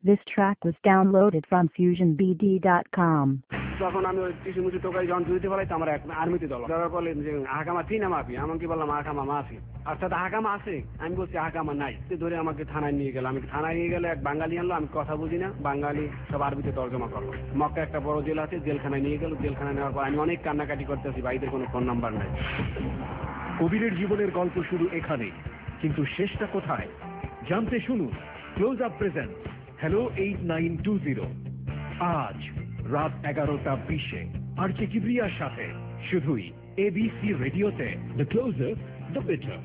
This track was downloaded from FusionBD.com. তখন আমি ওই টিসিমুচি টোকাই যখন জুড়িতে ফেলাই আমার এক আর্মিতে দল যারা বলেন যে হাকামা তিন মাফি আমাকে কি বললাম হাকামা মাফি অর্থাৎ হাকামা আছে আমি বলছি হাকামা নাই ধরে আমাকে থানায় নিয়ে গেল আমি থানায় নিয়ে গেলে এক বাঙালি আনলো আমি কথা বুঝি না বাঙালি সব আরবিতে তর্জমা করলো মক্কা একটা বড় জেল আছে জেলখানায় নিয়ে গেল জেলখানায় নেওয়ার পর আমি অনেক কান্নাকাটি করতেছি ভাইদের কোনো ফোন নাম্বার নাই। কবিরের জীবনের গল্প শুরু এখানে, কিন্তু শেষটা কোথায় জানতে শুনুন ক্লোজ আপ প্রেজেন্ট হ্যালো 8920 আজ রাত 11:20 আরজে কিবরিয়ার সাথে শুধুই এবিসি রেডিওতে। The closer the better.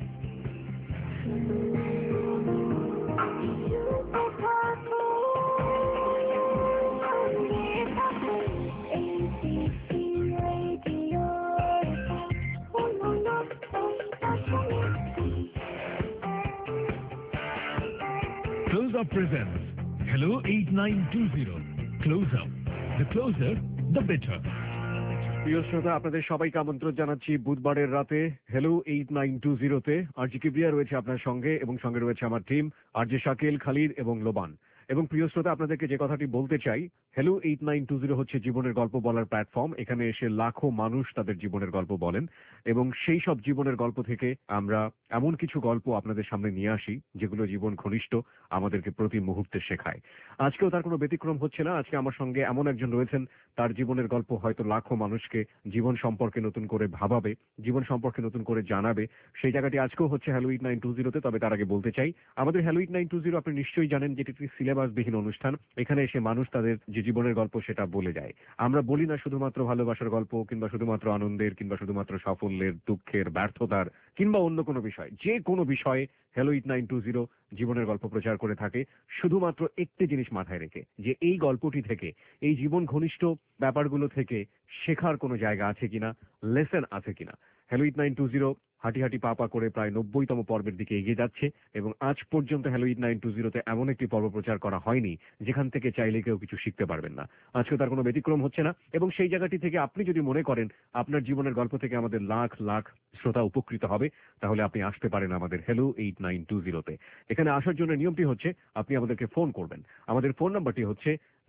Close Up presents Hello 8920 Close Up, the closer the better. প্রিয় শ্রোতা, আপনাদের সবাইকে আমন্ত্রণ জানাচ্ছি বুধবারের রাতে হ্যালো 8920 আরজে কিবরিয়া রয়েছে আপনার সঙ্গে এবং সঙ্গে রয়েছে আমার টিম আরজে শাকিল, খালিদ এবং লোবান। এবং প্রিয় শ্রোতা, আপনাদেরকে যে কথাটি বলতে চাই, হ্যালো 8920 হচ্ছে জীবনের গল্প বলার প্ল্যাটফর্ম। এখানে এসে লাখো মানুষ তাদের জীবনের গল্প বলেন এবং সেই সব জীবনের গল্প থেকে আমরা এমন কিছু গল্প আপনাদের সামনে নিয়ে আসি যেগুলো জীবন ঘনিষ্ঠ, আমাদেরকে প্রতি মুহূর্তে শেখায়। আজকেও তার কোনো ব্যতিক্রম হচ্ছে না। আজকে আমার সঙ্গে এমন একজন রয়েছেন, তার জীবনের গল্প হয়তো লাখো মানুষকে জীবন সম্পর্কে নতুন করে ভাবাবে, জীবন সম্পর্কে নতুন করে জানাবে। সেই জায়গাটি আজকেও হচ্ছে হ্যালো 8920। তবে তার আগে বলতে চাই, আমাদের হ্যালো 8920 আপনি নিশ্চয়ই জানেন যেটি একটি সিলেবাসবিহীন অনুষ্ঠান। এখানে এসে মানুষ তাদের যে জীবনের গল্প সেটা বলে যায়। আমরা বলি না শুধুমাত্র ভালোবাসার গল্প কিংবা শুধুমাত্র আনন্দের কিংবা শুধুমাত্র সাফল্যের, দুঃখের, ব্যর্থতার কিংবা অন্য কোনো বিষয়। যে কোনো বিষয়ে হ্যালো 8920 জীবনের গল্প প্রচার করে থাকে, শুধুমাত্র একটি জিনিস মাথায় রেখে যে এই গল্পটি থেকে, এই জীবন ঘনিষ্ঠ ব্যাপারগুলো থেকে শেখার কোনো জায়গা আছে কিনা, লেসন আছে কিনা। হ্যালো 8920 হাঁটি হাঁটি পা পা করে প্রায় 90তম পর্বের দিকে এগিয়ে যাচ্ছে এবং আজ পর্যন্ত হ্যালো 8920 এমন একটি পর্ব প্রচার করা হয়নি যেখান থেকে চাইলে কেউ কিছু শিখতে পারবেন না। আজকে তার কোনো ব্যতিক্রম হচ্ছে না এবং সেই জায়গাটি থেকে আপনি যদি মনে করেন আপনার জীবনের গল্প থেকে আমাদের লাখ লাখ শ্রোতা উপকৃত হবে, তাহলে আপনি আসতে পারেন আমাদের হ্যালো 8920-তে। এখানে আসার জন্য নিয়মটি হচ্ছে আপনি আমাদেরকে ফোন করবেন। আমাদের ফোন নাম্বারটি হচ্ছে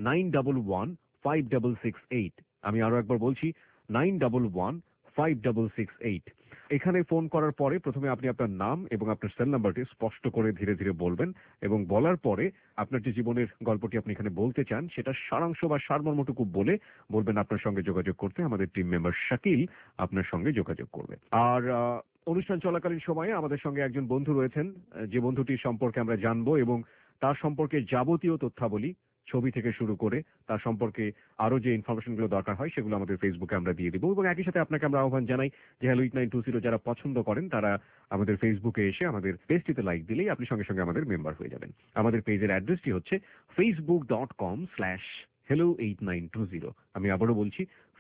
91156668। আমি আরো একবার বলছি 91156668। এখানে ফোন করার পরে প্রথমে আপনি আপনার নাম এবং আপনার সেল নাম্বারটি স্পষ্ট করে ধীরে ধীরে বলবেন এবং বলার পরে আপনার যে জীবনের গল্পটি আপনি এখানে বলতে চান সেটা সারাংশ বা সারমর্মটুকু বলবেন আপনার সঙ্গে যোগাযোগ করতে। আমাদের টিম মেম্বার শাকিল আপনার সঙ্গে যোগাযোগ করবে। আর অনুষ্ঠান চলাকালীন সময়ে আমাদের সঙ্গে একজন বন্ধু রয়েছেন, যে বন্ধুটির সম্পর্কে আমরা জানবো এবং তার সম্পর্কে যাবতীয় তথ্যাবলী, ছবি থেকে শুরু করে তার সম্পর্কে আরো যে ইনফরমেশনগুলো দরকার হয় সেগুলো আমাদের ফেসবুকে আমরা দিয়ে দিব। এবং একই সাথে আপনাকে আমরা আহ্বান জানাই যে হ্যালো 8920 যারা পছন্দ করেন তারা আমাদের ফেসবুকে এসে আমাদের পেজটিতে লাইক দিলেই আপনি সঙ্গে সঙ্গে আমাদের মেম্বার হয়ে যাবেন। আমাদের পেজের অ্যাড্রেসটি হচ্ছে facebook.com/hello8920। আমি আবারও বলছি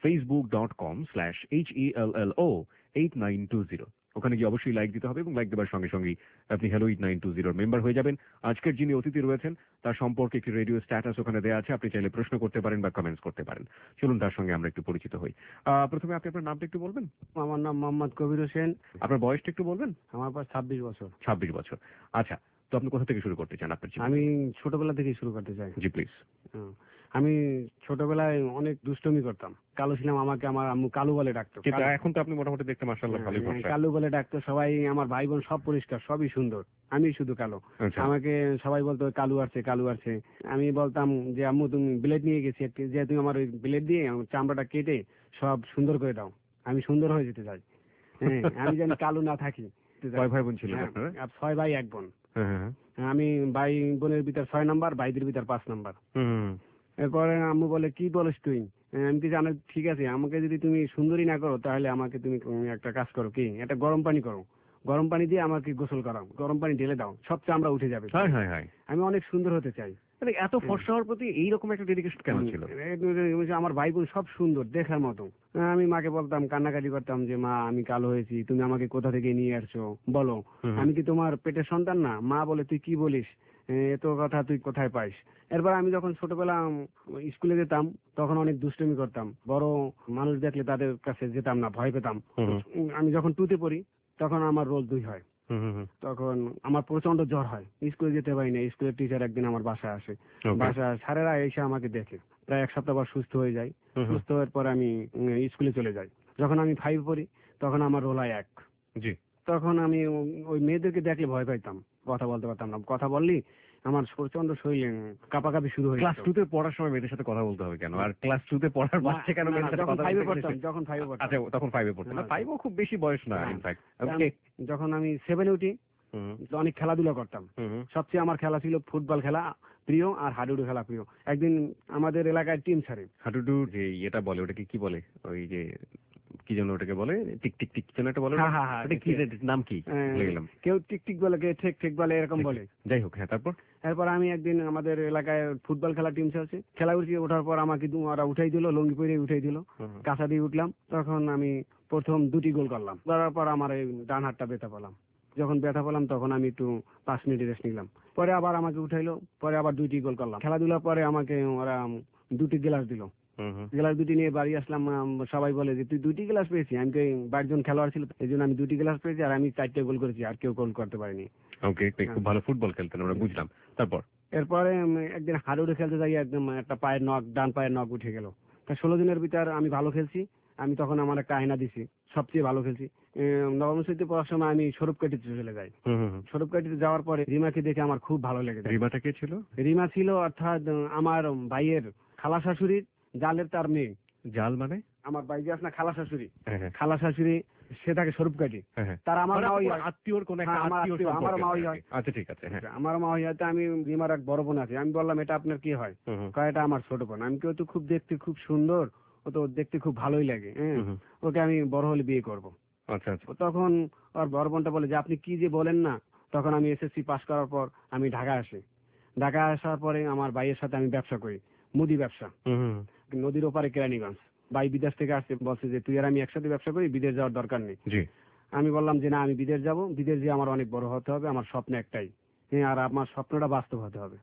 facebook.com/HELLO8920। ওখানে গিয়ে অবশ্যই লাইক দিতে হবে এবং লাইক দেওয়ার সঙ্গে সঙ্গেই আপনি হ্যালো 8920 মেম্বার হয়ে যাবেন। আজকের যিনি অতিথি রয়েছেন তার সম্পর্কে একটি রেডিও স্ট্যাটাস ওখানে দেওয়া আছে, আপনি চাইলে প্রশ্ন করতে পারেন বা কমেন্টস করতে পারেন। চলুন তার সঙ্গে আমরা একটু পরিচিত হই। প্রথমে আপনি আপনার নামটা একটু বলবেন। আমার নাম মোহাম্মদ কবির হোসেন। আপনার বয়সটা একটু বলবেন। আমার বয়স 26 বছর। 26 বছর। আচ্ছা, তো আপনি কোথা থেকে শুরু করতে চান আপনার জীবন? আমি ছোটবেলা থেকেই শুরু করতে চাই। জি প্লিজ। আমি ছোটবেলায় অনেক দুষ্টমি করতাম। কালো ছিলাম, আমাকে আমার আম্মু কালু বলে ডাকতো। কিন্তু এখন তো আপনি মোটামুটি দেখতে মাশাআল্লাহ ভালোই ফর্সা। কালু বলে ডাকতো সবাই, আমার ভাই বোন সব পরিষ্কার, সবই সুন্দর, আমি শুধু কালো। আমাকে সবাই বলতো কালু আসছে কালু আসছে। আমি বলতাম যে আম্মু তুমি ব্লেড নিয়ে গেছি, যে তুমি আমার ওই ব্লেড দিয়ে আমার চামড়াটা কেটে সব সুন্দর করে দাও, আমি সুন্দর হয়ে যেতে চাই। হ্যাঁ, আমি যেন কালু না থাকি। কয় ভাই বোন ছিলেন আপনারা? 6 ভাই 1 বোন। হ্যাঁ। আমি ভাই বোনের ভিতর 6 নাম্বার, ভাইদের ভিতর 5 নাম্বার। এরপরে আম্মু বলে কি বলিস তুই? আমি কি জানো, ঠিক আছে আমাকে যদি তুমি সুন্দরী না করো তাহলে আমাকে তুমি একটা কাজ করো, কি একটা গরম পানি করো, গরম পানি দিয়ে আমাকে গোসল করাও, গরম পানি ঢেলে দাও, সব চামড়া উঠে যাবে। আমি অনেক সুন্দর হতে চাই। এত ফর্সা হওয়ার প্রতি এইরকম একটা ডেডিকেশন কেন ছিল? আমার ভাই বোন সব সুন্দর দেখার মতো। আমি মাকে বলতাম, কান্নাকাটি করতাম যে মা আমি কালো হয়েছি, তুমি আমাকে কোথা থেকে নিয়ে আসছো বলো, আমি কি তোমার পেটের সন্তান না? মা বলে তুই কি বলিস, এত কথা তুই কোথায় পাইস? এরপর আমি যখন ছোটবেলা স্কুলে যেতাম তখন অনেক দুষ্টুমি করতাম, বড় মানুষ দেখলে তাদের কাছে যেতাম না, ভয় পেতাম। আমি যখন 2তে পড়ি তখন আমার রোল 2 হয়। হুম হুম হুম। তখন আমার প্রচন্ড জ্বর হয়, স্কুলে যেতে পারি না। স্কুলের টিচার একদিন আমার বাসায় আসে, Okay. বাসায় স্যারেরা এসে আমাকে দেখে, প্রায় এক সপ্তাহ পর সুস্থ হয়ে যাই। হুম হুম। সুস্থ হওয়ার পর আমি স্কুলে চলে যাই। যখন আমি 5 পড়ি তখন আমার রোল হয় 1। জি। তখন আমি ওই মেয়েদেরকে দেখলে ভয় পাইতাম, কথা বলতে পারতাম না। কথা বললি আমার প্রচন্ড শরীরে কাঁপাকাঁপি শুরু হয়ে ক্লাস যেত। 2 তে পড়ার সময় মেয়েদের সাথে কথা বলতে হবে কেন? আর ক্লাস 2 তে পড়ার না, বাচ্চা কেন না, মেয়েদের সাথে যখন কথা 5 এ বলতে পড়তাম, গেলে? যখন 5 এ পড়তাম। আচ্ছা, তখন 5 এ পড়তেন না? হ্যাঁ, 5 ও খুব বেশি বয়স না হ্যাঁ। ইনফ্যাক্ট। তা ওকে। যখন আমি 7 এ উঠি হুম তো অনেক খেলাধুলা করতাম। হুম হুম। সবচেয়ে আমার খেলা ছিল ফুটবল খেলা প্রিয়, আর হাডুডু খেলা প্রিয়। একদিন আমাদের এলাকায় টিম ছাড়ে। হাডুডু যে এটা বলে, ওটাকে কি বলে? ওই যে কি যেন ওটাকে বলে, টিক টিক টিক যেন একটা বলে হ্যাঁ, ওটা? হ্যাঁ, হ্যাঁ, ওটা কি রে, নাম কি ভুলে গেলাম। কেউ টিক টিক বলে, কেউ ঠেক ঠেক বলে, এরকম বলে। যাই হোক, হ্যাঁ, তারপর? এরপর আমি একদিন আমাদের এলাকায় ফুটবল খেলা টিম চলছে, খেলা উঠছি, ওঠার পর আমাকে ওরা উঠাই দিল, লঙ্গি পরে উঠাই দিল, হুম। কাঁচা দিয়ে উঠলাম। তখন আমি প্রথম 2টি গোল করলাম। করার পর আমার এই ডান হাতটা ব্যথা পেলাম। যখন ব্যথা পেলাম তখন আমি একটু 5 মিনিট রেস্ট নিলাম। পরে আবার আমাকে উঠাইলো, পরে আবার 2টি গোল করলাম। খেলাধুলার পরে আমাকে ওরা 2টি গ্লাস দিল। হুম হুম। গ্লাস 2টি নিয়ে বাড়ি আসলাম। সবাই বলে যে তুই 2টি গ্লাস পেয়েছি। আমি কই 22 জন খেলোয়াড় ছিল, এই জন্য আমি 2টি গ্লাস পেয়েছি, আর আমি 4টে গোল করেছি, আর কেউ গোল করতে পারেনি। ওকে, খুব ভালো ফুটবল খেলতেন, আমরা বুঝলাম। তারপর? এরপরে একদিন হাডুডু খেলতে যাই, একদম একটা পায়ের নখ, ডান পায়ের নখ উঠে গেল। তা 16 দিনের ভিতর আমি ভালো খেলছি। আমি তখন আমার একটা আয়না দিছি, সবচেয়ে ভালো খেলছি। নবম শ্রেণীতে পড়ার সময় আমি স্বরূপকাঠিতে চলে যাই। হুম হুম হুম। স্বরূপকাঠিতে যাওয়ার পরে রিমাকে দেখে আমার খুব ভালো লেগে যায়। রিমাটা কে ছিল? রিমা ছিল অর্থাৎ আমার ভাইয়ের খালা শাশুড়ির জালের তার মেয়ে। জাল মানে? আমার ভাই যে আছে না, খালা শাশুড়ি, হ্যাঁ হ্যাঁ খালা শাশুড়ি, সে তাকে স্বরূপকাঠি। হ্যাঁ হ্যাঁ। তার আমার মানে মা ওই আপনার আত্মীয়র কোন একটা হ্যাঁ, আমার আত্মীয় আত্মীয়, আমার সম্পর্কে মা আর ওই কি। হয়। আচ্ছা, ঠিক আছে, হ্যাঁ। আমার মা হইয়াতে আমি রিমার এক বড় বোন আছে। আমি বললাম এটা আপনার কি হয়? হুম হুম। কয় এটা আমার ছোট বোন। আমি কেউ তো খুব দেখতে খুব সুন্দর, ও তো দেখতে খুব ভালোই লাগে, হ্যাঁ, হুম হুম। ওকে আমি বড় হলে বিয়ে করব। আচ্ছা আচ্ছা। তখন ওর বড় বোনটা বলে যে আপনি কি যে বলেন না। তখন আমি এসএসসি পাস করার পর আমি ঢাকা আসি। ঢাকা আসার পরে আমার ভাইয়ের সাথে আমি ব্যবসা করি, মুদি ব্যবসা, হুম হুম। নদীর ওপারে কেরানীগঞ্জ। ভাই বিদেশ থেকে আসছে, বলছে যে তুই আর আমি একসাথে ব্যবসা করি, বিদেশ যাওয়ার দরকার নেই। জি। আমি বললাম যে না, আমি বিদেশ যাব, বিদেশ গিয়ে আমার অনেক বড় হতে হবে, আমার স্বপ্ন একটাই, হ্যাঁ, আর আমার স্বপ্নটা বাস্তব হতে হবে।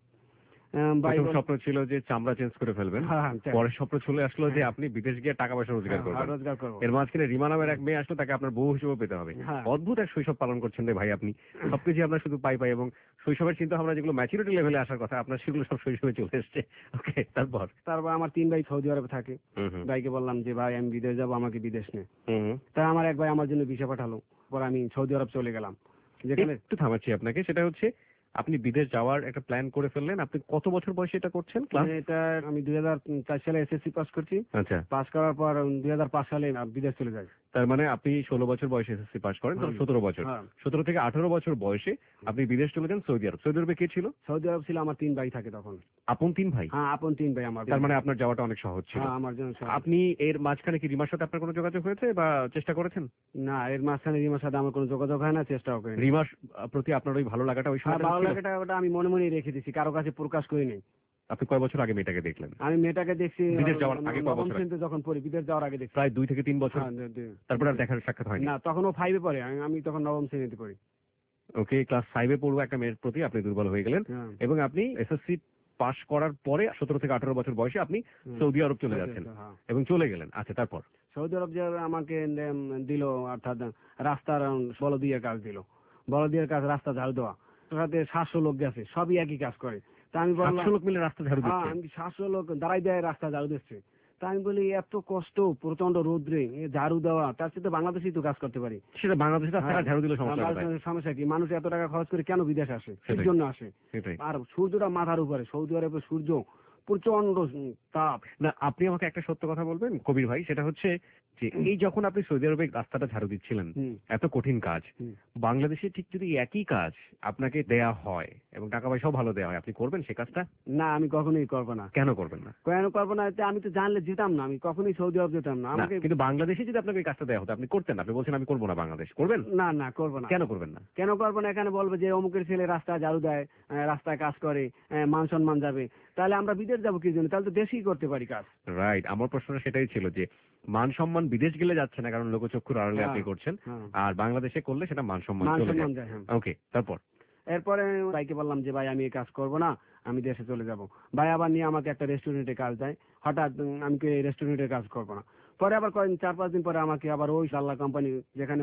ভাই প্রথম স্বপ্ন ছিল যে চামড়া চেঞ্জ করে ফেলবেন। হ্যাঁ, হ্যাঁ, তাই। পরের স্বপ্ন চলে আসলো যে আপনি বিদেশ গিয়ে টাকা পয়সা রোজগার হ্যাঁ, করবেন। রোজগার করবো। এর মাঝখানে রিমা নামের এক মেয়ে আসলো, তাকে আপনার বউ হিসেবে পেতে হবে। হ্যাঁ। অদ্ভুত এক শৈশব পালন করছেন রে ভাই আপনি। সবকিছু আপনার শুধু পাই পাই, এবং শৈশবের চিন্তা ভাবনা যেগুলো ম্যাচুরিটি লেভেলে আসার কথা, আপনার সেগুলো সব শৈশবে চলে এসেছে। ওকে, তারপর? তারপর আমার 3 ভাই সৌদি আরবে থাকে। হুম হুম। ভাইকে বললাম যে ভাই আমি বিদেশ যাব, আমাকে বিদেশ নে। হুম হুম। তা আমার এক ভাই আমার জন্য ভিসা পাঠালো, পর আমি সৌদি আরব চলে গেলাম। যেখানে একটু থামাচ্ছি আপনাকে, সেটা হচ্ছে আপনি বিদেশ যাওয়ার একটা প্ল্যান করে ফেললেন। আপনি কত বছর বয়সে এটা করছেন ক্লাস? এটা আমি 2004 সালে এসএসসি পাস করছি। আচ্ছা, পাস করার পর 2005 সালে বিদেশ চলে যাই। তার মানে আপনি 16 বছর বয়সে এসএসসি পাস করেন, তখন 17 বছর। হ্যাঁ। 17 থেকে 18 বছর বয়সে আপনি বিদেশ চলে যান সৌদি আরব। সৌদি আরবে কে ছিল? সৌদি আরব ছিল আমার 3 ভাই থাকে তখন। আপন 3 ভাই? হ্যাঁ, আপন 3 ভাই আমার। তার মানে আপনার যাওয়াটা অনেক সহজ ছিল। হ্যাঁ, আমার জন্য সহজ। আপনি এর মাঝখানে কি রিমার সাথে আপনার কোনো যোগাযোগ হয়েছে বা চেষ্টা করেছেন? না, এর মাঝখানে রিমার সাথে আমার কোনো যোগাযোগ হয় না, চেষ্টাও করি না। রিমার প্রতি আপনার ওই ভালো লাগাটা ওই হ্যাঁ, সময় ভালো ছিল? লাগাটা ওটা আমি মনে মনেই রেখে দিছি, কারো কাছে প্রকাশ করিনি। আপনি কয় বছর আগে মেয়েটাকে দেখলেন? আমি মেয়েটাকে দেখছি বিদেশ যাওয়ার আগে কয় নবম বছর? শ্রেণীতে যখন পড়ি, বিদেশ যাওয়ার আগে দেখছি। প্রায় 2 থেকে 3 বছর। হ্যাঁ, তারপর আর দেখার সাক্ষাৎ হয়নি? না, তখন ও 5 এ পড়ে, আমি তখন নবম শ্রেণীতে পড়ি। ওকে, ক্লাস 5 এ পড়ুয়া একটা মেয়ের প্রতি আপনি দুর্বল হয়ে গেলেন, হ্যাঁ। এবং আপনি এসএসসি পাস করার পরে 17 থেকে 18 বছর বয়সে আপনি সৌদি আরব চলে যাচ্ছেন হ্যাঁ। এবং চলে গেলেন। আচ্ছা, তারপর? সৌদি আরব যে আমাকে দিল, অর্থাৎ রাস্তার বলদিয়ার কাজ দিল। বলদিয়ার কাজ, রাস্তা ঝাড়ু দেওয়া। সাথে 700 লোক গেছে, সবই একই কাজ করে। তা আমি বললাম 700 লোক মিলে রাস্তা ঝাড়ু হ্যাঁ, দিচ্ছে? আমি 700 লোক দাঁড়াই দেয় রাস্তা ঝাড়ু দিচ্ছে। তা আমি বলি এত কষ্ট, প্রচন্ড রোদ্রে ঝাড়ু দেওয়া, তার সাথে বাংলাদেশেই তো কাজ করতে পারি। সেটা বাংলাদেশে রাস্তাঘাট ঝাড়ু দিলে সমস্যা কোথায়? সমস্যা কি? মানুষ এত টাকা খরচ করে কেন বিদেশ আসে? এর সেটাই। জন্য আসে। সেটাই। আর সূর্যটা মাথার উপরে, সৌদি আরবে সূর্য প্রচন্ড তাপ। না, আপনি আমাকে একটা সত্য কথা বলবেন কবির ভাই, সেটা হচ্ছে যে এই যখন আপনি সৌদি আরবে রাস্তাটা ঝাড়ু দিচ্ছিলেন, হুম। এত কঠিন কাজ, হুম। বাংলাদেশে ঠিক যদি একই কাজ আপনাকে দেয়া হয় এবং টাকা পয়সাও ভালো দেওয়া হয়, আপনি করবেন সে কাজটা? না, আমি কখনোই করবো না। কেন করবেন না? কেন করবো না? এতে আমি তো জানলে যেতাম না, আমি কখনোই সৌদি আরব যেতাম না। না, আমাকে কিন্তু বাংলাদেশে যদি আপনাকে এই কাজটা দেওয়া হতো আপনি করতেন না? আপনি বলছেন আমি করবো না, বাংলাদেশ করবেন? না, না, করবো না। কেন করবেন না? কেন করবো না? এখানে বলবে যে অমুকের ছেলে রাস্তায় ঝাড়ু দেয়, রাস্তায় কাজ করে, মান সম্মান যাবে। তাহলে আমরা বিদেশ যাবো কি জন্য? তাহলে তো দেশেই করতে পারি কাজ। রাইট, আমার প্রশ্নটা সেটাই ছিল যে মান সম্মান বিদেশ গেলে যাচ্ছে না, কারণ লোকচক্ষুর আড়ালে আপনি করছেন, হ্যাঁ। আর বাংলাদেশে করলে সেটা মান সম্মান মান চলে সম্মান যায়। যায়, হ্যাঁ। ওকে, তারপর? এরপরে ভাইকে বললাম যে ভাই আমি এই কাজ করবো না, আমি দেশে চলে যাব। ভাই আবার নিয়ে আমাকে একটা রেস্টুরেন্টে কাজ দেয়। হঠাৎ আমি এই রেস্টুরেন্টের কাজ করবো না। পরে আবার 4-5 দিন পরে আমাকে আবার ওই আল্লাহ কোম্পানি, যেখানে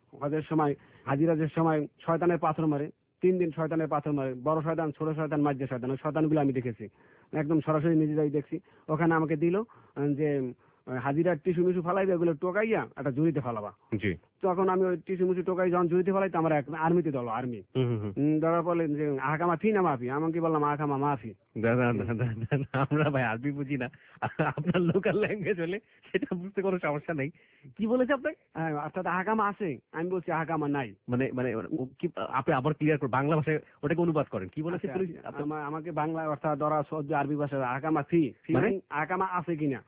হজের সময় হাজিরাজের সময় শয়তানের পাথর মারে, 3 দিন শয়তানের পাথর মারে, বড় শয়তান, ছোট শয়তান, মাঝে শয়তান, ওই শয়তানগুলো আমি দেখেছি, একদম সরাসরি নিজেরাই দেখছি। ওখানে আমাকে দিল যে হাজিরার টিস্যু মিশু ফালাইবে, এগুলো টোকাইয়া একটা ঝুড়িতে ফালাবা। জি। তখন আমি ওই টিস্যু মিশু টোকাই যখন ঝুড়িতে ফালাই, আমার এক আর্মিতে দল, আর্মি ধরার পরে যে আহকামা ফি না মাফি, আমি কি বললাম আহকামা মাফি। আমরা ভাই আরবি বুঝি না, আপনার লোকাল ল্যাঙ্গুয়েজ হলে সেটা বুঝতে কোনো সমস্যা নেই। কি বলেছে আপনাকে? হ্যাঁ, অর্থাৎ আহকামা আছে, আমি বলছি আহকামা নাই। মানে মানে ও কি, আপনি আবার ক্লিয়ার করে বাংলা ভাষায় ওটাকে অনুবাদ করেন, কি বলেছে পুলিশ? আমাকে বাংলা অর্থাৎ ধরা সহ্য আরবি ভাষা আহকামা ফি, মানে আহকামা আছে কিনা।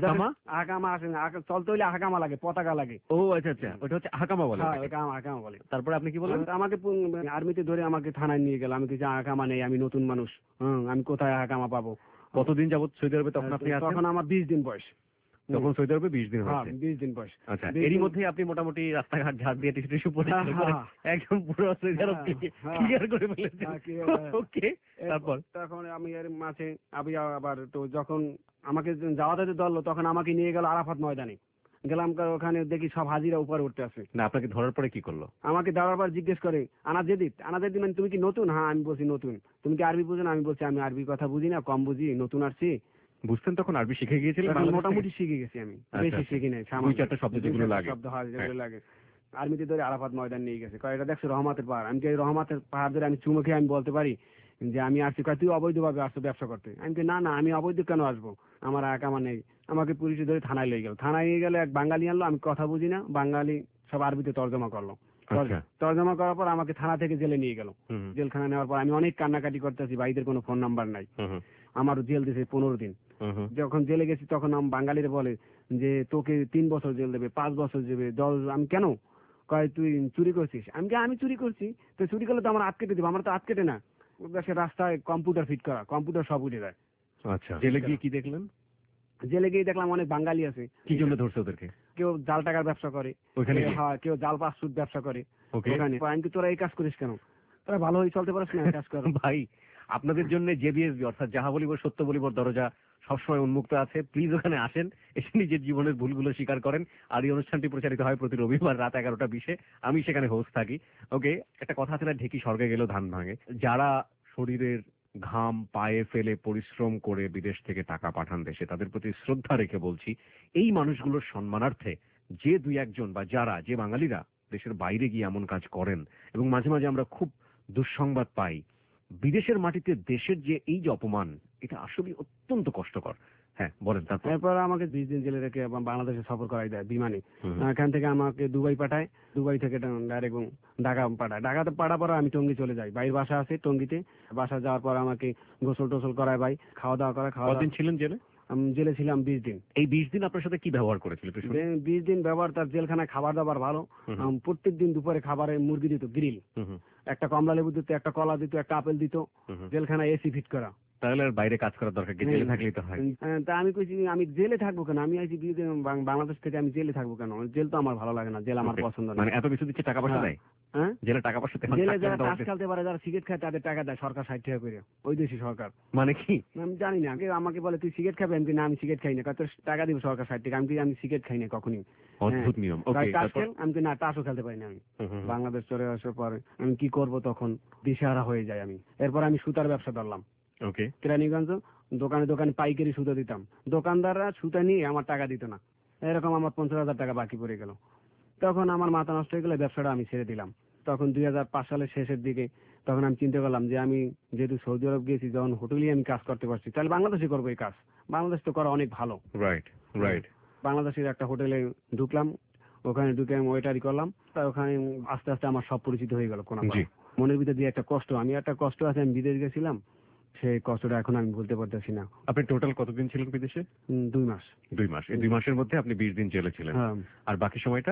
আহকামা আছে না, চলতে হইলে আহকামা লাগে, পতাকা লাগে। ও আচ্ছা আচ্ছা, ওটা হচ্ছে আহকামা বলে। আহকামা বলে। তারপরে আপনি কি বলেন? আমাকে আর্মিতে ধরে আমাকে থানায় নিয়ে গেল। আমি কিছু আহকামা নেই, আমি নতুন মানুষ, আমি কোথায় আহকামা পাবো। কতদিন যাবত সৌদি আরবে তখন আপনি আছেন? তখন আমার 20 দিন বয়স। তখন সৌদি আরবে 20 দিন হয়েছে। 20 দিন বয়স। আচ্ছা, এরই মধ্যে আপনি মোটামুটি রাস্তাঘাট ঝাড় দিয়ে টিস্যু টিস্যু পরিষ্কার করে একদম পুরো সৌদি আরব ক্লিয়ার করে ফেলেছেন। ওকে, তারপর তখন আমি এর মাঝে আমি আবার তো যখন আমাকে যাওয়াতে দল, তখন আমাকে নিয়ে গেল আরাফাত ময়দানে। গেলাম, ওখানে দেখি সব হাজিরা উপরে উঠতে আছে। না, আপনাকে ধরার পরে কি করলো? আমাকে ধরার পর জিজ্ঞেস করে আনা জেদিদ মানে তুমি কি নতুন? হ্যাঁ, আমি বলছি নতুন। তুমি কি আরবি বুঝো না? আমি বলছি আমি আরবি কথা বুঝি না, কম বুঝি, নতুন আসছি। বুঝতেন তখন আরবি শিখে গিয়েছিলেন? মোটামুটি শিখে গেছি আমি, বেশি শিখি নাই, 2-4টা শব্দ যেগুলো লাগে। লাগে। আর্মিতে ধরে আরাফাত ময়দান নিয়ে গেছে, কয় এটা দেখছো রহমতের পাহাড়। আমি কি রহমতের পাহাড় ধরে আমি চুমু খেয়ে আমি বলতে পারি যে আমি আসছি? কয় তুই অবৈধভাবে আসছো ব্যবসা করতে। আমি কি না না, আমি অবৈধ কেন আসবো, আমার আকামা নেই। আমাকে পুলিশে ধরে থানায় নিয়ে গেল। থানায় নিয়ে গেলে এক বাঙালি আনলো, আমি কথা বুঝি না, বাঙালি সব আরবিতে তর্জমা করলো। তর্জমা করার পর আমাকে থানা থেকে জেলে নিয়ে গেল। জেলখানা নেওয়ার পর আমি অনেক কান্নাকাটি করতেছি, ভাইদের কোনো ফোন নাম্বার নাই। আমার জেল দিয়েছে 15 দিন। যখন জেলে গেছি তখন বাঙালিরা বলে যে তোকে 3 বছর জেল দেবে, 5 বছর দেবে, 10। আমি কেন? কয় তুই চুরি করছিস। আমি চুরি করছি, তো চুরি করলে তো আমার হাত কেটে দেবো। আমার তো হাত কেটে না, সে রাস্তায় কম্পিউটার ফিট করা, কম্পিউটার সব উঠে যায়। আচ্ছা, জেলে গিয়ে কি দেখলেন? জেলে গিয়ে দেখলাম অনেক বাঙালি আছে। কি জন্য ধরছে ওদেরকে? কেউ জাল টাকার ব্যবসা করে, কেউ জাল পাসপোর্ট ব্যবসা করে। আমি কি তোরা এই কাজ করিস কেন? তোরা ভালো হয়ে চলতে পারিস না, কাজ কর। ভাই, আপনাদের জন্য জেবিএসবি অর্থাৎ যাহা বলিব সত্য বলিবর দরজা সবসময় উন্মুক্ত আছে। প্লিজ ওখানে আসেন, এসে নিজের জীবনের ভুলগুলো স্বীকার করেন। আর এই অনুষ্ঠানটি প্রচারিত হয় প্রতি রবিবার রাত 11টা 20-এ। আমি সেখানে হোস্ট থাকি। ওকে, একটা কথা আছে না, ঢেকি স্বর্গে গেলেও ধান ভাঙে। যারা শরীরের ঘাম পায়ে ফেলে পরিশ্রম করে বিদেশ থেকে টাকা পাঠান দেশে, তাদের প্রতি শ্রদ্ধা রেখে বলছি, এই মানুষগুলোর সম্মানার্থে যে 2-1 জন বা যে বাঙালিরা দেশের বাইরে গিয়ে এমন কাজ করেন, এবং মাঝে মাঝে আমরা খুব দুঃসংবাদ পাই, বিদেশের মাটিতে দেশের যে এই যে অপমান, এটা আসলে অত্যন্ত কষ্টকর। হ্যাঁ, বলেন। তারপর আমাকে 20 দিন জেলে রেখে বাংলাদেশে সফর করাই দেয় বিমানে। এখান থেকে আমাকে দুবাই পাঠায়, দুবাই থেকে ডাইরেক্ট ঢাকা পাঠায়। ঢাকাতে পাঠার পর আমি টঙ্গী চলে যাই, ভাইয়ের বাসা আছে টঙ্গীতে। বাসা যাওয়ার পর আমাকে গোসল টোসল করায় ভাই, খাওয়া দাওয়া করায়। কতদিন ছিলেন জেলে? আমি জেলে ছিলাম 20 দিন। এই 20 দিন আপনার সাথে কি ব্যবহার করেছিল? 20 দিন ব্যবহার, তার জেলখানায় খাবার দাবার ভালো। প্রত্যেক দিন দুপুরে খাবারে মুরগি দিত গ্রিল, একটা কমলা লেবু দিত, একটা কলা দিত, একটা আপেল দিত। জেলখানায় এসি ফিট করা। তাহলে আর বাইরে কাজ করার দরকার কি? জেলে থাকলেই তো হয়। তা আমি কইছি আমি জেলে থাকবো কেন? আমি আইছি বাংলাদেশ থেকে, আমি জেলে থাকবো কেন? জেল তো আমার ভালো লাগে না, জেল আমার পছন্দ না। মানে এত কিছু দিচ্ছে, টাকা পয়সা দেয়? হ্যাঁ, জেলে টাকা পয়সা দেয়। জেলে যারা টাকা খেলতে পারে, যারা সিগারেট খায়, তাদের টাকা দেয় সরকার 60 টাকা করে, ওই দেশি সরকার। মানে কি আমি জানি না। আমাকে বলে তুই সিগারেট খাবি, আমি না আমি সিগারেট খাই না। কত টাকা দিব সরকার 60 টাকা। আমি সিগারেট খাই না কখনই। অদ্ভুত নিয়ম। ওকে, আমি না টাসও খেলতে পারি না। আমি বাংলাদেশ চলে আসার পরে আমি কি করব, তখন দিশেহারা হয়ে যায় আমি। এরপর আমি সুতার ব্যবসা ধরলাম। ওকে, কেরানীগঞ্জ দোকানে দোকানে পাইকারি সুতা দিতাম। দোকানদাররা সুতা নিয়ে আমার টাকা দিত না। এরকম আমার 50,000 টাকা বাকি পড়ে গেল। তখন আমার মাথা নষ্ট হয়ে গেলে ব্যবসাটা আমি ছেড়ে দিলাম। তখন 2005 সালের শেষের দিকে তখন আমি চিন্তা করলাম যে আমি যেহেতু সৌদি আরব গিয়েছি, যখন হোটেলে আমি কাজ করতে পারছি, তাহলে বাংলাদেশে করবো এই কাজ। বাংলাদেশ তো করা অনেক ভালো। রাইট। বাংলাদেশের একটা হোটেলে ঢুকলাম, ওখানে ঢুকে আমি ওয়েটারি করলাম। তাই ওখানে আস্তে আস্তে আমার সব পরিচিত হয়ে গেল। কোনো মনের ভিতরে দিয়ে একটা কষ্ট, আমি একটা কষ্ট আছে, আমি বিদেশ গেছিলাম, সেই কষ্টটা এখন আমি বলতে পারতেছি না। আপনি টোটাল কতদিন ছিলেন বিদেশে? 2 মাস। 2 মাস। এই 2 মাসের মধ্যে আপনি 20 দিন জেলে ছিলেন, আর বাকি সময়টা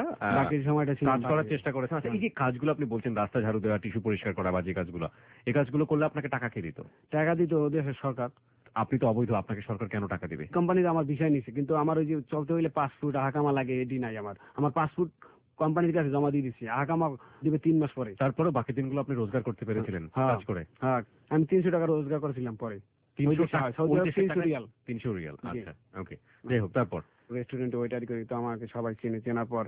কাজ করার চেষ্টা করেছেন। আচ্ছা, এই যে কাজগুলো আপনি বলছেন, রাস্তা ঝাড়ু দেওয়া, টিস্যু পরিষ্কার করা বা যে কাজগুলো, এই কাজগুলো করলে আপনাকে টাকা কে দিত? টাকা দিত দেশের সরকার। আপনি তো অবৈধ, আপনাকে সরকার কেন টাকা দিবে? কোম্পানিতে আমার বিষয় নিছে, কিন্তু আমার ওই যে চলতে হইলে পাসপোর্ট আহাকামা লাগে, এডি নাই। আমার পাসপোর্ট কোম্পানির কাছে জমা দিয়ে দিচ্ছি, আহাকামা দিবে 3 মাস পরে। তারপরে বাকি দিনগুলো আপনি রোজগার করতে পেরেছিলেন কাজ করে? হ্যাঁ, আমি 300 টাকা রোজগার করেছিলাম পরে। 300 রিয়াল। আচ্ছা, ওকে। যাই হোক, তারপর রেস্টুরেন্টে ওয়েটারি করি, তো আমাকে সবাই চেনে। চেনার পর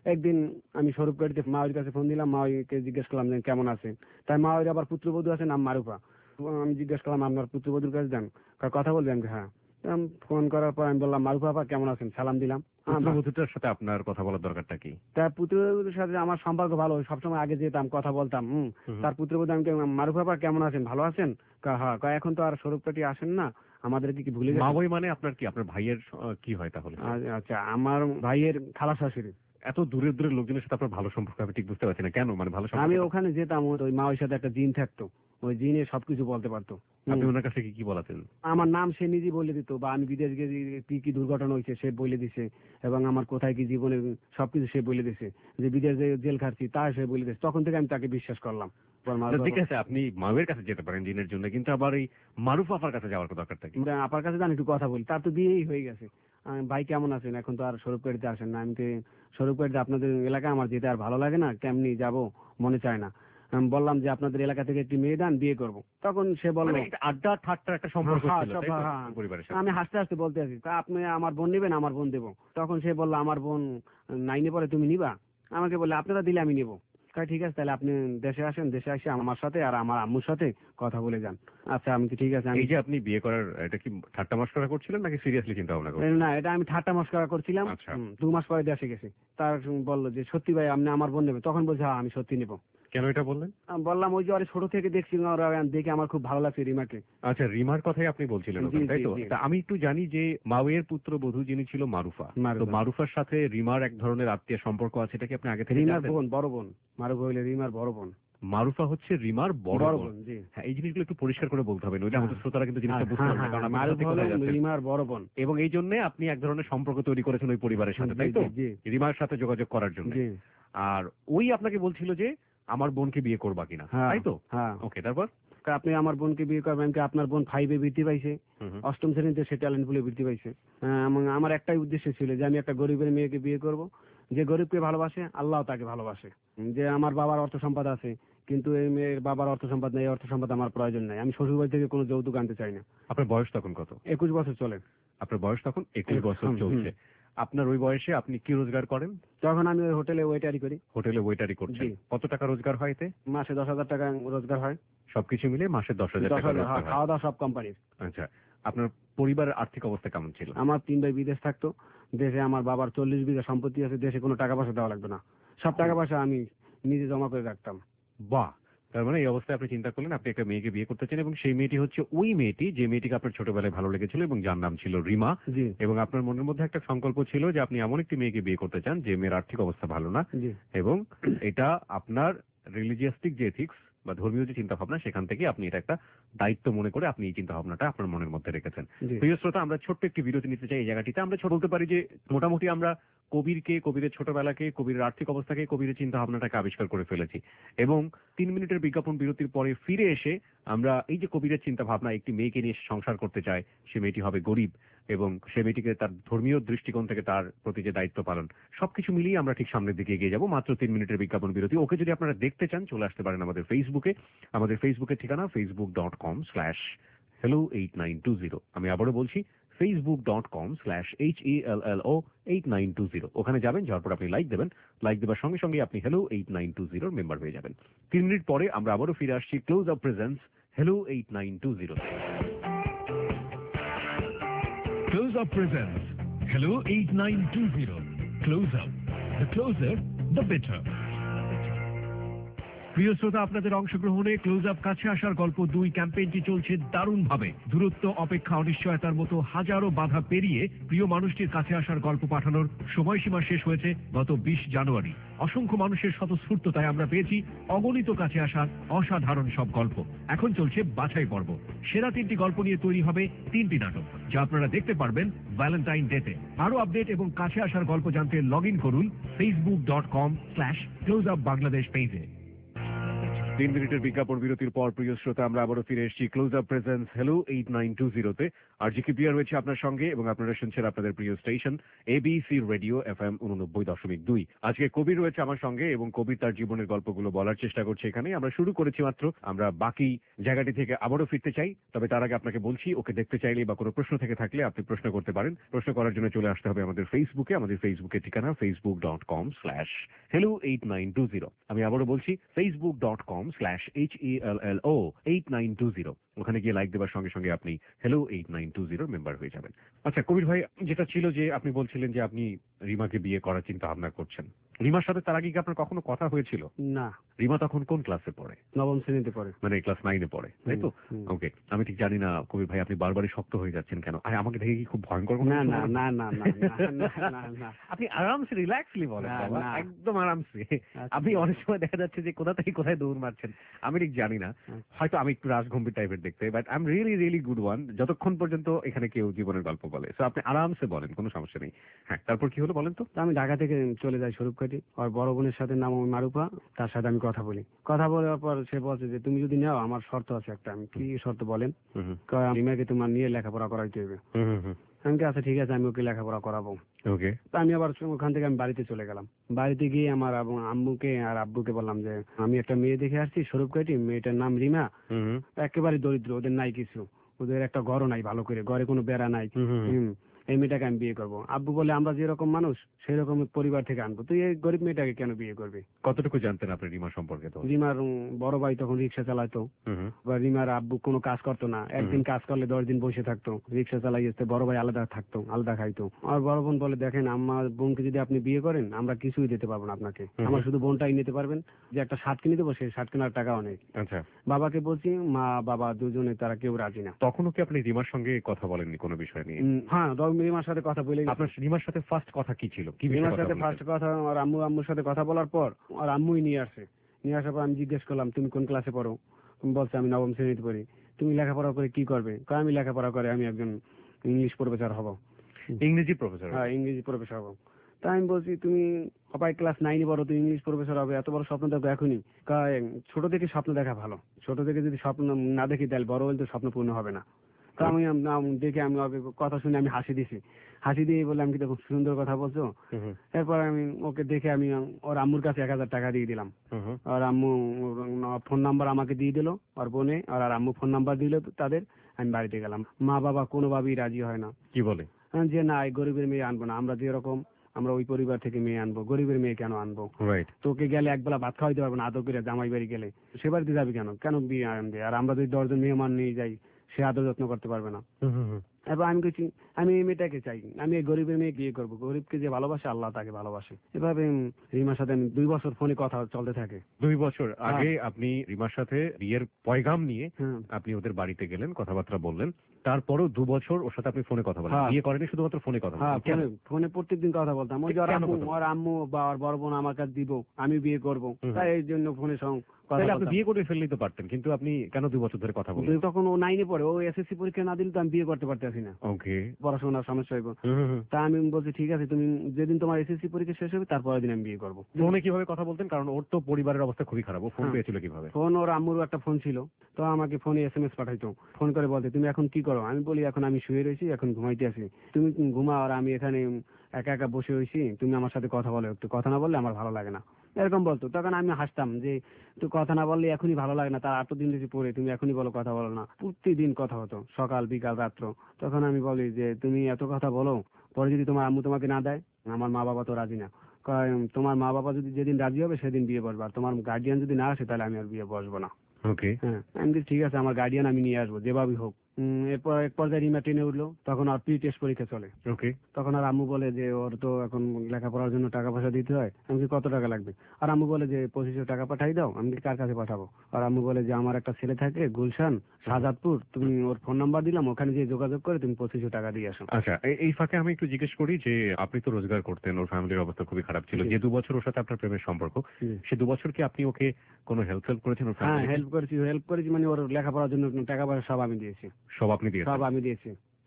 একদিন আমি স্বরূপকাঠিতে মাওয়ের কাছে ফোন দিলাম, মাওকে জিজ্ঞেস করলাম যে কেমন আছেন। তাই মাওয়ের আবার পুত্রবধূ আছে, নাম মারুফা। আমি জিজ্ঞেস করলাম আপনার পুত্রবধূর কাছে যান, কথা বলবেন? হ্যাঁ। ফোন করার পর আমি বললাম মারুফা আপা কেমন আছেন, সালাম দিলাম। পুত্রবধূটার সাথে আপনার কথা বলার দরকারটা কি? তার পুত্রবধূর সাথে আমার সম্পর্ক ভালো, সবসময় আগে যেতাম, কথা বলতাম। তার পুত্রবধূ আমি মারুফা আপা কেমন আছেন, ভালো আছেন? হ্যাঁ। এখন তো আর স্বরূপকাঠি আসেন না, আমাদেরকে কি ভুলে গেছেন? মাওই মানে আপনার কি, আপনার ভাইয়ের কি হয় তাহলে? আচ্ছা, আমার ভাইয়ের খালা শাশুড়ি। এত দূরের দূরের লোকজনের সাথে আপনার ভালো সম্পর্ক, আমি ঠিক বুঝতে পারছি না কেন, মানে ভালো সম্পর্ক? আমি ওখানে যেতাম, ওই মাওয়ের সাথে একটা জিন থাকতো, ওই জিনে সবকিছু বলতে পারতো। আপনি ওনার কাছে কি বলাতেন? আমার নাম সে নিজেই বলে দিত, বা আমি বিদেশ গিয়ে কি কি দুর্ঘটনা হয়েছে সে বলে দিছে, এবং আমার কোথায় কি জীবনে সবকিছু সে বলে দিছে, যে বিদেশ জেল খাচ্ছি তা সে বলে দিছে। তখন থেকে আমি তাকে বিশ্বাস করলাম। ঠিক আছে, আপনি মাওয়ের কাছে যেতে পারেন জিনের জন্য, কিন্তু আবার এই মারুফ আপার কাছে যাওয়ার দরকার থাকে? আপার কাছে জানি একটু কথা বলি, তার তো বিয়েই হয়ে গেছে। ভাই কেমন আছেন, এখন তো আর স্বরূপকাঠিতে আসেন না। আমি তো স্বরূপকাঠিতে আপনাদের এলাকায় আমার যেতে আর ভালো লাগে না, কেমনি যাব মনে চায় না। আমি বললাম যে আপনাদের এলাকা থেকে একটি মেয়ে দেন, বিয়ে করব। তখন সে বলল, আড্ডা ঠাট্টার একটা সম্পর্ক ছিল পরিবারের সাথে। আমি হাসতে হাসতে বলতে আছি, আপনি আমার বোন নেবেন? আমার বোন দেবো। তখন সে বলল আমার বোন 9 পরে, তুমি নিবা? আমাকে বললে আপনারা দিলে আমি নেবো। ঠিক আছে, তাহলে আপনি দেশে আসেন, দেশে এসে আমার সাথে আর আমার আম্মুর সাথে কথা বলে যান। আচ্ছা, আমি কি ঠিক আছে। এই যে আপনি বিয়ে করার, এটা কি ঠাট্টা মশকরা করছিলেন নাকি সিরিয়াসলি চিন্তা ভাবনা করছিলেন? না, এটা আমি ঠাট্টা মশকরা করছিলাম। 2 মাস পরে দেশে গেছি। তার বললো যে সত্যি ভাই আপনি আমার বোন নেবে? তখন বলছে হ্যাঁ আমি সত্যি নেবো। কেন এটা বললেন? বললাম ওই যে ছোট থেকে দেখছি, দেখে আমার খুব ভালো লাগছে রিমাকে। আচ্ছা, রিমার কথাই আপনি বলছিলেন, তাই তো? আমি একটু জানি যে মাওয়ের পুত্রবধূ যিনি ছিল মারুফা, তো মারুফার সাথে রিমার এক ধরনের আত্মীয় সম্পর্ক আছে, এটা কি আপনি আগে থেকে জানতেন? রিমার বোন, বড় বোন। মারুফা হইলে রিমার বড় বোন। মারুফা হচ্ছে রিমার বড় বোন। হ্যাঁ, এই জিনিসগুলো একটু পরিষ্কার করে বলতে হবে, নইলে আমাদের শ্রোতারা কিন্তু জিনিসটা বুঝতে পারবে না, কারণ মারুফা হলো রিমার বড় বোন। এবং এই জন্য আপনি এক ধরনের সম্পর্ক তৈরি করেছেন ওই পরিবারের সাথে, তাই তো? রিমার সাথে যোগাযোগ করার জন্য। আর ওই আপনাকে বলছিল যে আমার বোনকে বিয়ে করবা কিনা, তাই তো? হ্যাঁ। ওকে, তারপর? আপনি আমার বোনকে বিয়ে করবেন কি? আপনার বোন 5 বৃত্তি পাইছে, 8ম শ্রেণীতে সে ট্যালেন্ট পুলে বৃত্তি পাইছে। আমার একটাই উদ্দেশ্য ছিল যে আমি একটা গরিবের মেয়েকে বিয়ে করব, যে গরিবকে ভালোবাসে আল্লাহ তাকে ভালোবাসে। যে আমার বাবার অর্থ সম্পদ আছে, কিন্তু এই মেয়ের বাবার অর্থ সম্পদ নেই, অর্থ সম্পদ আমার প্রয়োজন নাই। আমি শ্বশুর বাড়ি থেকে কোনো যৌতুক আনতে চাই না। আপনার বয়স তখন কত? 21 বছর চলে। আপনার বয়স তখন 21 বছর চলছে। আপনার ওই বয়সে আপনি কি রোজগার করেন? তখন আমি ওই হোটেলে ওয়েটারি করি। হোটেলে ওয়েটারি করছেন? কত টাকা রোজগার হয় এতে? মাসে 10,000 টাকা রোজগার হয়। সবকিছু মিলে মাসে 10,000 টাকা রোজগার হয়? খাওয়া দাওয়া সব কোম্পানির। আচ্ছা, আপনার পরিবারের আর্থিক অবস্থা কেমন ছিল? আমার 3 ভাই বিদেশ থাকতো। দেশে আমার বাবার 40 বিঘা সম্পত্তি আছে, দেশে কোনো টাকা পয়সা দেওয়া লাগবে না, সব টাকা পয়সা আমি নিজে জমা করে রাখতাম। বাহ! তার মানে এই অবস্থায় আপনি চিন্তা করলেন আপনি একটা মেয়েকে বিয়ে করতে চান, এবং সেই মেয়েটি হচ্ছে ওই মেয়েটি যে মেয়েটিকে আপনার ছোটবেলায় ভালো লেগেছিল এবং যার নাম ছিল রিমা। এবং আপনার মনের মধ্যে একটা সংকল্প ছিল যে আপনি এমন একটি মেয়েকে বিয়ে করতে চান যে মেয়ের আর্থিক অবস্থা ভালো না, এবং এটা আপনার রিলিজিয়াস্টিক যে এথিক্স বা ধর্মীয় যে চিন্তা ভাবনা, সেখান থেকে আপনি এটা একটা দায়িত্ব মনে করে আপনি এই চিন্তা ভাবনাটা আপনার মনের মধ্যে রেখেছেন। প্রিয় শ্রোতা, আমরা ছোট্ট একটি বিরতি নিতে চাই এই জায়গাটিতে। আমরা বলতে পারি যে মোটামুটি আমরা কবিরকে, কবিরের ছোটবেলাকে, কবিরের আর্থিক অবস্থাকে, কবিরের চিন্তা ভাবনাটাকে আবিষ্কার করে ফেলেছি, এবং 3 মিনিটের বিজ্ঞাপন বিরতির পরে ফিরে এসে আমরা এই যে কবিরের চিন্তা ভাবনা, একটি মেয়েকে নিয়ে সংসার করতে চায়, সে মেয়েটি হবে গরিব, এবং সে মেয়েটিকে তার ধর্মীয় দৃষ্টিকোণ থেকে তার প্রতি যে দায়িত্ব পালন, সবকিছু মিলিয়ে আমরা ঠিক সামনের দিকে এগিয়ে যাবো। মাত্র 3 মিনিটের বিজ্ঞাপন বিরতি। ওকে যদি আপনারা দেখতে চান চলে আসতে পারেন আমাদের ফেসবুকে। আমাদের ফেসবুকের ঠিকানা facebook.com/hello8920। আমি আবারও বলছি facebook.com/HELLO8920। ওখানে যাবেন, যাওয়ার পর আপনি লাইক দেবেন। লাইক দেওয়ার সঙ্গে সঙ্গে আপনি Hello 8920 মেম্বার হয়ে যাবেন। 3 মিনিট পরে আমরা আবারও ফিরে আসছি close up presents Hello 8920। Close Up presents Hello 8920. Close Up. The closer, the better. প্রিয় শ্রোতা, আপনাদের অংশগ্রহণে ক্লোজ আপ কাছে আসার গল্প 2 ক্যাম্পেইনটি চলছে দারুণভাবে। দূরত্ব, অপেক্ষা, অনিশ্চয়তার মতো হাজারো বাধা পেরিয়ে প্রিয় মানুষটির কাছে আসার গল্প পাঠানোর সময়সীমা শেষ হয়েছে গত 20 জানুয়ারি। অসংখ্য মানুষের স্বতঃস্ফূর্ততায় আমরা পেয়েছি অগণিত কাছে আসার অসাধারণ সব গল্প। এখন চলছে বাছাই পর্ব। সেরা 3টি গল্প নিয়ে তৈরি হবে 3টি নাটক, যা আপনারা দেখতে পারবেন ভ্যালেন্টাইন ডেতে। আরো আপডেট এবং কাছে আসার গল্প জানতে লগ ইন করুন facebook.com/closeupbangladesh পেজে। 3 মিনিটের বিজ্ঞাপন বিরতির পর প্রিয় শ্রোতা আমরা আবারও ফিরে এসেছি ক্লোজ আপ প্রেজেন্স হ্যালো 8920 তে। আর জি কি প্রিয়া রয়েছে আপনার সঙ্গে এবং আপনারা শুনছেন আপনাদের প্রিয় স্টেশন এবিসি রেডিও FM 89.2। আজকে কবি রয়েছে আমার সঙ্গে এবং কবি তার জীবনের গল্পগুলো বলার চেষ্টা করছে এখানে। আমরা শুরু করেছি মাত্র, আমরা বাকি জায়গাটি থেকে আবারও ফিরতে চাই। তবে তার আগে আপনাকে বলছি, ওকে দেখতে চাইলে বা কোনো প্রশ্ন থেকে থাকলে আপনি প্রশ্ন করতে পারেন। প্রশ্ন করার জন্য চলে আসতে হবে আমাদের ফেসবুকে। আমাদের ফেসবুকের ঠিকানা facebook.com/hello8920। আমি আবারও বলছি facebook.com/HELLO8920। ওখানে গিয়ে লাইক দেওয়ার সঙ্গে সঙ্গে আপনি হ্যালো 8920 মেম্বার হয়ে যাবেন। আচ্ছা কবির ভাই, যেটা ছিল যে আপনি বলছিলেন যে আপনি রিমাকে বিয়ে করার চিন্তা ভাবনা করছেন। রিমার সাথে তার আগে কি আপনার কখনো কথা হয়েছিল? না। রিমা তখন কোন ক্লাসে পড়ে? 9ম শ্রেণীতে পড়ে। মানে ক্লাস 9-এ পড়ে, তাই তো? ওকে, আমি ঠিক জানি না কবির ভাই আপনি বারবারই শক্ত হয়ে যাচ্ছেন কেন? আর আমাকে দেখে কি খুব ভয়ঙ্কর? না না না না না না না। আপনি আরামসে রিল্যাক্সলি বলেন বাবা, একদম আরামসে। আপনি অনেক সময় দেখা যাচ্ছে যে কোথা থেকে কোথায় দৌড় মারছেন, আমি ঠিক জানি না। হয়তো আমি একটু রাজগম্ভীর টাইপের দেখতে, but I am really really good one, যতক্ষণ পর্যন্ত এখানে কেউ জীবনের গল্প বলে। সো আপনি আরামসে বলেন, কোনো সমস্যা নেই। হ্যাঁ, তারপর কি হলো বলেন তো? আমি ঢাকা থেকে চলে যাই স্বরূপকাঠি। আর বড় বোনের সাথে নাম মারুপা, তার সাথে আমি কথা বলি। কথা বলার পর সে বলছে যে তুমি যদি নাও আমার শর্ত আছে একটা। আমি কি শর্ত বলেন? রিমাকে তোমার নিয়ে লেখাপড়া করাইতে হবে। আমি কি আচ্ছা ঠিক আছে, আমি ওকে লেখাপড়া করাবো। ওকে। আমি আবার ওখান থেকে আমি বাড়িতে চলে গেলাম। বাড়িতে গিয়ে আমার আম্মুকে আর আব্বুকে বললাম যে আমি একটা মেয়ে দেখে আসছি স্বরূপকাঠি, মেয়েটার নাম রিমা। একেবারে দরিদ্র, ওদের নাই কিছু, ওদের একটা ঘরও নাই ভালো করে, ঘরে কোনো বেড়া নাই। এই মেয়েটাকে আমি বিয়ে করবো। আব্বু বলে আমরা যেরকম মানুষ সেই রকম পরিবার থেকে আনবো, তুই এই গরিব মেয়েটাকে কেন বিয়ে করবি? কতটুকু জানতেন আপনি রিমা সম্পর্কে? তো রিমার বড় ভাই তখন রিক্সা চালাতো। রিমার আব্বু কোনো কাজ করতো না, একদিন কাজ করলে 10 দিন বসে থাকতো, রিক্সা চালাই আসতে। বড় ভাই আলাদা থাকতো, আলাদা খাইতো। আর বড় বোন বলে দেখেন আমার বোনকে যদি আপনি বিয়ে করেন আমরা কিছুই দিতে পারবো না আপনাকে, আমার শুধু বোনটাই নিতে পারবেন। যে একটা শার্ট কিনে দেবো, সেই শার্ট কেনার টাকা অনেক। আচ্ছা, বাবাকে বলছি, মা বাবা দুজনে তারা কেউ রাজি না। তখনও কি আপনি রিমার সঙ্গে কথা বলেননি কোনো বিষয় নিয়ে? হ্যাঁ, রিমার সাথে কথা বলে। আপনার রিমার সাথে ফার্স্ট কথা কি ছিল? কি রিমার সাথে ফার্স্ট কথা আর আম্মুর সাথে কথা বলার পর আর আম্মুই নিয়ে আসে। নিয়ে আসার পর আমি জিজ্ঞেস করলাম তুমি কোন ক্লাসে পড়ো? বলছে আমি 9ম শ্রেণীতে পড়ি। তুমি লেখাপড়া করে কি করবে? আমি লেখাপড়া করে আমি একজন ইংলিশ প্রফেসর হব। ইংরেজি প্রফেসর? হ্যাঁ, ইংরেজি প্রফেসর হব। তাই আমি বলছি তুমি সবাই ক্লাস 9-এ পড়ো, তুমি ইংলিশ প্রফেসর হবে, এত বড় স্বপ্ন দেখো এখনই? ছোট থেকে স্বপ্ন দেখা ভালো, ছোট থেকে যদি স্বপ্ন না দেখি তাহলে বড় হলে তো স্বপ্ন পূর্ণ হবে না। তো আমি দেখে আমি কথা শুনে আমি হাসি দিছি। হাসি দিয়ে বললাম কি দেখো সুন্দর কথা বলছো। এরপর আমি ওকে দেখে আমি ওর আম্মুর কাছে 1000 টাকা দিয়ে দিলাম। আর আম্মু ফোন নাম্বার আমাকে দিয়ে দিল, আর বোনে আর আম্মু ফোন নাম্বার দিল তাদের। আমি বাড়িতে গেলাম। মা বাবা কোনোভাবেই রাজি হয় না। কি বলে? যে না, এই গরিবের মেয়ে আনবো না, আমরা যেরকম আমরা ওই পরিবার থেকে মেয়ে আনবো, গরিবের মেয়ে কেন আনবো? তোকে গেলে একবেলা ভাত খাওয়াইতে পারবো না, আদর করে জামাই বাড়ি গেলে সে বাড়িতে যাবি কেন? কেন বিয়ে আনবে? আর আমরা যদি 10 জন মেহমান নিয়ে যাই সে আদর যত্ন করতে পারবে না। এবার আমি বলছি আমি এই মেয়েটাকে চাই, আমি এই গরিবের মেয়ে বিয়ে করবো। গরিবকে যে ভালোবাসে আল্লাহ তাকে ভালোবাসে। এভাবে রিমার সাথে আমি 2 বছর ফোনে কথা চলতে থাকে। 2 বছর আগে আপনি রিমার সাথে বিয়ের পয়গাম নিয়ে আপনি ওদের বাড়িতে গেলেন, কথাবার্তা বললেন, তারপরও 2 বছর ওর সাথে আপনি ফোনে কথা বলেন? বিয়ে করেনি, শুধুমাত্র ফোনে কথা বলেন? ফোনে প্রত্যেকদিন কথা বলতাম। ওই যে ওর আম্মু বা ওর বড় বোন আমার কাছে দিব, আমি বিয়ে করবো, তাই এই জন্য ফোনে আপনি বিয়ে করে ফেললেই তো পারতেন, কিন্তু আপনি কেন 2 বছর ধরে কথা বলেন? তখন ও 9-এ পড়ে, ও এসএসসি পরীক্ষা না দিলে তো আমি বিয়ে করতে পারতেছি না। ওকে, পড়াশোনার সমস্যা হইব। তা আমি বলছি ঠিক আছে, তুমি যেদিন তোমার এসএসসি পরীক্ষা শেষ হবে তারপরের দিন আমি বিয়ে করবো। ফোনে কিভাবে কথা বলতেন? কারণ ওর তো পরিবারের অবস্থা খুবই খারাপ, ও ফোন পেয়েছিল কিভাবে? ফোন ওর আম্মুর একটা ফোন ছিল, তো আমাকে ফোনে SMS পাঠাইতো। ফোন করে বলতে তুমি এখন কি করো? আমি বলি এখন আমি শুয়ে রয়েছি, এখন ঘুমাইতে আছি, তুমি ঘুমাও আর আমি এখানে একা একা বসে রয়েছি, তুমি আমার সাথে কথা বলো, একটু কথা না বললে আমার ভালো লাগে না, এরকম বলতো। তখন আমি হাসতাম যে তুই কথা না বললে এখনই ভালো লাগে না, তার 8 দিন যদি পরে তুমি এখনই বলো কথা বলো না। প্রতিদিন কথা হতো, সকাল বিকাল রাত্র। তখন আমি বলি যে তুমি এত কথা বলো, পরে যদি তোমার আম্মু তোমাকে না দেয়? আমার মা বাবা তো রাজি না। তোমার মা বাবা যদি যেদিন রাজি হবে সেদিন বিয়ে বসবো, আর তোমার গার্ডিয়ান যদি না আসে তাহলে আমি আর বিয়ে বসবো না। ওকে, হ্যাঁ, আমি ঠিক আছে আমার গার্ডিয়ান আমি নিয়ে আসবো যেভাবেই হোক। এরপর এক পর্যায়ে রিমা ট্রেনে উঠলো, তখন আর প্রি টেস্ট পরীক্ষা চলে। ওকে, তখন আর আম্মু বলে যে ওর তো এখন লেখাপড়ার জন্য টাকা পয়সা দিতে হয়। আমি কত টাকা লাগবে? আর আম্মু বলে যে 2500 টাকা পাঠাই দাও। আমি কার কাছে পাঠাবো? আর আম্মু বলে যে আমার একটা ছেলে থাকে গুলশান শাহজাদপুর, তুমি ওর ফোন নাম্বার দিলাম, ওখানে যে যোগাযোগ করে তুমি 2500 টাকা দিয়ে আসো। আচ্ছা, এই ফাঁকে আমি একটু জিজ্ঞেস করি যে আপনি তো রোজগার করতেন, ওর ফ্যামিলির অবস্থা খুবই খারাপ ছিল, যে 2 বছর ওর সাথে আপনার প্রেমের সম্পর্ক, সে 2 বছর কি আপনি ওকে কোনো হেল্প করেছেন? হ্যাঁ, হেল্প করেছি মানে ওর লেখাপড়ার জন্য টাকা পয়সা সব আমি দিয়েছি। সব আপনি দিয়েছেন? সব আমি দিয়েছি।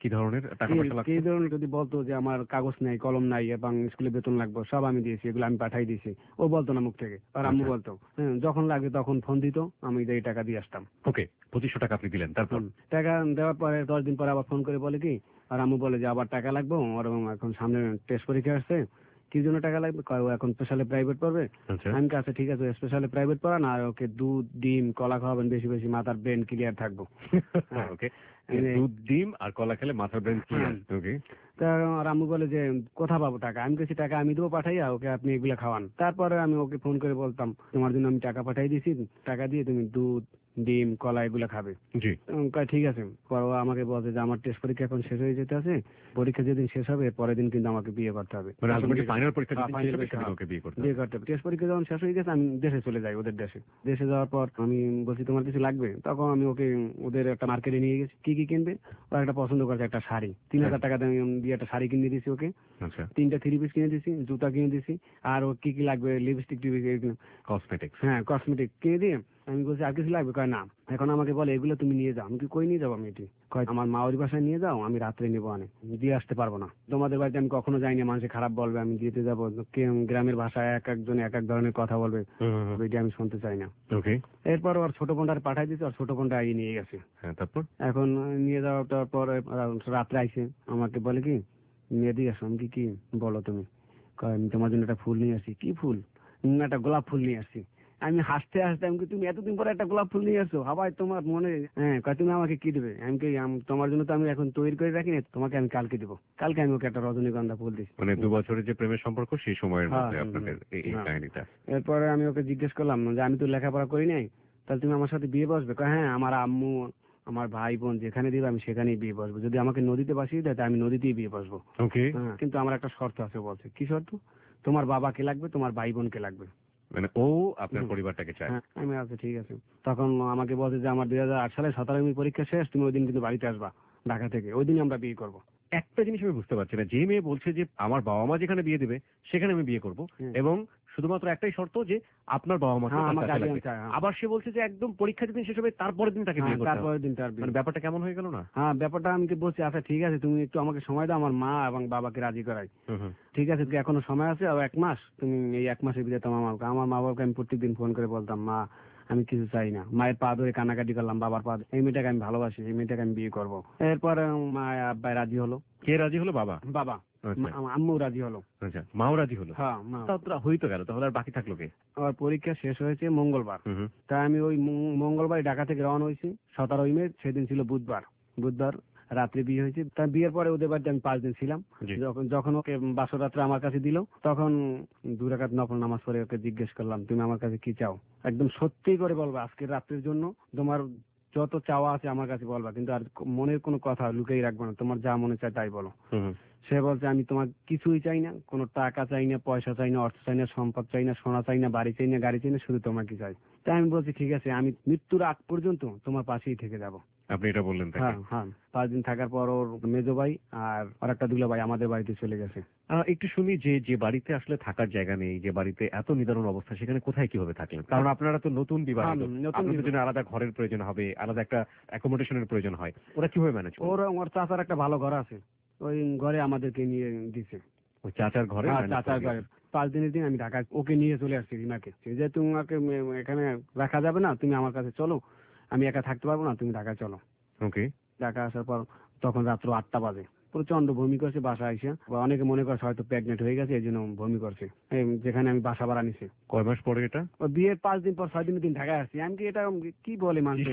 কি ধরনের টাকা পয়সা লাগছে? এই ধরনের যদি বলতো যে আমার কাগজ নাই, কলম নাই এবং স্কুলে বেতন লাগবে, সব আমি দিয়েছি, এগুলো আমি পাঠাই দিয়েছি। ও বলতো না মুখ থেকে, আর আম্মু বলতো যখন লাগবে তখন ফোন দিত, আমি এই টাকা দিয়ে আসতাম। ওকে, 2500 টাকা আপনি দিলেন, তারপর? টাকা দেওয়ার পরে 10 দিন পরে আবার ফোন করে বলে কি, আর আম্মু বলে যে আবার টাকা লাগবে, ওর এখন সামনে টেস্ট পরীক্ষা আসছে, কি জন্য টাকা লাগবে, কয় ও এখন স্পেশালে প্রাইভেট পড়বে। আচ্ছা। আমি কাছে ঠিক আছে, স্পেশালে প্রাইভেট পড়ান, আর ওকে দুধ ডিম কলা খাওয়াবেন বেশি বেশি, মাথার ব্রেন ক্লিয়ার থাকবো। ওকে, দুধ ডিম আর কলা খেলে মাথার ব্রেন ক্লিয়ার। ওকে, তা আর আম্মু বলে যে কোথা পাবো টাকা, আমি কিছু টাকা আমি দেবো পাঠাইয়া, ওকে আপনি এগুলো খাওয়ান। তারপরে আমি ওকে ফোন করে বলতাম তোমার জন্য আমি টাকা পাঠাই দিয়েছি, টাকা দিয়ে তুমি দুধ ডিম কলা এগুলো খাবে। জি। কয় ঠিক আছে। পরে ও আমাকে বলছে যে আমার টেস্ট পরীক্ষা এখন শেষ হয়ে যেতে আছে, পরীক্ষা যেদিন শেষ হবে পরের দিন কিন্তু আমাকে বিয়ে করতে হবে। মানে আলটিমেটলি ফাইনাল পরীক্ষা হ্যাঁ, যেদিন final শেষ হবে পরীক্ষা, সেদিন ওকে বিয়ে করতে বিয়ে হবে। করতে হবে। টেস্ট পরীক্ষা যখন শেষ হয়ে গেছে আমি দেশে চলে যাই, ওদের দেশে। দেশে যাওয়ার পর আমি বলছি তোমার কিছু লাগবে, তখন আমি ওকে ওদের একটা মার্কেটে নিয়ে গেছি। কি কি কিনবে, ও একটা পছন্দ করেছে একটা শাড়ি, 3000 টাকা দিয়ে একটা শাড়ি কিনে দিয়েছি ওকে। আচ্ছা, 3টা 3 পিস কিনে দিয়েছি, জুতা কিনে দিয়েছি, আর ও কি কি লাগবে লিপস্টিক টিপস্টিক, কসমেটিক্স। হ্যাঁ কসমেটিক কিনে দিয়ে আমি বলছি আর কিছু লাগবে, কয় না। এখন আমাকে বলে এগুলো তুমি নিয়ে যাও। আমি কি কই নিয়ে যাবো আমি এটি, কয় আমার মা ওর বাসায় নিয়ে যাও, আমি রাত্রে নেবো, আনে দিয়ে আসতে পারবো না। তোমাদের বাড়িতে আমি কখনো যাইনি, মানুষে খারাপ বলবে, আমি দিতে যাবো, গ্রামের ভাষায় এক একজন এক এক ধরনের কথা বলবে, এটি আমি শুনতে চাই না। ওকে, এরপর ওর ছোট বোনটা পাঠাই দিয়েছে, ওর ছোট বোনটা আগে নিয়ে গেছে। হ্যাঁ, তারপর? এখন নিয়ে যাওয়ার পর রাত্রে আইসে আমাকে বলে কি নিয়ে দিয়ে আসো। আমি কি বলো তুমি, কয় আমি তোমার জন্য একটা ফুল নিয়ে আসি। কি ফুল? একটা গোলাপ ফুল নিয়ে আসি। আমি হাসতে হাসতে আমি কি তুমি এতদিন পরে একটা গোলাপ ফুল নিয়ে আসছো, হাবাই তোমার মনে, হ্যাঁ কয় তুমি আমাকে কি দেবে। আমি কি তোমার জন্য তো আমি এখন তৈরি করে রাখিনি, তোমাকে আমি কালকে দেবো। কালকে আমি ওকে একটা রজনীগন্ধা ফুল দিচ্ছি। মানে 2 বছরের যে প্রেমের সম্পর্ক সেই সময়ের মধ্যে আপনাদের এই হ্যাঁ। কাহিনীটা। এরপরে আমি ওকে জিজ্ঞেস করলাম যে আমি তো লেখাপড়া করি নাই, তাহলে তুমি আমার সাথে বিয়ে বসবে। কয় হ্যাঁ, আমার আম্মু আমার ভাই বোন যেখানে দিবে আমি সেখানেই বিয়ে বসবো, যদি আমাকে নদীতে ভাসিয়ে দেয় তাহলে আমি নদীতেই বিয়ে বসবো। ওকে, হ্যাঁ, কিন্তু আমার একটা শর্ত আছে। বলছে কি শর্ত? তোমার বাবাকে লাগবে, তোমার ভাই বোনকে লাগবে। মানে ও আপনার পরিবারটাকে চায়। হ্যাঁ, আমি আচ্ছা ঠিক আছে। তখন আমাকে বলছে যে আমার 2008 সালে 17 পরীক্ষা শেষ, তুমি ওই দিন কিন্তু বাড়িতে আসবা ঢাকা থেকে, ওই দিন আমরা বিয়ে করবো। একটা জিনিস আমি বুঝতে পারছি না, যে মেয়ে বলছে যে আমার বাবা মা যেখানে বিয়ে দেবে সেখানে আমি বিয়ে করব, এবং শুধুমাত্র একটাই শর্ত যে আপনার বাবা মা হ্যাঁ, আমার কাছে guardian লাগবে। চায়, হ্যাঁ। আবার সে বলছে যে একদম পরীক্ষা যেদিন শেষ হবে তারপরের দিন তাকে বিয়ে করতে হবে। তারপরের দিন তার বিয়ে। মানে ব্যাপারটা কেমন হয়ে গেল না? হ্যাঁ, ব্যাপারটা আমি কি বলছি আচ্ছা ঠিক আছে তুমি একটু আমাকে সময় দাও, আমার মা এবং বাবাকে রাজি করাই। ঠিক আছে, তুমি এখনো সময় আছে, আর 1 মাস, তুমি এই 1 মাসের ভিতরে তোমার আমার মা বাবাকে আমি প্রত্যেকদিন ফোন করে বলতাম মা আমি কিছু চাই না। মায়ের পা ধরে কান্নাকাটি করলাম, বাবার পা ধরে, এই মেয়েটাকে আমি ভালোবাসি, এই মেয়েটাকে আমি বিয়ে করবো। এরপর মা আব্বাই রাজি হলো। কে রাজি হলো? বাবা? বাবা। আচ্ছা। আম্মু রাজি হলো। আচ্ছা, মাও রাজি হলো? হ্যাঁ, মা। তাও হইতো গেল, তাহলে আর বাকি থাকলো কে? আমার পরীক্ষা শেষ হয়েছে মঙ্গলবার। তা আমি ওই মঙ্গলবার ঢাকা থেকে রওনা হয়েছি 17 মে, সেদিন ছিল বুধবার রাত্রে বিয়ে হয়েছে। তা বিয়ের পরে ওদের বাড়িতে আমি 5 দিন ছিলাম। যখন ওকে বাসর রাত্রে আমার কাছে দিল, তখন 2 রাকাত নফল নামাজ পড়ে ওকে জিজ্ঞেস করলাম তুমি আমার কাছে কি চাও, একদম সত্যি করে বলবা, আজকের রাত্রের জন্য তোমার যত চাওয়া আছে আমার কাছে বলবা, কিন্তু আর মনের কোনো কথা লুকিয়ে রাখবে না, তোমার যা মনে চায় তাই বলো। সে বলছে আমি তোমার কিছুই চাই না, কোনো টাকা চাই না, পয়সা চাই না, অর্থ চাই না, সম্পদ চাই না, সোনা চাই না, বাড়ি চাই না, গাড়ি চাই না, শুধু তোমাকে চাই। তাই আমি বলছি ঠিক আছে, আমি মৃত্যুর আগ পর্যন্ত তোমার পাশেই থেকে যাব। আপনি এটা বললেন তাকে? হ্যাঁ হ্যাঁ। 5 দিন থাকার পর ওর মেজো ভাই আর একটা দুলা ভাই আমাদের বাড়িতে চলে গেছে। একটু শুনি যে বাড়িতে আসলে থাকার জায়গা নেই, যে বাড়িতে এত নিদারুণ অবস্থা, সেখানে কোথায় কিভাবে থাকলেন? কারণ আপনারা তো নতুন বিবাহিত, আপনাদের জন্য আলাদা ঘরের প্রয়োজন হবে, আলাদা একটা অ্যাকোমোডেশনের প্রয়োজন হয়, ওরা কিভাবে ম্যানেজ করে? ওর চাচার একটা ভালো ঘর আছে, ওই ঘরে আমাদেরকে নিয়ে দিছে। ওই চাচার ঘরে? চাচার ঘরে 5 দিনের দিন আমি ঢাকায় ওকে নিয়ে চলে আসছি রিমাকে, যে তোমাকে এখানে রাখা যাবে না, তুমি আমার কাছে চলো, আমি একা থাকতে পারবো না, তুমি ঢাকায় চলো। ওকে। ঢাকা আসার পর তখন রাত্র 8টা বাজে, প্রচন্ড বমি করছে বাসা আইসা, অনেকে মনে করছে হয়তো প্রেগনেন্ট হয়ে গেছে, এই জন্য বমি করছে, যেখানে আমি বাসা ভাড়া নিছি। কয় মাস পরে এটা? বিয়ের 5 দিন পর 6 দিনের দিন ঢাকায় আসছি। আমি কি এটা কি বলে মানুষ।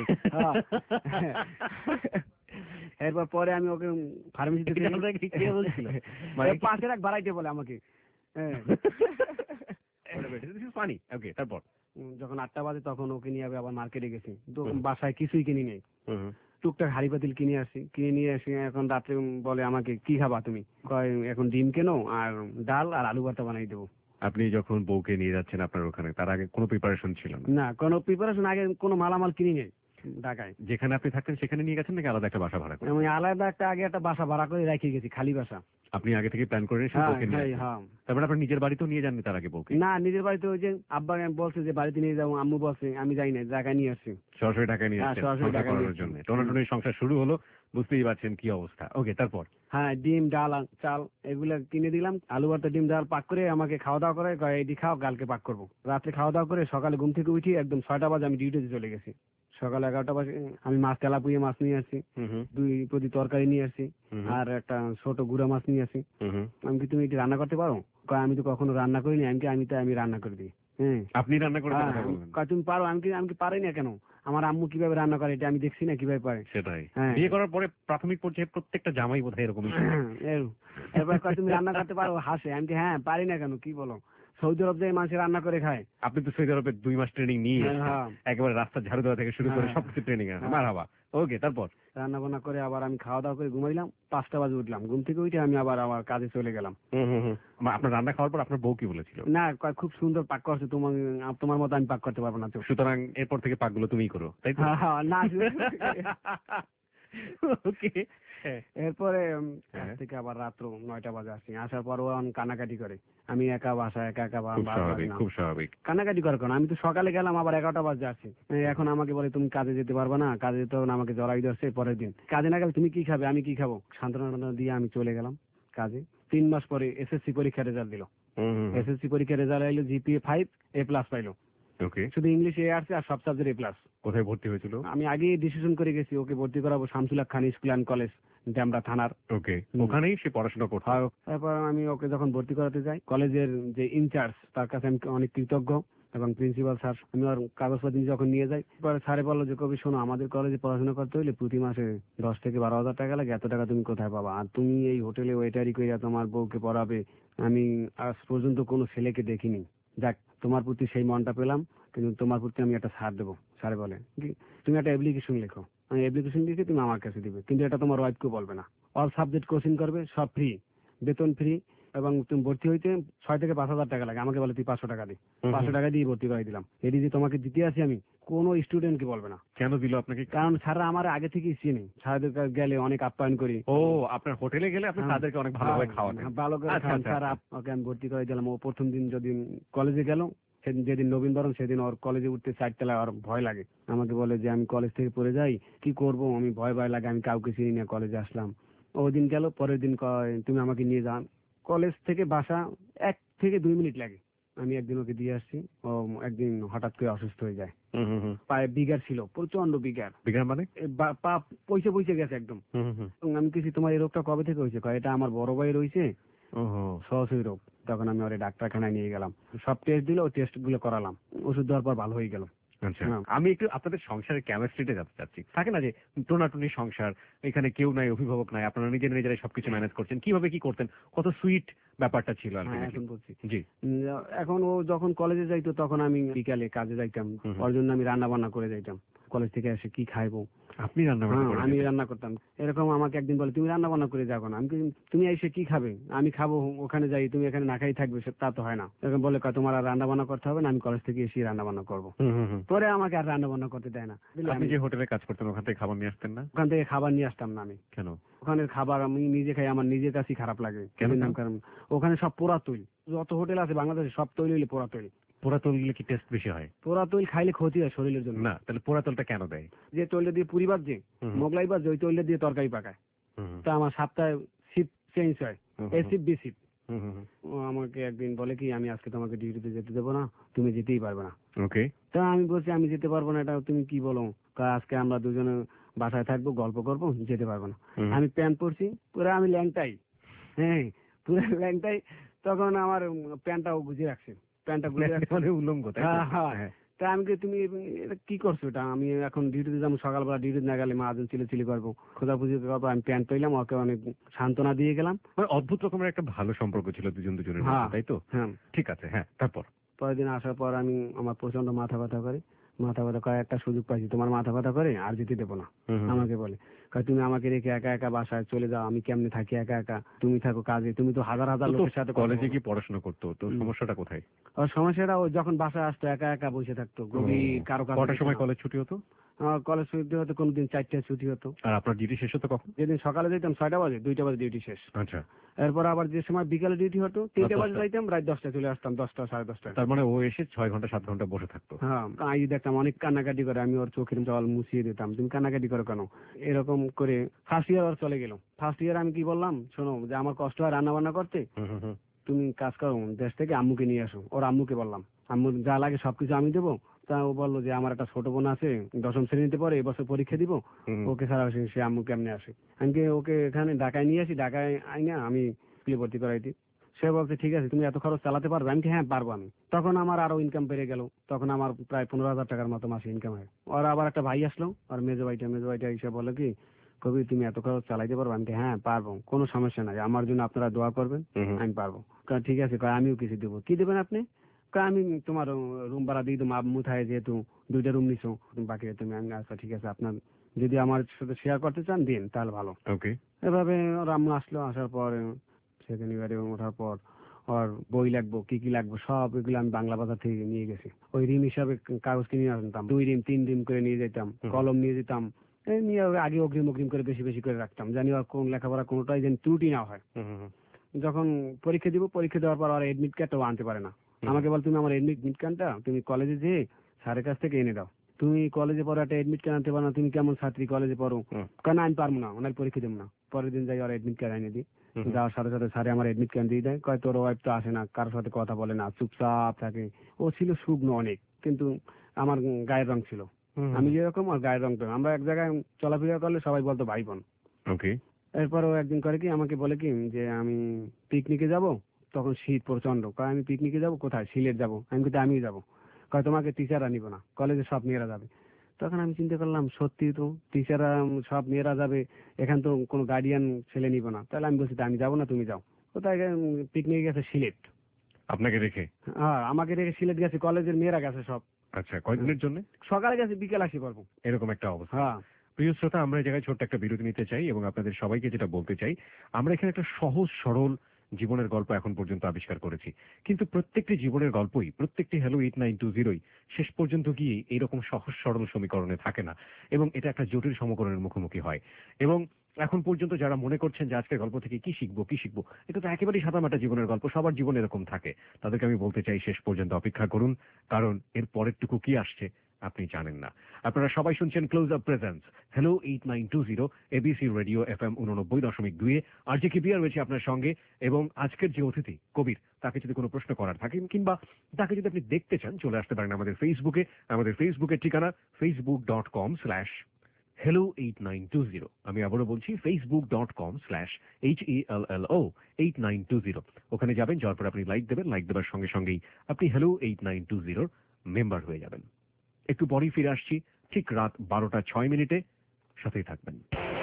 এরপর পরে আমি ওকে ফার্মেসিতে পাশের এক বাড়াইতে বলে আমাকে। তারপর যখন 8টা বাজে তখন ওকে নিয়ে আবার মার্কেটে গেছি, বাসায় কিছুই কিনি নেই, টুকটাক হাড়ি পাতিল কিনে আসি, কিনে নিয়ে আসি। এখন রাত্রে বলে আমাকে কি খাবা তুমি, কয় এখন ডিম কেনো আর ডাল আর আলু ভর্তা বানাই দেবো। আপনি যখন বউকে নিয়ে যাচ্ছেন আপনার ওখানে, তার আগে কোনো প্রিপারেশন ছিল না? না, কোনো প্রিপারেশন, আগে কোনো মালামাল কিনি নেই। ঢাকায় যেখানে আপনি থাকতেন সেখানে নিয়ে গেছেন নাকি আলাদা একটা বাসা ভাড়া করে? আমি আলাদা আগে একটা বাসা ভাড়া করে রেখে গেছি, খালি বাসা। আপনি আগে থেকে প্ল্যান করে নিয়েছেন বউকে নিয়ে আসবেন? তারপরে আপনার নিজের বাড়িতেও নিয়ে যাননি তার আগে বউকে? না, নিজের বাড়িতে ওই যে আব্বা বলছে যে বাড়িতে নিয়ে যাবো, আম্মু বলছে, আমি যাই না, ঢাকায় নিয়ে আসছি। সরাসরি ঢাকায় নিয়ে আসছেন সংসার করানোর জন্য? টনাটনির সংসার শুরু হলো, বুঝতেই পারছেন কি অবস্থা। ওকে, তারপর? হ্যাঁ, ডিম ডাল চাল এগুলো কিনে দিলাম, আলু ভর্তা ডিম ডাল পাক করে আমাকে খাওয়া দাওয়া করে, কয় এটি খাও কালকে পাক করবো। রাত্রে খাওয়া দাওয়া করে সকালে ঘুম থেকে উঠি একদম 6টা বাজে আমি ডিউটিতে চলে গেছি। সকাল 11টা বাজে আমি মাছ তেলাপুয়া মাছ নিয়ে আসছি, 2 প্রতি তরকারি নিয়ে আসছি, আর একটা ছোট গুঁড়া মাছ নিয়ে আসছি। আমি কি তুমি এটি রান্না করতে পারো? কয় আমি তো কখনো রান্না করিনি। আমি রান্না করে দিই। হ্যাঁ, আপনি রান্না করে দেওয়ার কথা বলবেন? কয় তুমি পারো? আমি কি পারি না কেন? আমার আম্মু কিভাবে রান্না করে এটা আমি দেখছি না কিভাবে পারে। সেটাই, হ্যাঁ। বিয়ে করার পরে প্রাথমিক পর্যায়ে প্রত্যেকটা জামাই বোধহয় এরকমই। এরপর কয় তুমি রান্না করতে পারো? হাসে। আমি কি হ্যাঁ পারি না কেন, কি বলো? সৌদি আরব যে মানুষ রান্না করে খায়। আপনি তো সৌদি আরবে 2 মাস ট্রেনিং নিয়ে হ্যাঁ। একেবারে রাস্তা ঝাড়ু দেওয়া থেকে শুরু করে হ্যাঁ। সবকিছু ট্রেনিং আছে। হ্যাঁ। মারহাবা। ওকে, তারপর? রান্না বান্না করে আবার আমি খাওয়া দাওয়া করে ঘুমাইলাম, 5টা বাজে উঠলাম। ঘুম থেকে উঠে আমি আবার আমার কাজে চলে গেলাম। আপনার রান্না খাওয়ার পর আপনার বউ কি বলেছিল? না, কয় খুব সুন্দর পাক করছে, তোমার মতো আমি পাক করতে পারবো না তো। সুতরাং এরপর থেকে পাকগুলো তুমিই করো, তাই তো? না ওকে। এরপরে কাজ থেকে আবার রাত্র 9টা বাজে আসি। আসার পর ও কানাকাটি করে, আমি একা বাসা একা খুব স্বাভাবিক, খুব স্বাভাবিক। কানাকাটি করে কারণ আমি তো সকালে গেলাম আবার 11টা বাজে আসি। এখন আমাকে বলে তুমি কাজে যেতে পারবে না, কাজে যেতে হবে না, আমাকে জড়াই ধরছে। পরের দিন কাজে না গেলে তুমি কি খাবে, আমি কি খাবো? সান্ত্বনা দিয়ে আমি চলে গেলাম কাজে। 3 মাস পরে এসএসসি পরীক্ষার রেজাল্ট দিল। এসএসসি পরীক্ষার রেজাল্ট আইলো জিপিএ 5, A+ পাইলো। ওকে। শুধু ইংলিশ এ আসছে আর সব সাবজেক্ট A+। কোথায় ভর্তি হয়েছিল? আমি আগেই ডিসিশন করে গেছি ওকে ভর্তি করাবো Shamsul Haque Khan school and college, Demra থানার। ওকে, ওখানেই সে পড়াশোনা করতো। তারপর আমি ওকে যখন ভর্তি করাতে যাই, কলেজের যে ইনচার্জ তার কাছে আমি অনেক কৃতজ্ঞ, এবং প্রিন্সিপাল স্যার, আমি ওর কাগজপত্র যখন নিয়ে যাই, পরে স্যারে বললো যে কবি শোনো, আমাদের কলেজে পড়াশোনা করতে হলে প্রতি মাসে 10 থেকে 12,000 টাকা লাগে, এত টাকা তুমি কোথায় পাবা? আর তুমি এই হোটেলে ওয়েটারি করে তোমার বউকে পড়াবে, আমি আজ পর্যন্ত কোনো ছেলেকে দেখিনি। যাক, তোমার প্রতি সেই মনটা পেলাম, কিন্তু তোমার প্রতি আমি একটা ছাড় দেবো। স্যারে বলে তুমি একটা অ্যাপ্লিকেশন লেখো, আমি অ্যাপ্লিকেশন লিখে তুমি আমার কাছে দিবে, কিন্তু এটা তোমার ওয়াইফকে বলবে না। অল সাবজেক্ট কোচিং করবে, সব ফ্রি, বেতন ফ্রি, এবং তুমি ভর্তি হইতে 6 থেকে 5,000 টাকা লাগে। আমাকে বলে তুই 500 টাকা দি। 500 টাকা দিয়ে ভর্তি করে দিলাম। এটি যে তোমাকে দিতে আসি আমি, কোনো স্টুডেন্টকে বলবে না। কেন দিল আপনাকে? কারণ স্যাররা আমার আগে থেকেই চিনি, স্যারদের কাছে গেলে অনেক আপ্যায়ন করি। ও, আপনার হোটেলে গেলে আপনি তাদেরকে অনেক ভালোভাবে খাওয়াতেন? ভালো করে খাওয়ান। স্যার ওকে আমি ভর্তি করে দিলাম। ও প্রথম দিন যেদিন কলেজে গেল, সেদিন যেদিন নবীনবরণ, সেদিন ওর কলেজে উঠতে 4 তলায় ওর ভয় লাগে। আমাকে বলে যে আমি কলেজ থেকে পড়ে যাই, কি করব, আমি ভয় লাগে, আমি কাউকে চিনি না, কলেজে আসলাম। ওই দিন গেল, পরের দিন কয় তুমি আমাকে নিয়ে যান। কলেজ থেকে বাসা 1 থেকে 2 মিনিট লাগে। আমি একদিন ওকে দিয়ে আসছি। ও একদিন হঠাৎ করে অসুস্থ হয়ে যায়। পায়ে বিগার ছিল, প্রচন্ড বিগার। বিগার মানে? পা পয়সে গেছে একদম। আমি কিছু তোমার এই রোগটা কবে থেকে হয়েছে? কয় এটা আমার বড় ভাই রয়েছে, সহসই রোগ। তখন আমি ওরে ডাক্তারখানায় নিয়ে গেলাম, সব টেস্ট দিল, ওই টেস্ট গুলো করালাম, ওষুধ দেওয়ার পর ভালো হয়ে গেল। আচ্ছা, আমি একটু আপনাদের সংসারের কেমিস্ট্রিতে যেতে চাচ্ছি। থাকে না যে টোনাটুনি সংসার, এখানে কেউ নাই, অভিভাবক নাই, আপনারা নিজেরাই সবকিছু ম্যানেজ করছেন, কিভাবে কি করতেন, কত সুইট ব্যাপারটা ছিল। এখন বলছি জি। এখন ও যখন কলেজে যাইতো তখন আমি বিকালে কাজে যাইতাম, ওর জন্য আমি রান্না বান্না করে যাইতাম। কলেজ থেকে এসে কি খাইবো, আপনি রান্না আমি রান্না করতাম। এরকম আমাকে একদিন বলে তুমি রান্না বান্না করে যাবো না। আমি তুমি এসে কি খাবে? আমি খাবো, ওখানে যাই, তুমি এখানে না খাই থাকবে, তা তো হয় না। এরকম বলে তোমার আর রান্না বান্না করতে হবে না, আমি কলেজ থেকে এসে রান্না বান্না করবো। পরে আমাকে আর রান্না বান্না করতে দেয় না। আপনি যে হোটেলে কাজ করতেন ওখান থেকে খাবার নিয়ে আসতেন না? ওখান থেকে খাবার নিয়ে আসতাম না আমি। কেন? ওখানের খাবার আমি নিজে খাই, আমার নিজের কাছেই খারাপ লাগে। কারণ ওখানে সব পোড়া তৈল, যত হোটেল আছে বাংলাদেশে সব তৈল হইলে পোড়া তৈল। পোড়া তৈল দিলে কি টেস্ট বেশি হয়? পোড়া তৈল খাইলে ক্ষতি হয় শরীরের জন্য। না, তাহলে পোড়া তৈলটা কেন দেয়? যে তৈলটা দিয়ে পুরি বাজছে, মোগলাই বাজছে, ওই তৈলটা দিয়ে তরকারি পাকায়। তা আমার সপ্তাহে শিফট চেঞ্জ হয়, এ শিফট বি শিফট। ও আমাকে একদিন বলে কি আমি আজকে তোমাকে ডিউটিতে যেতে দেবো না, তুমি যেতেই পারবে না। ওকে। তা আমি বলছি আমি যেতে পারবো না, এটা তুমি কি বলো? আজকে আমরা দুজনে বাসায় থাকবো, গল্প করবো, যেতে পারবো না। আমি প্যান্ট পরছি, পুরো আমি ল্যাংটাই, হ্যাঁ পুরো ল্যাংটাই। তখন আমার প্যান্টটাও গুজিয়ে রাখছে, প্যান্টটা গুজিয়ে রাখছে মানে উলঙ্গ। হ্যাঁ। তা আমি তুমি এটা কি করছো? এটা আমি এখন ডিউটিতে যাবো, সকালবেলা ডিউটিতে না গেলে মাজন চিলি করবো, খোঁজাখুঁজি করবো। আমি প্যান্ট পেলাম, ওকে অনেক সান্ত্বনা দিয়ে গেলাম। অদ্ভুত রকমের একটা ভালো সম্পর্ক ছিল দুজনের মধ্যে, তাই তো? হ্যাঁ, ঠিক আছে। হ্যাঁ, তারপর? পরের দিন আসার পর আমার প্রচন্ড মাথা ব্যথা করে, একটা সুযোগ পাইছি, তোমার মাথা ব্যথা করে আর যেতে দেবো না। আমাকে বলে তুমি আমাকে রেখে একা একা বাসায় চলে যাও, আমি কেমনে থাকি একা একা, তুমি থাকো কাজে, তুমি তো হাজার লোকের সাথে। কলেজে কি পড়াশোনা করতো, তো সমস্যাটা কোথায়? ওর সমস্যাটা ও যখন বাসায় আসতো একা একা বসে থাকতো, গভীর কারো কাছে। কটার সময় কলেজ ছুটি হতো? কলেজ ছুটি হতো, কোনোদিন 4টায় ছুটি হতো। আর আপনার ডিউটি শেষ হতো কখন? যেদিন সকালে যেতাম 6টা বাজে, 2টা বাজে ডিউটি শেষ। আচ্ছা, এরপর আবার যে সময় বিকালে ডিউটি হতো 3টে বাজে 10টা। যাইতাম, রাত 10টায় চলে আসতাম, 10টা 10:30টায়। তার মানে ও এসে 6 ঘন্টা 7 ঘন্টা বসে থাকতো। হ্যাঁ, আই দেখতাম অনেক কান্নাকাটি করে, আমি ওর চোখের জল মুছিয়ে দিতাম, তুমি কান্নাকাটি করো কেন, এরকম করে। ফার্স্ট ইয়ার ওর চলে গেল। ফার্স্ট ইয়ার আমি কি বললাম, শোনো যে আমার কষ্ট হয় রান্না বান্না করতে, তুমি কাজ করো, দেশ থেকে আম্মুকে নিয়ে আসো। ওর আম্মুকে বললাম, আম্মু যা লাগে সবকিছু আমি দেবো। তা ও বললো যে আমার একটা ছোট বোন আছে, 10ম শ্রেণীতে পড়ে, এবছর পরীক্ষা দিব, ওকে ছাড়া সে আম্মু কেমনে আসে। আমি ওকে এখানে ঢাকায় নিয়ে আসি, ঢাকায় আইনা আমি স্কুলে ভর্তি করাই দিই। সে বলছে ঠিক আছে, তুমি এত খরচ চালাতে পারবে? আমি হ্যাঁ পারবো আমি। তখন আমার আরো ইনকাম বেড়ে গেল, তখন আমার প্রায় 15,000 টাকার মতো মাসে ইনকাম হয়। ওর আবার একটা ভাই আসলো, আর মেজো ভাইটা এসে বলে কি, কবি তুমি এত খরচ চালাইতে পারবো? আমি হ্যাঁ পারবো, কোনো সমস্যা নাই, আমার জন্য আপনারা দোয়া করবেন, আমি পারবো। ঠিক আছে, আমিও কিছু দেবো। কি দেবেন আপনি? আমি তোমার রুম ভাড়া দিয়ে দেবো, আম্মু থাকে যেহেতু 2টা রুম নিছো, বাকি তুমি। আমি আচ্ছা ঠিক আছে, আপনার যদি আমার সাথে শেয়ার করতে চান দিন, তাহলে ভালো। ওকে। এভাবে ওর আম্মু আসলো, আসার পর সেকেন্ড ইয়ারে ওঠার পর ওর বই লাগবো, কি কি লাগবো সব এগুলো আমি বাংলা বাজার থেকে নিয়ে গেছি। ওই রিম হিসাবে কাগজ কিনে আনতাম, 2 রিম 3 রিম করে নিয়ে যেতাম, কলম নিয়ে যেতাম। এই নিয়ে আগে অগ্রিম করে বেশি বেশি করে রাখতাম, জানি ওর কোন লেখাপড়া কোনোটাই যেন ত্রুটি না হয়। যখন পরীক্ষা দিব, পরীক্ষা দেওয়ার পর আর এডমিট কার্ডটাও আনতে পারে না। আমাকে বল, তুমি আমার এডমিট কার্ডটা তুমি কলেজে যেয়ে স্যারের কাছ থেকে এনে দাও। তুমি কলেজে পড়ো, একটা এডমিট কার্ড আনতে পারো না, তুমি কেমন ছাত্রী কলেজে পড়ো? কারণ আমি পারবো না, ওনার পরীক্ষা দেবো না। পরের দিন যাই ওর এডমিট কার্ড এনে দিই, যাওয়ার সাথে সাথে স্যারে আমার এডমিট কার্ড দিয়ে দেয়, কয় তোর ওয়াইফ তো আসে না, কারোর সাথে কথা বলে না, চুপচাপ থাকে। ও ছিল শুকনো অনেক, কিন্তু আমার গায়ের রং ছিল, আমি যেরকম আর গায়ের রংটা। আমরা এক জায়গায় চলাফেরা করলে সবাই বলতো ভাই বোন। ওকে। এরপর ও একদিন করে কি, আমাকে বলে কি যে আমি পিকনিকে যাব। তখন শীত প্রচন্ড, কয় আমি পিকনিকে যাব, কোথায়? সিলেট যাব। আমি কিন্তু আমিও যাবো। কয় তোমাকে টিচাররা নিব না, কলেজে সব মেয়েরা যাবে। তখন আমি চিন্তা করলাম, সত্যি তো, টিচাররা সব মেয়েরা যাবে, এখান তো কোনো গার্ডিয়ান ছেলে নিব না। তাহলে আমি বলছি আমি যাবো না, তুমি যাও। কোথায় পিকনিকে গেছে? সিলেট। আপনাকে রেখে? হ্যাঁ, আমাকে রেখে সিলেট গেছে, কলেজের মেয়েরা গেছে সব। আচ্ছা, কয়দিনের জন্য? সকালে গেছে, বিকেল আসি পারবো, এরকম একটা অবস্থা। হ্যাঁ। প্রিয় শ্রোতা, আমরা এই জায়গায় ছোট্ট একটা বিরতি নিতে চাই এবং আপনাদের সবাইকে যেটা বলতে চাই, আমরা এখানে একটা সহজ সরল জীবনের গল্প এখন পর্যন্ত আবিষ্কার করেছি, কিন্তু প্রত্যেকটি জীবনের গল্পই, প্রত্যেকটি হ্যালো 8920 শেষ পর্যন্ত গিয়ে এইরকম সহজ সরল সমীকরণে থাকে না, এবং এটা একটা জটিল সমীকরণের মুখোমুখি হয়। এবং এখন পর্যন্ত যারা মনে করছেন যে আজকের গল্প থেকে কি শিখবো, এটা তো একেবারেই সাদামাটা জীবনের গল্প, সবার জীবনে এরকম থাকে, তাদেরকে আমি বলতে চাই শেষ পর্যন্ত অপেক্ষা করুন, কারণ এর পরেরটুকু কি আসছে আপনি জানেন না। আপনারা সবাই শুনছেন close up presents hello 8920 ABC radio FM 89.2 আর যে কি বিয়ার রয়েছে আপনার সঙ্গে। এবং আজকের যে অতিথি কবির, তাকে যদি কোনো প্রশ্ন করার থাকে কিংবা তাকে যদি আপনি দেখতে চান, চলে আসতে পারেন আমাদের ফেসবুকে। আমাদের ফেসবুকের ঠিকানা facebook.com/hello8920। আমি আবারও বলছি facebook.com/HELLO8920। ওখানে যাবেন, যাওয়ার পর আপনি লাইক দেবেন, লাইক দেওয়ার সঙ্গে সঙ্গেই আপনি হ্যালো 8920 মেম্বার হয়ে যাবেন। একটু পরেই ফিরে আসছি, ঠিক রাত 12:06 সাথেই থাকবেন।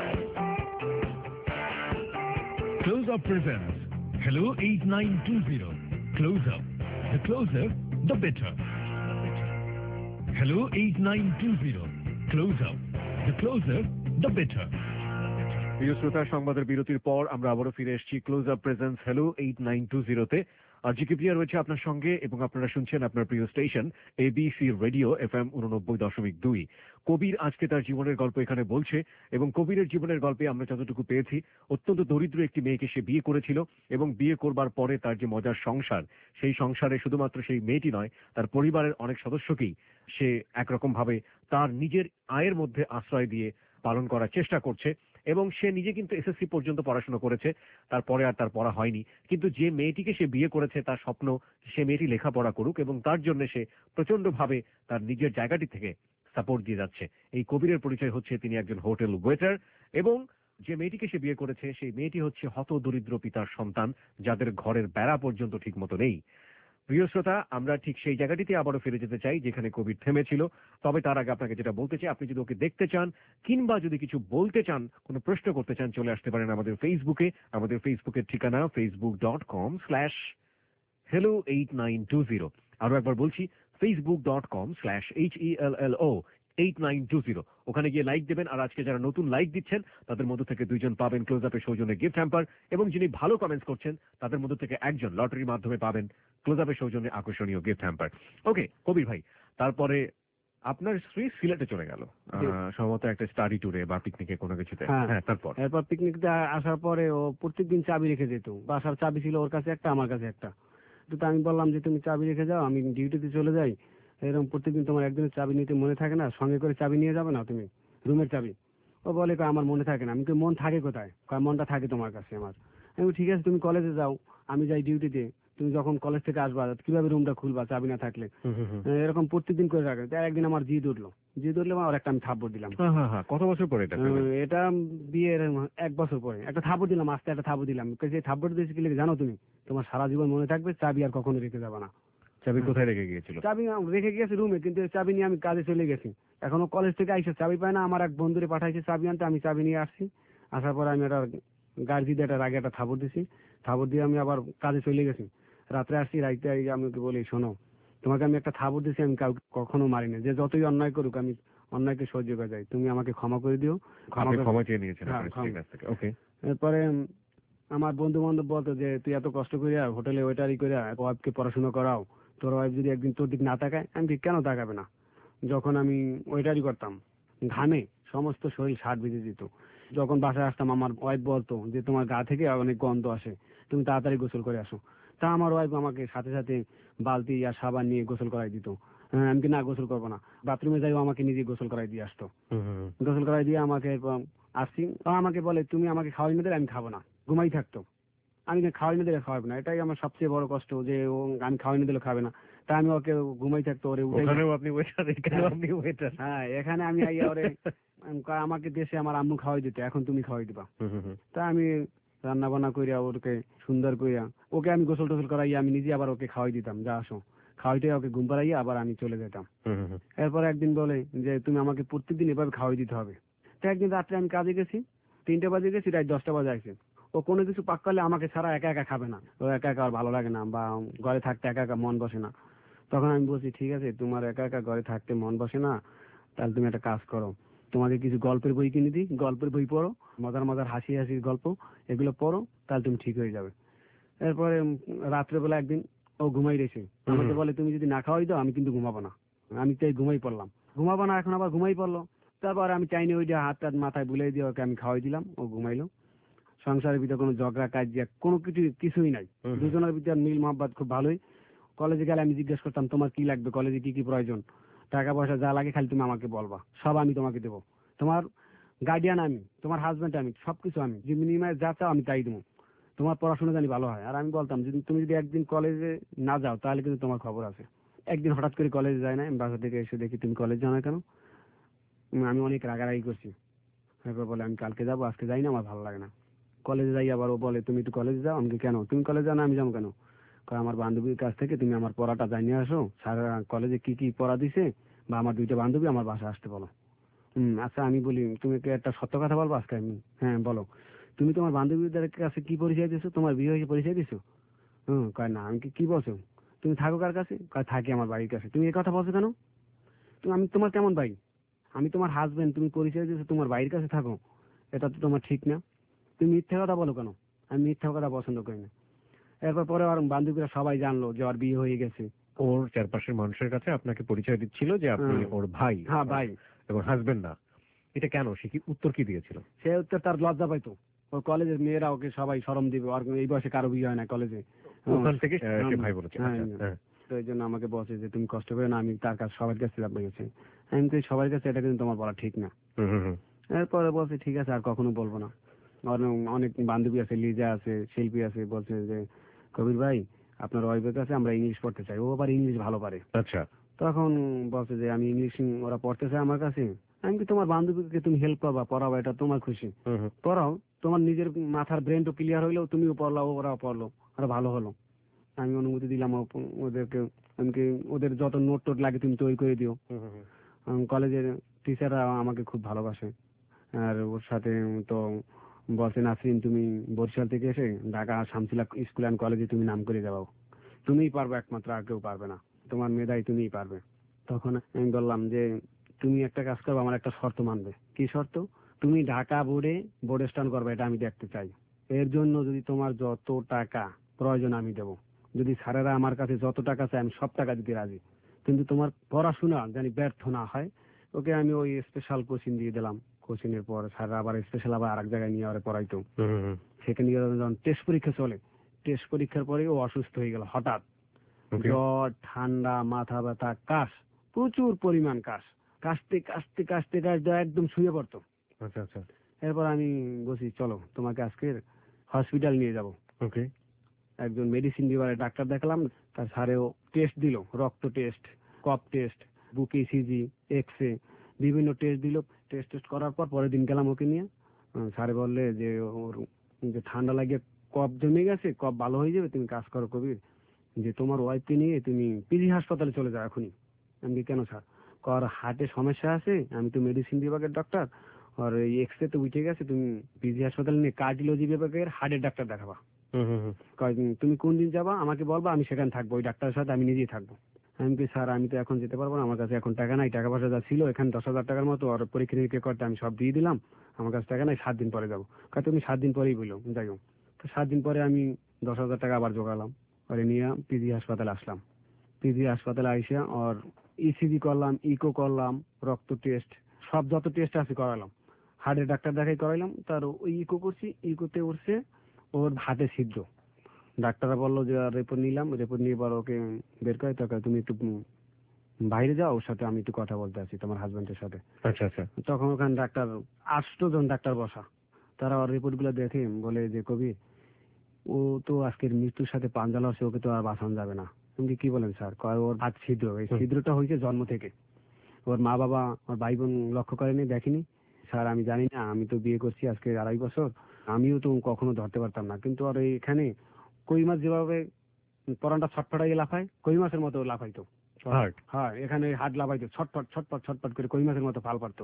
Close up presents hello 8920। Close up, the closer the better. Hello 8920। Close up, the closer the better. প্রিয় শ্রোতা, সংবাদের বিরতির পর আমরা আবারও ফিরে এসেছি ক্লোজ আপ প্রেজেন্স হ্যালো 8920 আর জিকে প্রিয়া রয়েছে আপনার সঙ্গে এবং আপনারা শুনছেন আপনার প্রিয় station ABC radio FM 89.2। Kabir আজকে তার জীবনের গল্প এখানে বলছে এবং কবিরের জীবনের গল্পে আমরা যতটুকু পেয়েছি, অত্যন্ত দরিদ্র একটি মেয়েকে সে বিয়ে করেছিল এবং বিয়ে করবার পরে তার যে মজার সংসার, সেই সংসারে শুধুমাত্র সেই মেয়েটি নয়, তার পরিবারের অনেক সদস্যকেই সে একরকম ভাবে তার নিজের আয়ের মধ্যে আশ্রয় দিয়ে পালন করার চেষ্টা করছে। এবং সে নিজে কিন্তু এসএসসি পর্যন্ত পড়াশোনা করেছে, তারপরে আর তার পড়া হয়নি। কিন্তু যে মেয়েটিকে সে বিয়ে করেছে, তার স্বপ্ন সে মেয়েটি লেখাপড়া করুক এবং তার জন্য সে প্রচন্ড ভাবে তার নিজের জায়গাটি থেকে সাপোর্ট দিয়ে যাচ্ছে। এই কবিরের পরিচয় হচ্ছে তিনি একজন হোটেল ওয়েটার এবং যে মেয়েটিকে সে বিয়ে করেছে সেই মেয়েটি হচ্ছে হত দরিদ্র পিতার সন্তান, যাদের ঘরের বেড়া পর্যন্ত ঠিক মতো নেই। প্রিয় শ্রোতা, আমরা ঠিক সেই জায়গাটিতে আবারও ফিরে যেতে চাই যেখানে কবির থেমেছিল। তবে তার আগে আপনাকে যেটা বলতে চাই, আপনি যদি ওকে দেখতে চান কিংবা যদি কিছু বলতে চান, কোনো প্রশ্ন করতে চান, চলে আসতে পারেন আমাদের ফেসবুকে। আমাদের ফেসবুকের ঠিকানা facebook.com/hello8920। আরো একবার বলছি, facebook.com/HELLO8920। ওখানে গিয়ে লাইক দেবেন, আর আজকে যারা নতুন লাইক দিচ্ছেন তাদের মধ্য থেকে 2 জন পাবেন ক্লোজ আপের সৌজন্যে গিফট হ্যাম্পার, এবং যিনি ভালো কমেন্টস করছেন তাদের মধ্য থেকে 1 জন লটারির মাধ্যমে পাবেন ক্লোজ আপের সৌজন্যে আকর্ষণীয় গিফট হ্যাম্পার। ওকে কবির ভাই, তারপরে আপনার স্ত্রী সিলেটে চলে গেল সম্ভবত একটা স্টাডি ট্যুরে বা পিকনিকে কোনো কিছুতে। হ্যাঁ। হ্যাঁ, তারপর এরপর পিকনিক আসার পরে ও প্রত্যেকদিন চাবি রেখে যেত, বাসার চাবি ছিল ওর কাছে একটা, আমার কাছে একটা। তো আমি বললাম যে তুমি চাবি রেখে যাও, আমি ডিউটিতে চলে যাই, এরকম প্রত্যেকদিন তোমার একদিনের চাবি নিতে মনে থাকে না, সঙ্গে করে চাবি নিয়ে যাবে না তুমি, রুমের চাবি? ও বলে কয় আমার মনে থাকে না। আমি কই মন থাকে কোথায়? কয় মনটা থাকে তোমার কাছে আমার। আমি বলি, ঠিক আছে তুমি কলেজে যাও, আমি যাই ডিউটিতে, তুমি যখন কলেজ থেকে আসবা কিভাবে রুমটা খুলবা চাবি না থাকলে? এরকম প্রত্যেকদিন করে রাখে। তাই একদিন আমার জিদ উঠলো, আর একটা আমি থাপ্পড় দিলাম। হ্যাঁ, কত বছর পরে এটা করলেন? এটা বিয়ের 1 বছর পরে একটা থাপ্পড় দিলাম, আস্তে একটা থাপ্পড় দিলাম। যে থাপ্পড় দিয়েছি কি লিখে জানো তুমি? তোমার সারা জীবন মনে থাকবে, চাবি আর কখনো রেখে যাবে না। চাবি কোথায় রেখে গিয়েছিল? চাবি রেখে গেছি রুমে, কিন্তু চাবি নিয়ে আমি কাজে চলে গেছি। এখনো কলেজ থেকে আইসে চাবি পায় না, আমার এক বন্ধুরে পাঠাইছে চাবি আনতে, আমি চাবি নিয়ে আসছি। আসার পরে আমি একটা গাড়ি দিয়ে এটার আগে একটা থাপ্পড় দিছি, থাপ্পড় দিয়ে আমি আবার কাজে চলে গেছি। রাত্রে আসছি, রাইতে আমি ওকে বলি, শোনো তোমাকে আমি একটা থাপ্পড় দিছি, আমি কাউকে কখনো মারি না, যে যতই অন্যায় করুক আমি অন্যায়কে সহ্য করে যাই, তুমি আমাকে ক্ষমা করে দিও। আপনি ক্ষমা চেয়ে নিয়েছেন হ্যাঁ, আপনার স্ত্রীর কাছ থেকে? ওকে। এরপরে আমার বন্ধু বান্ধব বলতো যে তুই এত কষ্ট করিয়া হোটেলে ওয়েটারি করিয়া ওয়াইফকে পড়াশোনা করাও, তোর ওয়াইফ যদি একদিন তোর দিক না তাকায়? আমি ঠিক কেন তাকাবে না? যখন আমি ওয়েটারি করতাম ঘামে সমস্ত শরীর শার্ট ভিজে যেত। যখন বাসায় আসতাম আমার ওয়াইফ বলতো যে তোমার গা থেকে অনেক গন্ধ আসে, তুমি তাড়াতাড়ি গোসল করে আসো। তা আমার ওয়াইফ আমাকে সাথে সাথে বালতি আর সাবান নিয়ে গোসল করাই দিত। আমি কি না গোসল করবো না, বাথরুমে যাইও আমাকে নিজে গোসল করাই দিয়ে আসতো। গোসল করাই দিয়ে আমাকে আসছি, ও আমাকে বলে তুমি আমাকে খাওয়াই না দিলে আমি খাবো না, ঘুমাই থাকতো। আমি খাওয়াই না দিলে খাওয়াবো না, এটাই আমার সবচেয়ে বড় কষ্ট, যে ও আমি খাওয়াই না দিলে খাবে না। তা আমি ওকে ঘুমাই থাকতো, ওরে ওখানেও আপনি ওয়েটার, এখানেও আপনি ওয়েটার। হ্যাঁ, এখানে আমি আইয়া ওরে কয় আমাকে দেশে আমার আম্মু খাওয়াই দিতে, এখন তুমি খাওয়াই দিবা। তা আমি রান্না বান্না করিয়া ওকে সুন্দর করিয়া ওকে আমি গোসল টোসল করাইয়া আমি নিজে আবার ওকে খাওয়াই দিতাম, যা আসো খাওয়াইতে, ওকে ঘুম পাড়াইয়া আবার আমি চলে যেতাম। এরপর একদিন বলে যে তুমি আমাকে প্রত্যেকদিন এভাবে খাওয়াই দিতে হবে। তো একদিন রাত্রে আমি কাজে গেছি, 3টে বাজে গেছি, রাত 10টা বাজে আসছে। ও কোনো কিছু পাক করলে আমাকে ছাড়া একা একা খাবে না, ও একা একা আর ভালো লাগে না, বা ঘরে থাকতে একা একা মন বসে না। তখন আমি বলছি ঠিক আছে, তোমার একা একা ঘরে থাকতে মন বসে না, তাহলে তুমি একটা কাজ করো, তোমাকে কিছু গল্পের বই কিনে দিই, গল্পের বই পড়ো, মজার মজার হাসি হাসির গল্প, এগুলো পড়ো, তাহলে তুমি ঠিক হয়ে যাবে। এরপরে রাত্রেবেলা একদিন ও ঘুমাই রয়েছে, আমাকে বলে তুমি যদি না খাওয়াই দাও আমি কিন্তু ঘুমাবো না। আমি তাই ঘুমাই পড়লাম, ঘুমাবো না, এখন আবার ঘুমাই পড়লো। তারপর আমি চাইনি ওই যে হাত টাত মাথায় বুলাই দিয়ে ওকে আমি খাওয়াই দিলাম, ও ঘুমাইলো। সংসারের ভিতরে কোনো ঝগড়া কাজিয়া কোনো কিছুই নাই, দুজনের ভিতরে মিল মহব্বত খুব ভালোই। কলেজে গেলে আমি জিজ্ঞেস করতাম তোমার কি লাগবে, কলেজে কি কি প্রয়োজন, টাকা পয়সা যা লাগে খালি তুমি আমাকে বলবা, সব আমি তোমাকে দেবো। তোমার গার্ডিয়ান আমি, তোমার হাজবেন্ড আমি, সবকিছু আমি, যে বিনিময়ে যা চাও আমি তাই দেবো। তোমার পড়াশোনা জানি ভালো হয়। আর আমি বলতাম যদি তুমি যদি একদিন কলেজে না যাও তাহলে কিন্তু তোমার খবর আছে। একদিন হঠাৎ করে কলেজে যায় না, আমি বাসা থেকে এসে দেখি তুমি কলেজ যাও না কেন? আমি অনেক রাগারাগি করছি। এরপর বলে আমি কালকে যাবো, আজকে যাই না, আমার ভালো লাগে না। কলেজে যাই, আবার ও বলে তুমি একটু কলেজে যাও। আমি কেন তুমি কলেজে যাও না, আমি যাবো কেন? আমার বান্ধবীর কাছ থেকে তুমি আমার পড়াটা জানিয়ে আসো, স্যার কলেজে কি কি পড়া দিছে, বা আমার 2টা বান্ধবী আমার বাসায় আসতে বলো। আচ্ছা, আমি বলি তুমি কি একটা সত্য কথা বলবো আজকে? আমি হ্যাঁ বলো, তুমি তোমার বান্ধবীদের কাছে কি পরিচয় দিছো, তোমার বিয়ে হয়েছে পরিচয় দিছো? কয় না। আমি কি বলছো? তুমি থাকো কার কাছে? কয় থাকি আমার বাড়ির কাছে। তুমি এই কথা বলছো কেন? তুমি আমি তোমার কেমন ভাই? আমি তোমার হাজবেন্ড, তুমি পরিচয় দিয়েছো তোমার বাড়ির কাছে থাকো, এটা তো তোমার ঠিক না। তুমি মিথ্যা কথা বলো কেন? আমি মিথ্যা কথা পছন্দ করি না। এরপর পরে আর বান্ধবীরা সবাই জানলো যে ওর বিয়ে হয়ে গেছে। ওর চারপাশের মানুষের কাছে আপনাকে পরিচয় দিচ্ছিল যে আপনি ওর ভাই। হ্যাঁ ভাই, এবং হাজবেন্ড না। এটা কেন? সে কি উত্তর কি দিয়েছিল? সে উত্তর তার লজ্জা পাইতো, ওর কলেজের মেয়েরা ওকে সবাই শরম দিবে, আর এই বয়সে কারো বিয়ে হয় না কলেজে। ওখান থেকে সে ভাই বলেছে। তো এই জন্য আমাকে বলছে যে তুমি কষ্ট করে না, আমি তার কাছে সবার কাছে আপনার গেছি। আমি তো সবার কাছে, এটা কিন্তু তোমার বলা ঠিক না। এরপরে বলছে ঠিক আছে আর কখনো বলবো না। অনেক বান্ধবী আছে, লিজা আছে, শিল্পী আছে, বলছে যে কবির ভাই আপনার ওয়াইফের কাছে আমরা ইংলিশ পড়তে চাই, ও আবার ইংলিশ ভালো পারে। আচ্ছা। তখন বলছে যে আমি ইংলিশ, ওরা পড়তে চায় আমার কাছে। আমি কি তোমার বান্ধবীকে তুমি হেল্প করবা, পড়াবো, এটা তোমার খুশি, পড়াও। তোমার নিজের মাথার ব্রেনটা ক্লিয়ার হইলেও তুমিও পড়লাও, ওরাও পড়লো, ওরা ভালো হলো। আমি অনুমতি দিলাম ওদেরকে। আমি কি ওদের যত নোট টোট লাগে তুমি তৈরি করে দিও। কলেজের টিচাররা আমাকে খুব ভালোবাসে। আর ওর সাথে তো বলছে নাসরিন তুমি বরিশাল থেকে এসে ঢাকা শামসিলা স্কুল অ্যান্ড কলেজে তুমি নাম করে যাও, তুমিই পারবে একমাত্র, আর কেউ পারবে না, তোমার মেধাই তুমিই পারবে। তখন আমি বললাম যে তুমি একটা কাজ করবে, আমার একটা শর্ত মানবে। কি শর্ত? তুমি ঢাকা বোর্ডে বোর্ড স্ট্যান্ড করবে, এটা আমি দেখতে চাই। এর জন্য যদি তোমার যত টাকা প্রয়োজন আমি দেবো, যদি স্যারেরা আমার কাছে যত টাকা চায় আমি সব টাকা দিতে রাজি। কিন্তু তোমার পড়াশোনা জানি ব্যর্থ না হয়। ওকে আমি ওই স্পেশাল কোচিং দিয়ে দিলাম। কোচিং এর পর স্যার আবার স্পেশাল আবার আরেক জায়গায় নিয়ে আবার পড়াইতো। সেখানে গিয়ে যখন টেস্ট পরীক্ষা চলে, টেস্ট পরীক্ষার পরে ও অসুস্থ হয়ে গেল হঠাৎ। জ্বর, ঠান্ডা, মাথা ব্যথা, কাশ, প্রচুর পরিমাণ কাশ, কাশতে কাশতে কাশতে কাশতে একদম শুয়ে পড়তো। আচ্ছা আচ্ছা। এরপর আমি বলছি চলো তোমাকে আজকে হসপিটাল নিয়ে যাব। ওকে। একজন মেডিসিন বিভাগের ডাক্তার দেখালাম। তার স্যারেও টেস্ট দিল, রক্ত টেস্ট, কফ টেস্ট, বুক ইসিজি, এক্সরে, বিভিন্ন টেস্ট দিল। টেস্ট করার পর পরের দিন গেলাম ওকে নিয়ে। স্যারে বললে যে ওর যে ঠান্ডা লাগিয়ে কফ জমে গেছে, কফ ভালো হয়ে যাবে, তুমি কাজ করো কবির, যে তোমার ওয়াইফকে নিয়ে তুমি পিজি হাসপাতালে চলে যাও এখনই। আমি কেন স্যার? কর হার্টে সমস্যা আছে, আমি তো মেডিসিন বিভাগের ডাক্তার, আর এই এক্সরে তো উঠে গেছে, তুমি পিজি হাসপাতালে নিয়ে কার্ডিওলজি বিভাগের হার্টের ডাক্তার দেখাবা। তুমি কোন দিন যাবা আমাকে বলবা, আমি সেখানে থাকবো, ওই ডাক্তারের সাথে আমি নিজেই থাকবো। আমি কি স্যার আমি তো এখন যেতে পারবো না, আমার কাছে এখন টাকা নাই, টাকা পয়সা যা ছিল এখানে 10,000 টাকার মতো, আর পরীক্ষা নিরীক্ষা করতে আমি সব দিয়ে দিলাম, আমার কাছে টাকা নাই, 7 দিন পরে যাবো। তুমি 7 দিন পরেই বললো। যাই হোক, তো 7 দিন পরে আমি 10,000 টাকা আবার জোগালাম, পরে নিয়ে পিজি হাসপাতালে আসলাম। পিজি হাসপাতালে আইসা আর ইসিজি করলাম, ইকো করলাম, রক্ত টেস্ট, সব যত টেস্ট আছে করালাম। হার্টের ডাক্তার দেখাই করাইলাম। তার ওই ইকো করছি, ইকোতে উঠছে ওর হার্টে ছিদ্র। ডাক্তাররা বললো যে রিপোর্ট নিলাম, রিপোর্ট নিয়ে পর ওকে বের করে তাকে তুমি একটু বাইরে যাও, ওর সাথে আমি একটু কথা বলতে আছি তোমার হাজবেন্ডের সাথে। আচ্ছা আচ্ছা। তখন ওখানে ডাক্তার 8 জন ডাক্তার বসা। তারা ওর রিপোর্ট গুলো দেখে বলে যে কবি ও তো আজকের মৃত্যুর সাথে পাঞ্জা লড়ছে, ওকে তো আর বাঁচানো যাবে না। তুমি কি বলেন স্যার? কয় ওর হাত ছিদ্র, এই ছিদ্রটা হয়েছে জন্ম থেকে, ওর মা বাবা ওর ভাই বোন লক্ষ্য করেনি, দেখেনি। স্যার আমি জানি না, আমি তো বিয়ে করছি আজকে 2.5 বছর, আমিও তো কখনো ধরতে পারতাম না, কিন্তু আর এখানে কই মাছ যেভাবে পরানটা ছটফটাই লাফায়, কই মাছের মতো লাফাইতো। হ্যাঁ, এখানে হাত লাফাইতো, ছটফট ছটফট ছটফট করে কই মাছের মতো ফাল পারতো।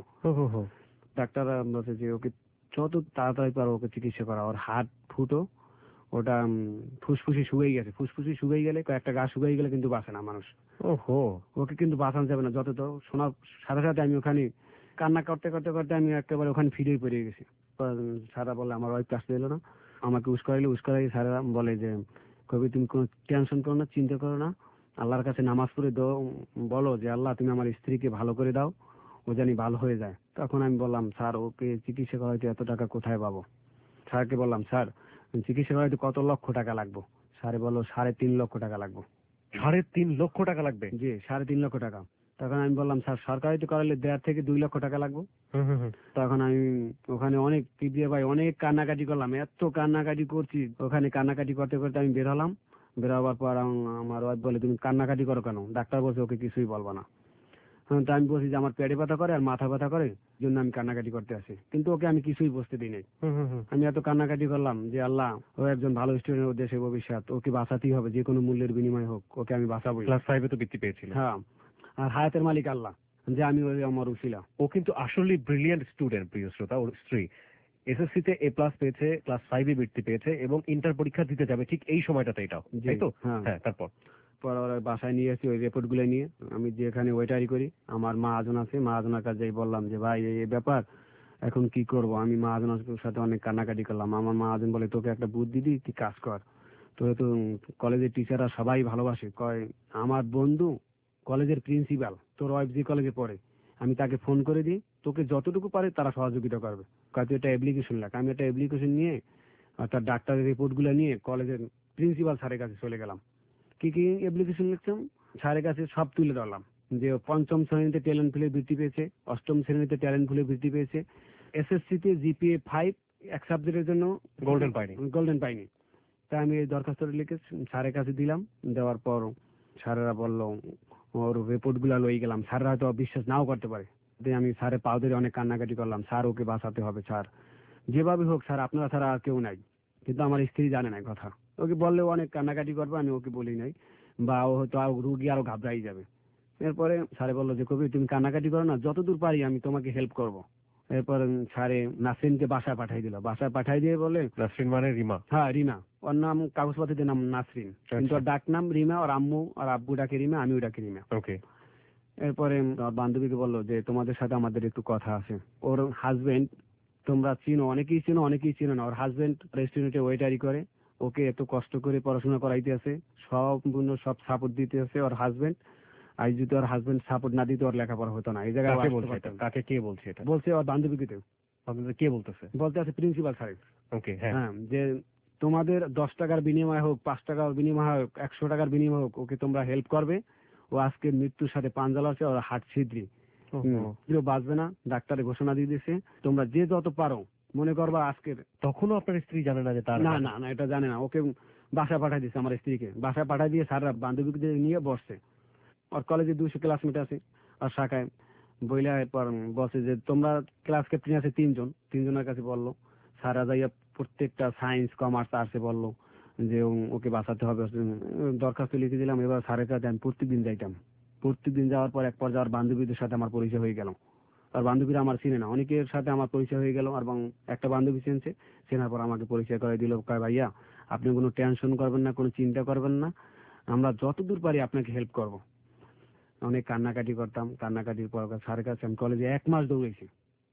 ডাক্তার বলছে যে ওকে যত তাড়াতাড়ি পারো ওকে চিকিৎসা করা, ওর হাত ফুটো, ওটা ফুসফুসি শুকিয়ে গেছে, ফুসফুসি শুকিয়ে গেলে কয়েকটা গা শুকিয়ে গেলে কিন্তু বাঁচে না মানুষ। ওহো, ওকে কিন্তু বাঁচানো যাবে না। যত তো শোনার সাথে সাথে আমি ওখানে কান্না করতে করতে করতে আমি একেবারে ওখানে ফিরেই পড়ে গেছি। সারা বলে আমার ওয়াইফ আসতে এলো না, আমাকে উস্কারাই সারা বলে যে কবি তুমি কোনো টেনশন করো না, চিন্তা করো না, আল্লাহর কাছে নামাজ পড়ে বলো যে আল্লাহ তুমি আমার স্ত্রীকে ভালো করে দাও, ও জানি ভালো হয়ে যায়। তখন আমি বললাম স্যার ওকে চিকিৎসা করাইতে এত টাকা কোথায় পাবো? স্যারকে বললাম স্যার চিকিৎসা করাইতে কত লক্ষ টাকা লাগবে? স্যারে বললো 3.5 লক্ষ টাকা লাগবে। 3.5 লক্ষ টাকা লাগবে? জি, 3.5 লক্ষ টাকা। তখন আমি বললাম স্যার সরকারিতে করালে 1.5 থেকে 2 লক্ষ টাকা লাগবে। তখন আমি ওখানে অনেক পিডিএ ভাই অনেক কান্নাকাটি করলাম, এত কান্নাকাটি করছি, ওখানে কান্নাকাটি করতে করতে আমি বের হলাম। বের হওয়ার পর আমার ওয়াইফ বলে তুমি কান্নাকাটি করো কেন? ডাক্তার বলছে ওকে কিছুই বলবো না। তো আমি বলছি যে আমার পেটে ব্যথা করে আর মাথা ব্যথা করে, জন্য আমি কান্নাকাটি করতে আসি, কিন্তু ওকে আমি কিছুই বুঝতে দিই নাই। আমি এত কান্নাকাটি করলাম যে আল্লাহ ও একজন ভালো স্টুডেন্ট, ও দেশের ভবিষ্যৎ, ওকে বাঁচাতেই হবে, যে কোনো মূল্যের বিনিময় হোক ওকে আমি বাঁচাবোই। ক্লাস 5 তো বৃত্তি পেয়েছিল। হ্যাঁ, আর হায়াতের মালিক আল্লাহ, যে আমি ওই আমার উসিলা। ও কিন্তু আসলে ব্রিলিয়ান্ট স্টুডেন্ট প্রিয় শ্রোতা। ওর স্ত্রী এসএসসি তে A+ পেয়েছে, ক্লাস 5 এ বৃত্তি পেয়েছে এবং ইন্টার পরীক্ষা দিতে যাবে ঠিক এই সময়টাতে, এটাও তাই তো? হ্যাঁ, তারপর পর ওরা বাসায় নিয়ে এসেছি ওই রিপোর্ট গুলো নিয়ে। আমি যেখানে ওয়েটারি করি আমার মহাজন আছে, মহাজনের কাছে বললাম যে ভাই এই ব্যাপার, এখন কি করব? আমি মহাজনের সাথে অনেক কান্নাকাটি করলাম। আমার মহাজন বলে তোকে একটা বুদ্ধি দিই, তুই কাজ কর, তোকে তো কলেজের টিচাররা সবাই ভালোবাসে, কয় আমার বন্ধু কলেজের প্রিন্সিপাল, তোর ওয়াইফ যে কলেজে পড়ে, আমি তাকে ফোন করে দিই, তোকে যতটুকু পারে তারা সহযোগিতা করবে। কয় তুই একটা অ্যাপ্লিকেশন লেখ। আমি একটা অ্যাপ্লিকেশন নিয়ে আর তার ডাক্তারের রিপোর্ট গুলো নিয়ে কলেজের প্রিন্সিপাল স্যারের কাছে চলে গেলাম। কি কি অ্যাপ্লিকেশন লিখতাম স্যারের কাছে সব তুলে ধরলাম, যে 5ম শ্রেণীতে ট্যালেন্ট ফুলে বৃত্তি পেয়েছে, 8ম শ্রেণীতে ট্যালেন্ট ফুলে বৃত্তি পেয়েছে, এসএসসি তে জিপিএ 5 এক সাবজেক্টের জন্য গোল্ডেন পাইনি। তাই আমি এই দরখাস্তটা লিখে স্যারের কাছে দিলাম। দেওয়ার পর স্যারেরা বললো ওর রিপোর্ট গুলা লই গেলাম। স্যাররা হয়তো বিশ্বাস নাও করতে পারে। আমি স্যারের পাও ধরে অনেক কান্নাকাটি করলাম, স্যার ওকে বাঁচাতে হবে, স্যার যেভাবে হোক স্যার, আপনারা ছাড়া আর কেউ নাই। কিন্তু আমার স্ত্রী জানে না কথা, ওকে বললেও অনেক কান্নাকাটি করবে, আমি ওকে বলি নাই, বা ও হয়তো রুগী আরো ঘাবড়াই যাবে। এরপরে স্যারে বললো যে কবি তুমি কান্নাকাটি করো না, যতদূর পারি আমি তোমাকে হেল্প করব। এরপর স্যারে নাসরিনকে বাসায় পাঠাই দিল। বাসায় পাঠাই দিয়ে বলে নাসরিন মানে রিমা? হ্যাঁ, রিমা। ওর নাম কাগজপত্রের নাম নাসরিন, কিন্তু ওর ডাক নাম রিমা। ওর আম্মু আর আব্বু ডাকে রিমা, আমিও ডাকি রিমা। ওকে। এরপরে ওর বান্ধবীকে বললো যে তোমাদের সাথে আমাদের একটু কথা আছে। ওর হাজবেন্ড তোমরা চিনো, অনেকেই চিনো না, ওর হাজবেন্ড রেস্টুরেন্টে ওয়েটারি করে, ওকে এত কষ্ট করে পড়াশোনা করাইতে আছে, সম্পূর্ণ সব সাপোর্ট দিতে আছে ওর হাজবেন্ড। আজ যদি ওর হাজবেন্ড সাপোর্ট না দিত ওর লেখাপড়া হতো না। এই জায়গায় কাকে বলছে এটা? কাকে কে বলছে এটা? বলছে ওর বান্ধবীকে, আপনাদের কে বলতেছে? বলতে আছে প্রিন্সিপাল স্যার। ওকে, হ্যাঁ। হ্যাঁ, যে তোমাদের 10 টাকার বিনিময় হোক, 5 টাকার বিনিময় হোক, 100 টাকার বিনিময় হোক, ওকে তোমরা হেল্প করবে। ও আজকে মৃত্যুর সাথে পাঞ্জাল আছে, ওর হার্ট ছিদ্রি, কেউ বাঁচবে না, ডাক্তারে ঘোষণা দিয়ে দিয়েছে। তোমরা যে যত পারো মনে করবা আজকের। তখনও আপনার স্ত্রী জানে না যে তার? না না না, এটা জানে না। ওকে বাসায় পাঠাই দিয়েছে, আমার স্ত্রীকে বাসায় পাঠাই দিয়ে স্যাররা বান্ধবীকে নিয়ে বসছে। ওর কলেজে 200 ক্লাসমেট আছে আর শাখায় বইলা। এরপর বলছে যে তোমরা ক্লাস ক্যাপ্টেন আছে 3 জন, 3 জনের কাছে বললো। স্যাররা যাইয়া প্রত্যেকটা সায়েন্স, কমার্স, আর্টসে বললো যে ওকে বাঁচাতে হবে। দরখাস্ত লিখে দিলাম। এবার স্যারের কাছে আমি প্রত্যেকদিন যাইতাম। প্রত্যেকদিন যাওয়ার পর এক পর্যায়ে বান্ধবীদের সাথে আমার পরিচয় হয়ে গেল। আর বান্ধবীরা আমার চিনে না, অনেকের সাথে আমার পরিচয় হয়ে গেল। এবং একটা বান্ধবী চিনছে, চেনার পর আমাকে পরিচয় করে দিল। ভাইয়া আপনি কোনো টেনশন করবেন না, কোনো চিন্তা করবেন না, আমরা যতদূর পারি আপনাকে হেল্প করব। অনেক কান্নাকাটি করতাম। কান্নাকাটির পর স্যারের কাছে আমি কলেজে 1 মাস দৌড়েছি।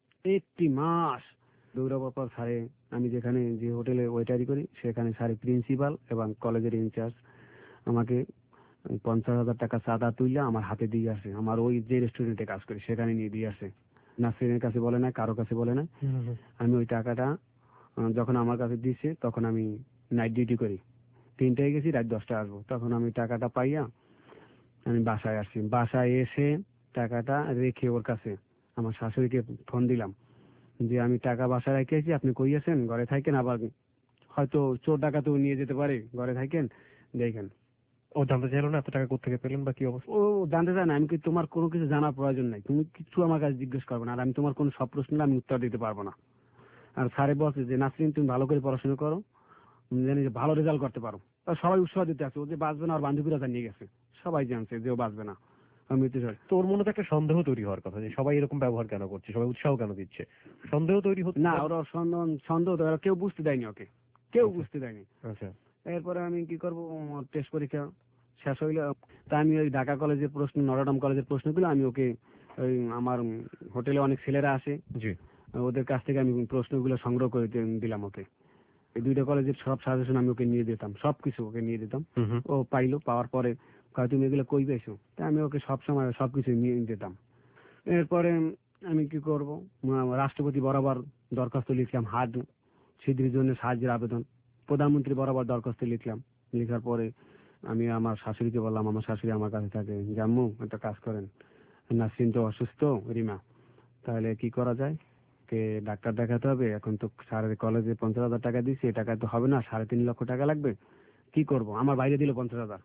1 মাস দৌড়াবার পর স্যারে, আমি যেখানে যে হোটেলে ওয়েটারি করি সেখানে স্যারে প্রিন্সিপাল এবং কলেজের ইনচার্জ আমাকে 50,000 টাকা চাঁদা তুললে আমার হাতে দিয়ে আসে। আমার ওই যে রেস্টুরেন্টে কাজ করি সেখানে নিয়ে দিয়ে আসে। নাসরিনের কাছে বলে না, কারো কাছে বলে না। আমি ওই টাকাটা যখন আমার কাছে দিছে তখন আমি নাইট ডিউটি করি, 3টায় গেছি, রাত 10টায় আসবো। তখন আমি টাকাটা পাইয়া আমি বাসায় আসছি। বাসায় এসে টাকাটা রেখে ওর কাছে আমার শাশুড়িকে ফোন দিলাম যে আমি টাকা বাসায় রেখেছি, আপনি কই আছেন? ঘরে থাকেন, আবার হয়তো চোর ডাকাতেও নিয়ে যেতে পারে, ঘরে থাকেন, দেখেন। ও জানতে চাইলো না এত টাকা কোত্থেকে পেলেন বা কি অবস্থা? ও জানতে চায় না। আমি কি, তোমার কোনো কিছু জানার প্রয়োজন নাই, তুমি কিছু আমার কাছে জিজ্ঞেস করবে না, আর আমি তোমার কোনো সব প্রশ্নের আমি উত্তর দিতে পারবো না। আর স্যারে বলছে যে নাসরিন তুমি ভালো করে পড়াশোনা করো, জানি যে ভালো রেজাল্ট করতে পারো। আর সবাই উৎসাহ দিতে আছে, ও যে বাঁচবে না, আর বান্ধবীরা তা নিয়ে গেছে, সবাই জানছে যে ও বাঁচবে না। তো ওর মনে তো একটা সন্দেহ তৈরি হওয়ার কথা যে সবাই এরকম ব্যবহার কেন করছে, সবাই উৎসাহ কেন দিচ্ছে, সন্দেহ তৈরি হচ্ছে না। ওরা সন্দেহ তো, কেউ বুঝতে দেয়নি ওকে, কেউ বুঝতে দেয়নি। আচ্ছা। এরপরে আমি কি করবো, টেস্ট পরীক্ষা শেষ হইলো। তা আমি ওই ঢাকা কলেজের প্রশ্ন, নটরডাম কলেজের প্রশ্নগুলো আমি ওকে, ওই আমার হোটেলে অনেক ছেলেরা আসে, জি। ওদের কাছ থেকে আমি প্রশ্নগুলো সংগ্রহ করে দিলাম ওকে। এই 2টা কলেজের সব সাজেশন আমি ওকে নিয়ে দিতাম, সবকিছু ওকে নিয়ে দিতাম। ও পাইলো, পাওয়ার পরে তুমি এগুলো কই পেয়েছো, তা আমি ওকে সবসময় সবকিছু নিয়ে দিতাম। এরপরে আমি কি করব, রাষ্ট্রপতি বরাবর দরখাস্ত লিখলাম হার্ট ছিদ্রির জন্য সাহায্যের আবেদন। প্রধানমন্ত্রী বরাবর দরখাস্ত লিখলাম। লেখার পরে আমি আমার শাশুড়িকে বললাম, আমার শাশুড়ি আমার কাছে থাকে, জাম্মু একটা কাজ করেন, নাসরিন তো অসুস্থ, রিমা, তাহলে কি করা যায়, কে ডাক্তার দেখাতে হবে। এখন তো স্যারের কলেজে 50,000 টাকা দিয়েছি, এ টাকা তো হবে না, 3.5 লক্ষ টাকা লাগবে, কি করব। আমার বাইরে দিল 50,000।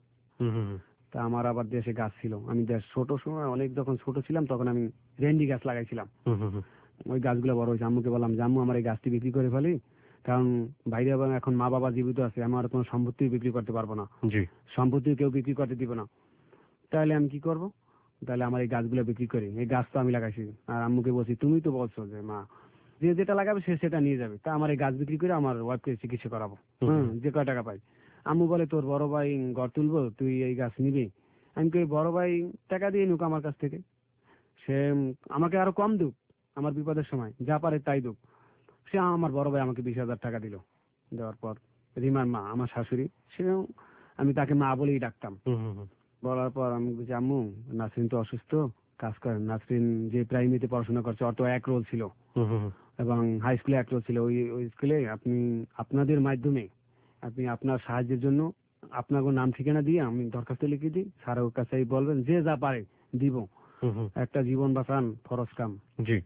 তা আমার আবার দেশে গাছ ছিল, আমি ছোট সময় অনেক যখন ছোট ছিলাম তখন আমি রেন্ডি গাছ লাগাইছিলাম। ওই গাছগুলো বড় হয়েছে। আম্মুকে বললাম, জাম্মু আমার এই গাছটি বিক্রি করে ফেলি, কারণ বাইরে এখন মা বাবা জীবিত আছে, আমার কোনো সম্পত্তি বিক্রি করতে পারবো না, সম্পত্তি কেউ বিক্রি করতে দিব না, তাহলে আমি কি করব, তাহলে আমার এই গাছগুলো বিক্রি করি। এই গাছ তো আমি লাগাইছি। আর আম্মুকে বলছি, তুমি তো বলছো যে মা যে যেটা লাগাবে সে সেটা নিয়ে যাবে, তা আমার এই গাছ বিক্রি করে আমার ওয়াইফকে চিকিৎসা করাবো, যে কয় টাকা পাই। আম্মু বলে, তোর বড় ভাই ঘর তুলবো, তুই এই গাছ নিবি? আমি কই, বড় ভাই টাকা দিয়ে নুক আমার কাছ থেকে, সে আমাকে আরো কম দুক, আমার বিপদের সময় যা পারে তাই দুক। সে আমার বড় ভাই আমাকে 20,000 টাকা দিল। দেওয়ার পর রিমার মা, আমার শাশুড়ি, সে, আমি তাকে মা বলেই ডাকতাম। বলার পর আমি বলছি, আম্মু নাসরিন তো অসুস্থ, কাজ করেন, নাসরিন যে প্রাইমারিতে পড়াশোনা করছে অত 1 রোল ছিল, এবং হাই স্কুলে 1 রোল ছিল। ওই স্কুলে আপনি আপনাদের মাধ্যমে আপনি আপনার সাহায্যের জন্য আপনার নাম ঠিকানা দিয়ে আমি দরখাস্ত লিখে দিই, স্যার ওর কাছে বলবেন যে যা পারে দিব, একটা জীবন বাঁচান, ফরজ কাম। জি।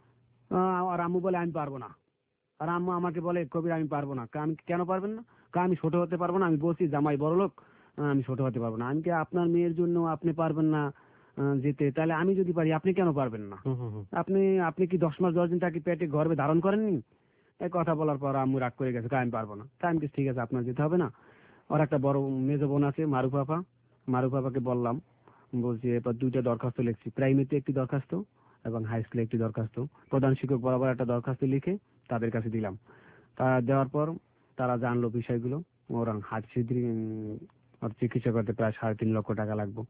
আর আম্মু বলে, আমি পারবো না। আর আম্মু আমাকে বলে, কবির আমি পারবো না। আমি কেন পারবেন না? আমি ছোট হতে পারবো না? আমি বলছি জামাই বড় লোক, আমি ছোট হতে পারবো না। আমি কি আপনার মেয়ের জন্য আপনি পারবেন না যেতে, তাহলে আমি যদি পারি আপনি কেন পারবেন না? আপনি কি 10 মাস 10 দিন তাকে পেটে গর্ভে ধারণ করেননি? এই কথা বলার পর আম্মু রাগ করে গেছে, আমি পারবো না। তাই আমি কি, ঠিক আছে আপনার যেতে হবে না। ওর একটা বড় মেজো বোন আছে, মারুফাপাকে বললাম, বলছি এরপর 2টা দরখাস্ত লিখছি, প্রাইমারিতে একটি দরখাস্ত এবং হাই স্কুলে একটি দরখাস্ত। প্রধান শিক্ষক বরাবর একটা দরখাস্ত লিখে তাদের কাছে দিলাম। তা দেওয়ার পর তারা জানলো বিষয়গুলো, ওর হার্ট ছিদ্রি, ওর চিকিৎসা করতে প্রায় 3.5 লক্ষ টাকা লাগবে।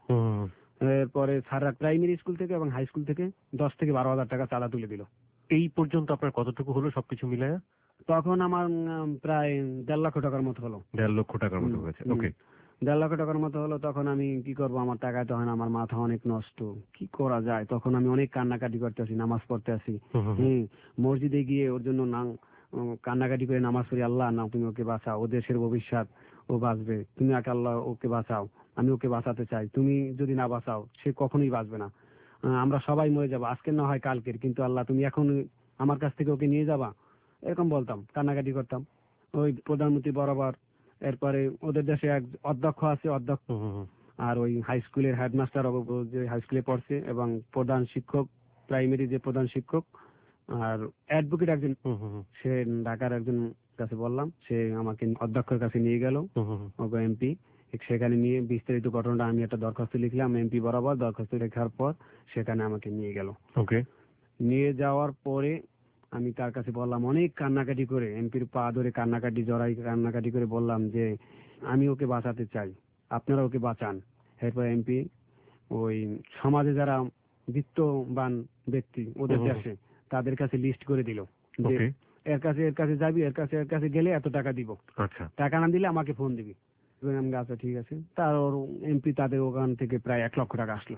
এরপরে স্যাররা প্রাইমারি স্কুল থেকে এবং হাই স্কুল থেকে 10 থেকে 12,000 টাকা চাঁদা তুলে দিল। এই পর্যন্ত আপনার কতটুকু হলো সবকিছু মিলায়? তখন আমার প্রায় 1.5 লক্ষ টাকার মতো হলো। 1.5 লক্ষ টাকার মতো হয়েছে। ওকে। 1.5 লক্ষ টাকার মতো হলো। তখন আমি কি করব, আমার টাকা তো হয় না, আমার মাথা অনেক নষ্ট, কি করা যায়। তখন আমি অনেক কান্নাকাটি করতে আছি, নামাজ পড়তে আছি। মসজিদে গিয়ে ওর জন্য কান্নাকাটি করে নামাজ পড়ি, আল্লাহ না তুমি ওকে বাঁচাও, ও দেশের ভবিষ্যৎ, ও বাঁচবে, তুমি একা আল্লাহ ওকে বাঁচাও, আমি ওকে বাঁচাতে চাই, তুমি যদি না বাঁচাও সে কখনোই বাঁচবে না, আমরা সবাই মরে যাবো, আজকের না হয় কালকের, কিন্তু আল্লাহ তুমি এখন আমার কাছ থেকে ওকে নিয়ে যাবা, এরকম বলতাম, কান্নাকাটি করতাম ওই প্রধানমন্ত্রী বরাবর। এরপরে ওদের দেশে এক অধ্যক্ষ আছে, অধ্যক্ষ, আর ওই হাই স্কুলের হেডমাস্টার, যে হাই স্কুলে পড়ছে, এবং প্রধান শিক্ষক, প্রাইমারি যে প্রধান শিক্ষক, আর অ্যাডভোকেট একজন, সে ঢাকার একজন কাছে বললাম, সে আমাকে অধ্যক্ষের কাছে নিয়ে গেল, এমপি। সেখানে নিয়ে বিস্তারিত ঘটনাটা আমি একটা দরখাস্ত লিখলাম এমপি বরাবর, দরখাস্ত লেখার পর সেখানে আমাকে নিয়ে গেল। নিয়ে যাওয়ার পরে আমি তার কাছে বললাম, অনেক কান্নাকাটি করে, এমপির পা ধরে কান্নাকাটি করে বললাম যে আমি ওকে বাঁচাতে চাই, আপনারা ওকে বাঁচান। এরপর এমপি ওই সমাজে যারা বিত্তবান ব্যক্তি ওদের দেশে, তাদের কাছে লিস্ট করে দিল যে এর কাছে যাবি, এর কাছে গেলে এত টাকা দিব, টাকা না দিলে আমাকে ফোন দিবি। আমি আচ্ছা ঠিক আছে। তার এমপি তাদের ওখান থেকে প্রায় 1 লক্ষ টাকা আসলো।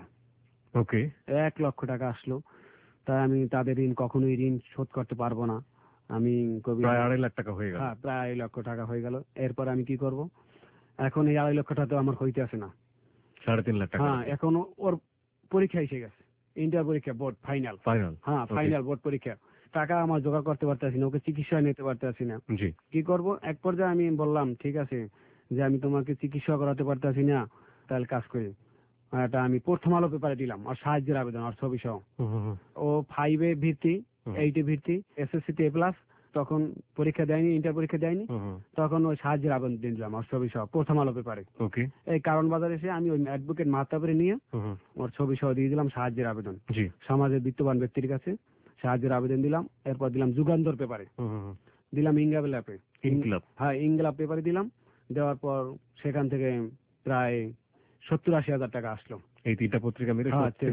1 লক্ষ টাকা আসলো। তাই আমি তাদের কখনোই ঋণ শোধ করতে পারবো না। আমি প্রায় 2.5 লাখ টাকা হয়ে গেল। হ্যাঁ, প্রায় 2.5 লক্ষ টাকা হয়ে গেল। এরপর আমি কি করব, এখন এই 2.5 লক্ষ টাকা তো আমার হইতে আসে না। 3.5 লাখ টাকা। হ্যাঁ, এখন ওর পরীক্ষা এসে গেছে, ইন্টার পরীক্ষা, বোর্ড ফাইনাল। হ্যাঁ, ফাইনাল বোর্ড পরীক্ষা। টাকা আমার জোগাড় করতে পারতেছি না, ওকে চিকিৎসা নিতে পারতেছি না। কি করব, এক পর্যায়ে আমি বললাম ঠিক আছে, যে আমি তোমাকে চিকিৎসা করাতে পারতেছি না, তাহলে কাজ করি, এটা আমি প্রথম আলো পেপারে দিলাম আর সাহায্যের আবেদন আর ছবি সহ। ও 5-এ ভর্তি, 8-এ ভর্তি, এসএসসি তে প্লাস, তখন পরীক্ষা দেয়নি, ইন্টার পরীক্ষা দেয়নি, তখন ওই সাহায্যের আবেদন দিলাম আর ছবি সহ প্রথম আলো পেপারে। এই কারণ বাজারে এসে আমি ওই অ্যাডভোকেট মাহতাবের নিয়ে ওর ছবি সহ দিয়ে দিলাম সাহায্যের আবেদন, সমাজের বিত্তবান ব্যক্তির কাছে সাহায্যের আবেদন দিলাম। এরপর দিলাম যুগান্তর পেপারে, দিলাম ইনকিলাবে, হ্যাঁ ইনকিলাব পেপারে দিলাম। দেওয়ার পর সেখান থেকে প্রায় 70-80 হাজার টাকা আসলো। এই 3টা পত্রিকা মিলে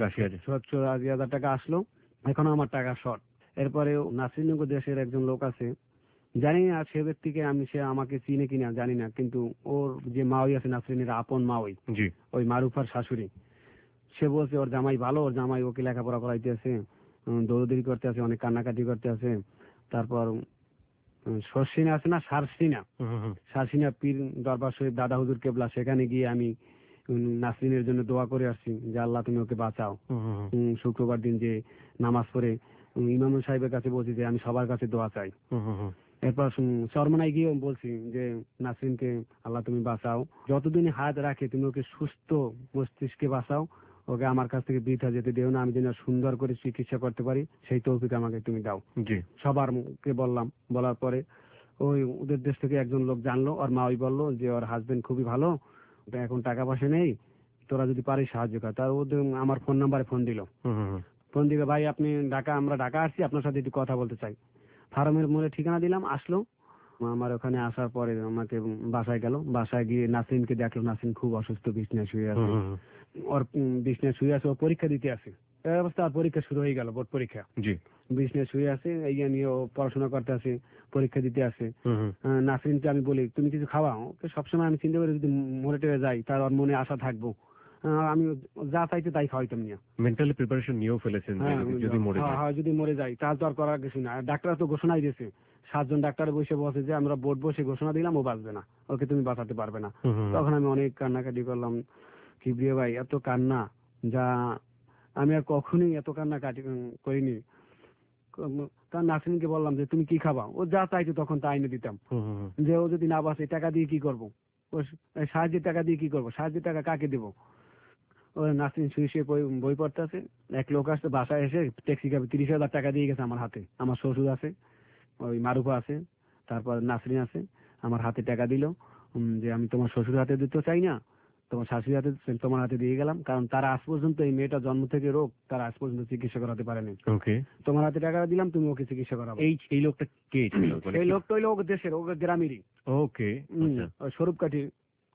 70-80 হাজার টাকা আসলো। এখনো আমার টাকা শর্ট। এরপরে নাসরিনগর দেশের একজন লোক আছে, জানি না সে ব্যক্তিকে সে আমাকে চিনে কিনা জানি না, কিন্তু ওর যে মাওই আছে, নাসরিনের আপন মাওই, ওই মারুফার শাশুড়ি, সে বলছে ওর জামাই ভালো, ওর জামাই ওকে লেখাপড়া করাইতে আছে, দৌড়দৌড়ি করতে আছে, অনেক কান্নাকাটি করতে আছে। তারপর শর্ষিনা আছে না, সারসিনা পীর দরবার শরীফ দাদা হুজুর কেবলা, সেখানে গিয়ে আমি নাসরিনের জন্য দোয়া করে আসছি যে আল্লাহ তুমি ওকে বাঁচাও। শুক্রবার দিন যে নামাজ পড়ে ইমাম সাহেবের কাছে বলছি যে আমি সবার কাছে দোয়া চাই। এরপর চরমনায় গিয়ে বলছি যে নাসরিনকে আল্লাহ তুমি বাঁচাও, যতদিন হাত রাখে তুমি ওকে সুস্থ মস্তিষ্কে বাঁচাও, ওকে আমার কাছ থেকে বৃথা যেতে দিও না, আমি যেন সুন্দর করে চিকিৎসা করতে পারি সেই তৌফিক আমাকে তুমি দাও। সবারকে বললাম। বলার পরে ওই ওদের দেশ থেকে একজন লোক জানলো, ওর মা ওই বললো যে ওর হাজবেন্ড খুবই ভালো, এখন টাকা পয়সা নেই, তোরা যদি পারিস সাহায্য কর। তার ওদের আমার ফোন নাম্বারে ফোন দিল, ভাই আপনি আমরা ঢাকা আসছি, আপনার সাথে একটু কথা বলতে চাই। ফার্মের মোড়ে ঠিকানা দিলাম, আসলো। আমার ওখানে আসার পরে আমাকে বাসায় গেল, বাসায় গিয়ে নাসরিনকে দেখলো, নাসরিন খুব অসুস্থ, বিছনায় শুয়ে আছে। ওর বিছনায় শুয়ে আছে, ও পরীক্ষা দিতে আছে, এই অবস্থা। আর পরীক্ষা শুরু হয়ে গেল, বোর্ড পরীক্ষা। বিছনায় শুয়ে আছে, এই নিয়ে ও পড়াশোনা করতে আছে, পরীক্ষা দিতে আছে। নাসরিনকে আমি বলি তুমি কিছু খাওয়া, ওকে সবসময় আমি চিন্তা করি যদি মরে টরে যাই তার ওর মনে আশা থাকবো, আমি যা চাইতে তাই খাওয়াইতাম না। মেন্টালি প্রিপারেশন নিয়েও ফেলেছেন যদি মরে যাই তাহলে তো আর করার কিছু না। ডাক্তার তো ঘোষণাই দিয়েছে, 7 জন ডাক্তার বসে বসে যে আমরা বোর্ড বসে ঘোষণা দিলাম ও বাঁচবে না, ওকে তুমি বাঁচাতে পারবে না। তখন আমি অনেক কান্নাকাটি করলাম। কিবরিয়া ভাই, এত কান্না যা আমি আর কখনোই এত কান্নাকাটি করিনি। তার নাসরিনকে বললাম যে তুমি কি খাবা, ও যা চাইতো তখন তা এনে দিতাম। যে ও যদি না বাঁচে টাকা দিয়ে কি করবো, ও সাহায্যের টাকা দিয়ে কি করবো, সাহায্যের টাকা কাকে দেবো। ও নাসরিন শুয়ে শুয়ে বই পড়তে আছে, এক লোক আসছে বাসায় এসে ট্যাক্সি ক্যাবে 30,000 টাকা দিয়ে গেছে আমার হাতে। আমার শ্বশুর আছে, ওই মারুফা আছে, তারপর নাসরিন আছে, আমার হাতে টাকা দিল যে আমি তোমার শ্বশুর হাতে দিতে চাই না, তোমার শাশুড়ি হাতে, তোমার হাতে দিয়ে গেলাম, কারণ তারা আজ পর্যন্ত এই মেয়েটা জন্ম থেকে রোগ, তারা আজ পর্যন্ত চিকিৎসা করাতে পারেনি। তোমার হাতে টাকা দিলাম, তুমি ওকে চিকিৎসা করাবো। এই লোকটা কে ছিল? এই লোকটা হইলো ওকে দেশের, ওকে গ্রামেরই, স্বরূপকাঠি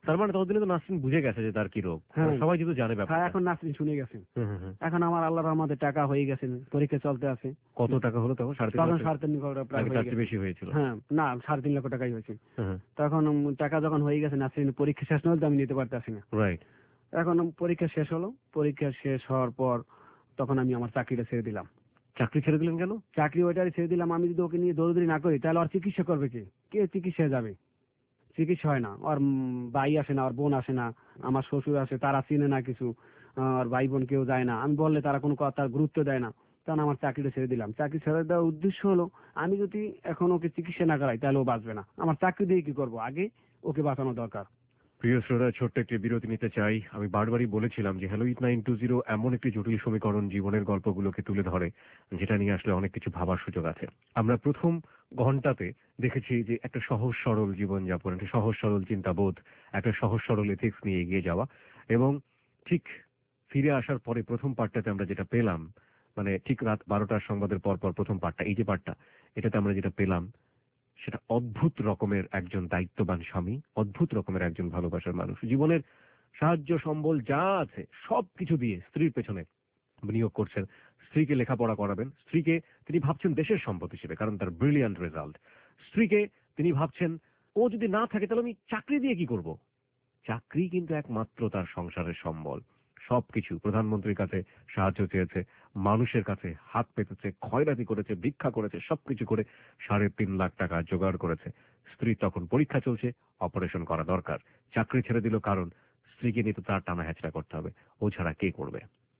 তার মানে ততদিনে তো নাসরিন বুঝে গেছে যে তার কি রোগ। হ্যাঁ। সবাই যেহেতু জানে হ্যাঁ, ব্যাপারটা। এখন নাসরিন শুনে গেছে। হুম, হুম, হুম। এখন আমার আল্লাহর রহমতে টাকা হয়ে গেছে, পরীক্ষা চলতে আছে। কত টাকা হলো তখন? 3.5 তখন লাখ টাকা? 3.5 লক্ষ টাকা প্রায় নাকি হয়ে তার চেয়ে গেছে। বেশি হয়েছিল? হ্যাঁ, না 3.5 লক্ষ টাকাই হয়েছে। হ্যাঁ, তখন টাকা যখন হয়ে গেছে, নাসরিন পরীক্ষা শেষ না হলে তো আমি নিতে পারতেছি না। রাইট। এখন পরীক্ষা শেষ হলো, পরীক্ষা শেষ হওয়ার পর তখন আমি আমার চাকরিটা ছেড়ে দিলাম। চাকরি ছেড়ে দিলেন কেন? চাকরি ওইটাই ছেড়ে দিলাম। আমি যদি ওকে নিয়ে দৌড়দৌড়ি না করি তাহলে ওর চিকিৎসা করবে কে? কে চিকিৎসা যাবে? চিকিৎসা হয় না, ওর ভাই আসে না, ওর বোন আসে না, আমার শ্বশুর আসে, তারা চিনে না কিছু, আর ভাই বোন কেউ যায় না। আমি বললে তারা কোনো কথা গুরুত্ব দেয় না। তখন আমার চাকরিটা ছেড়ে দিলাম। চাকরি ছেড়ে দেওয়ার উদ্দেশ্য হলো, আমি যদি এখন ওকে চিকিৎসা না করাই তাহলে ও বাঁচবে না। আমার চাকরি দিয়ে কি করবো? আগে ওকে বাঁচানো দরকার। প্রিয় শ্রোতা, ছোট্ট একটি বিরতি নিতে চাই। আমি বারবারই বলেছিলাম যে হ্যালো 8920 এমন একটি জটিল সমীকরণ জীবনের গল্পগুলোকে তুলে ধরে, যেটা নিয়ে আসলে অনেক কিছু ভাবার সুযোগ আছে। আমরা প্রথম ঘন্টাতে দেখেছি যে একটা সহজ সরল জীবনযাপন, একটা সহজ সরল চিন্তাবোধ, একটা সহজ সরল এথিক্স নিয়ে এগিয়ে যাওয়া, এবং ঠিক ফিরে আসার পরে প্রথম পার্টটাতে আমরা যেটা পেলাম, মানে ঠিক রাত 12টার সংবাদের পর পর প্রথম পার্টটা, এই যে পার্টটা, এটাতে আমরা যেটা পেলাম সেটা অদ্ভুত রকমের একজন দায়িত্ববান স্বামী, অদ্ভুত রকমের একজন ভালোবাসার মানুষ। জীবনের সাহায্য সম্বল যা আছে সবকিছু দিয়ে স্ত্রীর পেছনে বিনিয়োগ করছেন। স্ত্রীকে লেখাপড়া করাবেন, স্ত্রীকে তিনি ভাবছেন দেশের সম্পদ হিসেবে, কারণ তার ব্রিলিয়ান্ট রেজাল্ট। স্ত্রীকে তিনি ভাবছেন ও যদি না থাকে তাহলে আমি চাকরি দিয়ে কি করব। চাকরি কিন্তু একমাত্র তার সংসারের সম্বল। সবকিছু প্রধানমন্ত্রীর কাছে সাহায্য চেয়েছে, মানুষের কাছে হাত পেতেছে, খয়রাতি করেছে, ভিক্ষা করেছে, সবকিছু করে 3.5 লাখ টাকা জোগাড় করেছে। স্ত্রী তখন পরীক্ষা চলছে, অপারেশন করা দরকার। চাকরি ছেড়ে দিল কারণ স্ত্রীকে নিয়ে তো তার টানা হ্যাচড়া করতে হবে, ও ছাড়া কে করবে।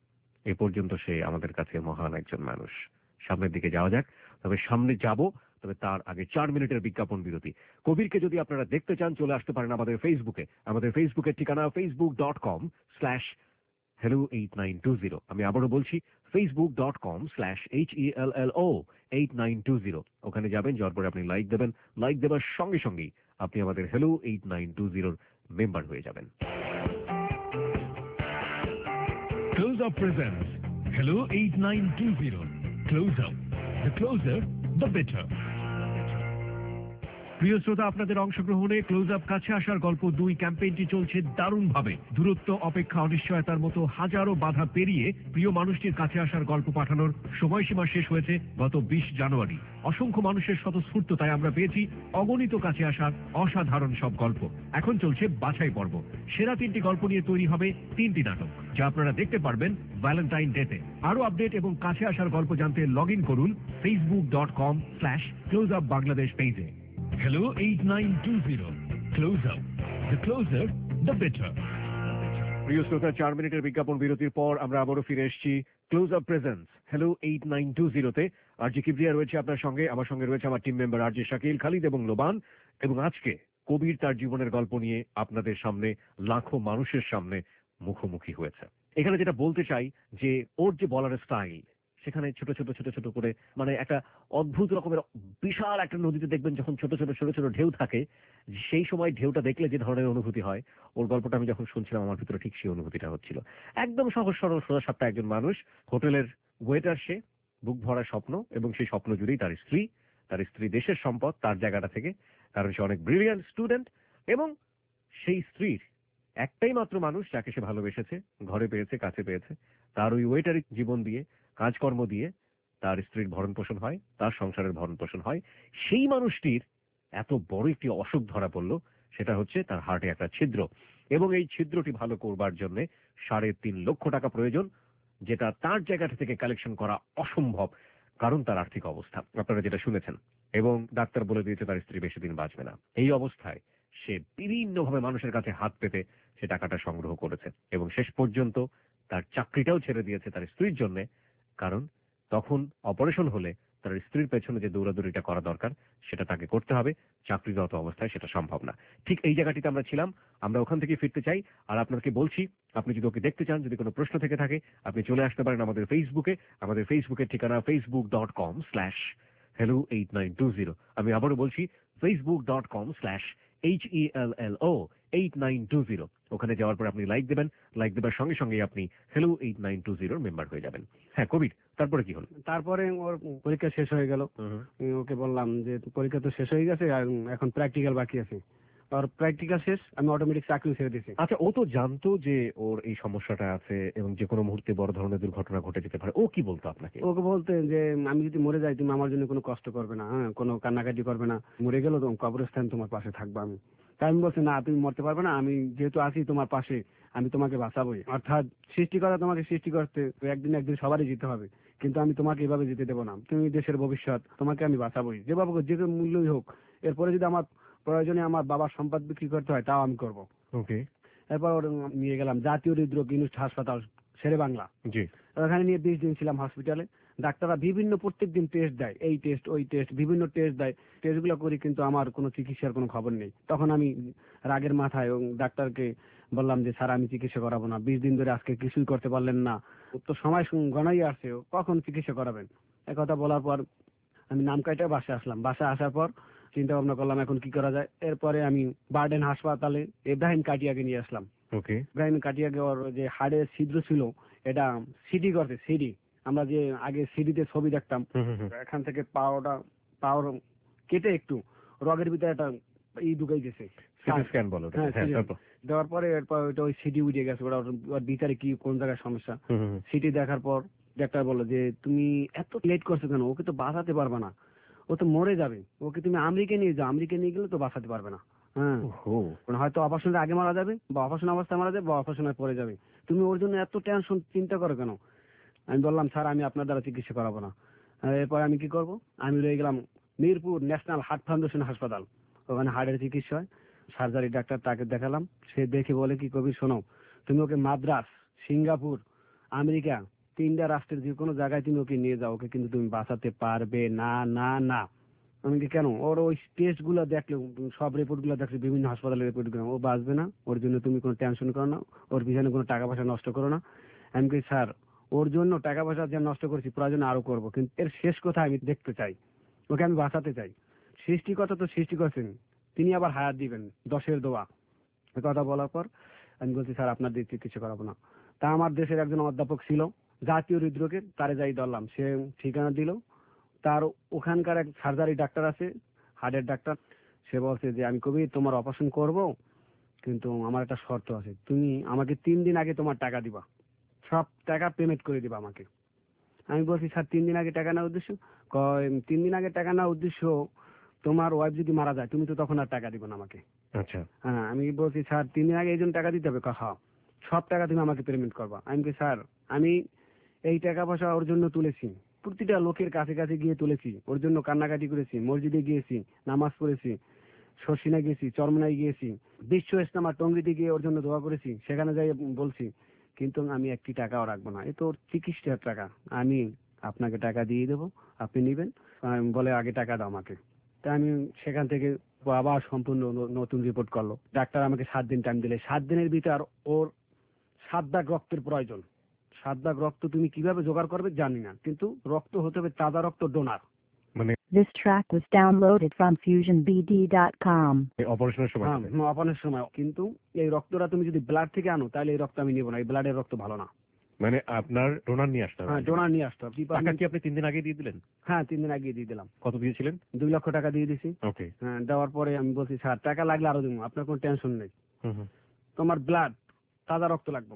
এ পর্যন্ত সে আমাদের কাছে মহান একজন মানুষ। সামনের দিকে যাওয়া যাক। তবে সামনে যাব, তবে তার আগে 4 মিনিটের বিজ্ঞাপন বিরতি। কবিরকে যদি আপনারা দেখতে চান চলে আসতে পারেন আমাদের ফেসবুকে। আমাদের ফেসবুকের ঠিকানা facebook.com/hello8920। আমি আবারও বলছি facebook.com/hello8920। ওখানে যাবেন, যাওয়ার পরে আপনি লাইক দেবেন। লাইক দেবার সঙ্গে সঙ্গেই আপনি আমাদের hello 8920 মেম্বার হয়ে যাবেন। Close Up presents Hello 8920. Close Up. The closer, the better. প্রিয় শ্রোতা, আপনাদের অংশগ্রহণে ক্লোজ আপ কাছে আসার গল্প 2 ক্যাম্পেইনটি চলছে দারুণভাবে। দূরত্ব, অপেক্ষা, অনিশ্চয়তার মতো হাজারো বাধা পেরিয়ে প্রিয় মানুষটির কাছে আসার গল্প পাঠানোর সময়সীমা শেষ হয়েছে গত 20 জানুয়ারি। অসংখ্য মানুষের স্বতঃস্ফূর্ততায় আমরা পেয়েছি অগণিত কাছে আসার অসাধারণ সব গল্প। এখন চলছে বাছাই পর্ব। সেরা 3টি গল্প নিয়ে তৈরি হবে 3টি নাটক, যা আপনারা দেখতে পারবেন ভ্যালেন্টাইন ডেতে। আরো আপডেট এবং কাছে আসার গল্প জানতে লগ ইন করুন facebook.com/closeupbangladesh পেজে। Hello 8920. Close Up. The closer, the better. প্রিয় শ্রোতা, 4 মিনিটের বিজ্ঞাপন বিরতির পর আমরা আবারও ফিরে এসেছি ক্লোজ আপ প্রেজেন্স হ্যালো 8920-তে। আরজি কিবরিয়া রয়েছে আপনার সঙ্গে, আমার সঙ্গে রয়েছে আমার team member RJ Shakil, Khalid এবং লোবান। এবং আজকে কবির তার জীবনের গল্প নিয়ে আপনাদের সামনে, লাখো মানুষের সামনে মুখোমুখি হয়েছে। এখানে যেটা বলতে চাই যে ওর যে বলার স্টাইল, সেখানে ছোট ছোট ছোট ছোট করে, মানে একটা অদ্ভুত রকমের বিশাল একটা নদীতে দেখবেন যখন ছোট ছোট ছোট ছোট ঢেউ থাকে, সেই সময় ঢেউটা দেখলে যে ধরনের অনুভূতি হয়, ওর গল্পটা আমি যখন শুনছিলাম আমার ভিতরে ঠিক সেই অনুভূতিটা হচ্ছিল। একদম সহজ সরল সোজা সাপটা একজন মানুষ, হোটেলের ওয়েটার সে, বুক ভরা স্বপ্ন, এবং সেই স্বপ্ন জুড়েই তার স্ত্রী দেশের সম্পদ তার জায়গাটা থেকে, কারণ সে অনেক ব্রিলিয়ান্ট স্টুডেন্ট। এবং সেই স্ত্রীর একটাই মাত্র মানুষ যাকে সে ভালোবেসেছে, ঘরে পেয়েছে, কাছে পেয়েছে, তার ওই ওয়েটারি জীবন দিয়ে, কাজকর্ম দিয়ে তার স্ত্রীর ভরণ পোষণ হয়, তার সংসারের ভরণ পোষণ হয়। সেই মানুষটির এত বড় একটি অসুখ ধরা পড়ল, সেটা হচ্ছে তার হার্টে একটা ছিদ্র, এবং এই ছিদ্রটি ভালো করবার জন্য 3.5 লক্ষ টাকা প্রয়োজন, যেটা তার জায়গাটা থেকে কালেকশন করা অসম্ভব, কারণ তার আর্থিক অবস্থা আপনারা যেটা শুনেছেন। এবং ডাক্তার বলে দিয়েছে তার স্ত্রী বেশি দিন বাঁচবে না। এই অবস্থায় সে বিভিন্নভাবে মানুষের কাছে হাত পেতে সে টাকাটা সংগ্রহ করেছে, এবং শেষ পর্যন্ত তার চাকরিটাও ছেড়ে দিয়েছে তার স্ত্রীর জন্য। কারণ তখন অপারেশন হলে তার স্ত্রীর পেছনে যে দৌড়াদৌড়িটা করা দরকার সেটা তাকে করতে হবে, চাকরিরত অবস্থায় সেটা সম্ভব না। ঠিক এই জায়গাটিতে আমরা ছিলাম, আমরা ওখান থেকে ফিরতে চাই। আর আপনাকে বলছি, আপনি যদি ওকে দেখতে চান, যদি কোনো প্রশ্ন থেকে থাকে, আপনি চলে আসতে পারেন আমাদের ফেসবুকে। আমাদের ফেসবুকের ঠিকানা facebook.com/hello8920। আমি আবারও বলছি facebook.com/hello8920। ওখানে যাওয়ার পর আপনি লাইক দেবেন, লাইক দেবার সঙ্গে সঙ্গে আপনি hello 8920 মেম্বার হয়ে যাবেন। হ্যাঁ কবির, তারপরে কি হলো? তারপরে ওর পরীক্ষা শেষ হয়ে গেল। ওকে বললাম যে পরীক্ষা তো শেষ হয়ে গেছে, আর এখন প্র্যাকটিক্যাল বাকি আছে। আর প্র্যাকটিক্যাল শেষ, আমি অটোমেটিক চাকরি ছেড়ে দিয়েছি। আচ্ছা, ও তো জানতো যে ওর এই সমস্যাটা আছে এবং যে কোনো মুহূর্তে বড় ধরনের দুর্ঘটনা ঘটে যেতে পারে, ও কি বলতো আপনাকে? ওকে বলতেন যে আমি যদি মরে যাই তুমি আমার জন্য কোনো কষ্ট করবে না, হ্যাঁ, কোনো কান্নাকাটি করবে না, মরে গেলেও তো কবরস্থান তোমার পাশে থাকবো আমি। তাই আমি বলছি না, তুমি মরতে পারবে না, আমি যেহেতু আছি তোমার পাশে, আমি তোমাকে বাঁচাবোই। অর্থাৎ সৃষ্টিকর্তা তোমাকে সৃষ্টি করতে একদিন একদিন সবারই যেতে হবে, কিন্তু আমি তোমাকে এভাবে যেতে দেবো না, তুমি দেশের ভবিষ্যৎ, তোমাকে আমি বাঁচাবোই যেভাবে হোক, যে কোনো মূল্যই হোক। এরপরে যদি আমার প্রয়োজনে আমার বাবার সম্পদ বিক্রি করতে হয় তাও আমি করবো। ওকে। এরপর ওর নিয়ে গেলাম জাতীয় হৃদরোগ হাসপাতাল, শেরে বাংলা। জি। ওখানে নিয়ে 20 দিন ছিলাম হসপিটালে। ডাক্তাররা বিভিন্ন প্রত্যেক দিন টেস্ট দেয়, এই টেস্ট ওই টেস্ট, বিভিন্ন টেস্ট দেয়। টেস্টগুলো করি কিন্তু আমার কোনো চিকিৎসার কোনো খবর নেই। তখন আমি রাগের মাথায় ডাক্তারকে বললাম যে স্যার আমি চিকিৎসা করাবো না, 20 দিন ধরে আজকে কিছুই করতে পারলেন না, তো সময় গণাই আসছে, কখন চিকিৎসা করাবেন। একথা বলার পর আমি নাম কাইটা বাসায় আসলাম। বাসায় আসার পর চিন্তা ভাবনা করলাম এখন কি করা যায়। এরপরে আমি বার্ডেন হাসপাতালে ইব্রাহিম কাটিয়াকে নিয়ে আসলাম। ওকে। ইব্রাহিম কাটিয়াকে ওর যে হাড়ের ছিদ্র ছিল এটা সিডি করছে, সিডি। আমরা যে আগে সিডিতে ছবি দেখতাম, এখান থেকে পাওয়ার কেটে একটু রগের ভিতরে একটা ঢুকাই গেছে, স্ক্যান বলো। হ্যাঁ, দেওয়ার পরে এরপর ওইটা ওই সিডি উঠে গেছে, ওর ভিতরে কি কোন জায়গায় সমস্যা। সিডি দেখার পর ডাক্তার বললো যে তুমি এত লেট করছো কেন, ওকে তো বাঁচাতে পারবে না, ও তো মরে যাবে, ওকে তুমি আমেরিকা নিয়ে যাও, আমেরিকা নিয়ে গেলে তো বাঁচাতে পারবে না। হ্যাঁ, হয়তো অপারেশনের আগে মারা যাবে, বা অপারেশন অবস্থায় মারা যাবে, বা অপারেশনের পরে যাবে, তুমি ওর জন্য এত টেনশন চিন্তা করো কেন। আমি বললাম স্যার আমি আপনার দ্বারা চিকিৎসা করাবো না। এরপরে আমি কি করব, আমি রয়ে গেলাম মিরপুর ন্যাশনাল হার্ট ফাউন্ডেশন হাসপাতাল, ওখানে হার্টের চিকিৎসা হয়। সার্জারি ডাক্তার, তাকে দেখালাম। সে দেখে বলে কি কবি শোনো, তুমি ওকে মাদ্রাস, সিঙ্গাপুর, আমেরিকা, 3টা রাষ্ট্রের যে কোনো জায়গায় তুমি ওকে নিয়ে যাও, ওকে কিন্তু তুমি বাঁচাতে পারবে না, না না। আমি কি কেন, ওর ওই টেস্ট গুলো দেখলে, সব রিপোর্ট গুলো দেখলে, বিভিন্ন হাসপাতালের রিপোর্ট গুলো, ও বাঁচবে না, ওর জন্য তুমি কোনো টেনশন করো না, ওর পিছনে কোনো টাকা পয়সা নষ্ট করো না। আমি কি স্যার ওর জন্য টাকা পয়সা যা নষ্ট করেছি প্রয়োজন আরো করবো, কিন্তু এর শেষ কথা আমি দেখতে চাই, ওকে আমি বাঁচাতে চাই। সৃষ্টিকর্তা তো সৃষ্টি করছেন, তিনি আবার হায়াত দিবেন, 10-এর দোয়া। কথা বলার পর আমি বলছি স্যার আপনার দিয়ে চিকিৎসা করাবো না। তা আমার দেশের একজন অধ্যাপক ছিল জাতীয় হৃদরোগের, তারে যাই ধরলাম, সে ঠিকানা দিল। তার ওখানকার এক সার্জারি ডাক্তার আছে, হার্টের ডাক্তার। সে বলছে যে আমি কবি তোমার অপারেশন করব, কিন্তু আমার একটা শর্ত আছে, তুমি আমাকে 3 দিন আগে তোমার টাকা দিবা, সব টাকা পেমেন্ট করে দিবা আমাকে। আমি বলছি স্যার 3 দিন আগে টাকা নেওয়ার উদ্দেশ্য? কয় 3 দিন আগে টাকা নেওয়ার উদ্দেশ্য তোমার ওয়াইফ যদি মারা যায় তুমি তো তখন আর টাকা দিবে না আমাকে। আচ্ছা। হ্যাঁ, আমি বলছি স্যার 3 দিন আগে এই জন্য টাকা দিতে হবে? হ্যাঁ, সব টাকা তুমি আমাকে পেমেন্ট করবা। আমি কি স্যার আমি এই টাকা পয়সা ওর জন্য তুলেছি, প্রতিটা লোকের কাছে কাছে গিয়ে তুলেছি, ওর জন্য কান্নাকাটি করেছি, মসজিদে গিয়েছি, নামাজ পড়েছি, শর্ষিনা গিয়েছি, চরমনায় গিয়েছি, বিশ্ব ইজতেমা টঙ্গিতে গিয়ে ওর জন্য দোয়া করেছি, সেখানে যাই বলছি, কিন্তু আমি একটি টাকাও রাখবো না, এ তো ওর চিকিৎসার টাকা, আমি আপনাকে টাকা দিয়ে দেবো, আপনি নিবেন। বলে আগে টাকা দাও আমাকে। তা আমি সেখান থেকে আবার সম্পূর্ণ নতুন রিপোর্ট করলো। ডাক্তার আমাকে 7 দিন টাইম দিলে, 7 দিনের ভিতর ওর 7 দাগ রক্তের প্রয়োজন। 7 দাগ রক্ত তুমি কিভাবে জোগাড় করবে জানি না, কিন্তু রক্ত হতে হবে তাজা রক্ত, ডোনার। মানে This track was downloaded from FusionBD.com. অপারেশনের সময়? হ্যাঁ, অপারেশনের সময়। কিন্তু এই রক্তটা তুমি যদি ব্লাড থেকে আনো তাহলে এই রক্ত আমি নেবো না, এই ব্লাডের রক্ত ভালো না। মানে আপনার ডোনার নিয়ে আসতে হবে? হ্যাঁ, ডোনার নিয়ে আসতে হবে। টাকা কি আপনি 3 দিন আগে দিয়ে দিলেন? হ্যাঁ, 3 দিন আগে দিয়ে দিলাম। কত দিয়েছিলেন? 2 লক্ষ টাকা দিয়ে দিছি। ওকে। হ্যাঁ, দেওয়ার পরে আমি বলছি স্যার টাকা লাগলে আরো দেবো, আপনার কোনো টেনশন নেই, তোমার ব্লাড তাজা রক্ত লাগবে।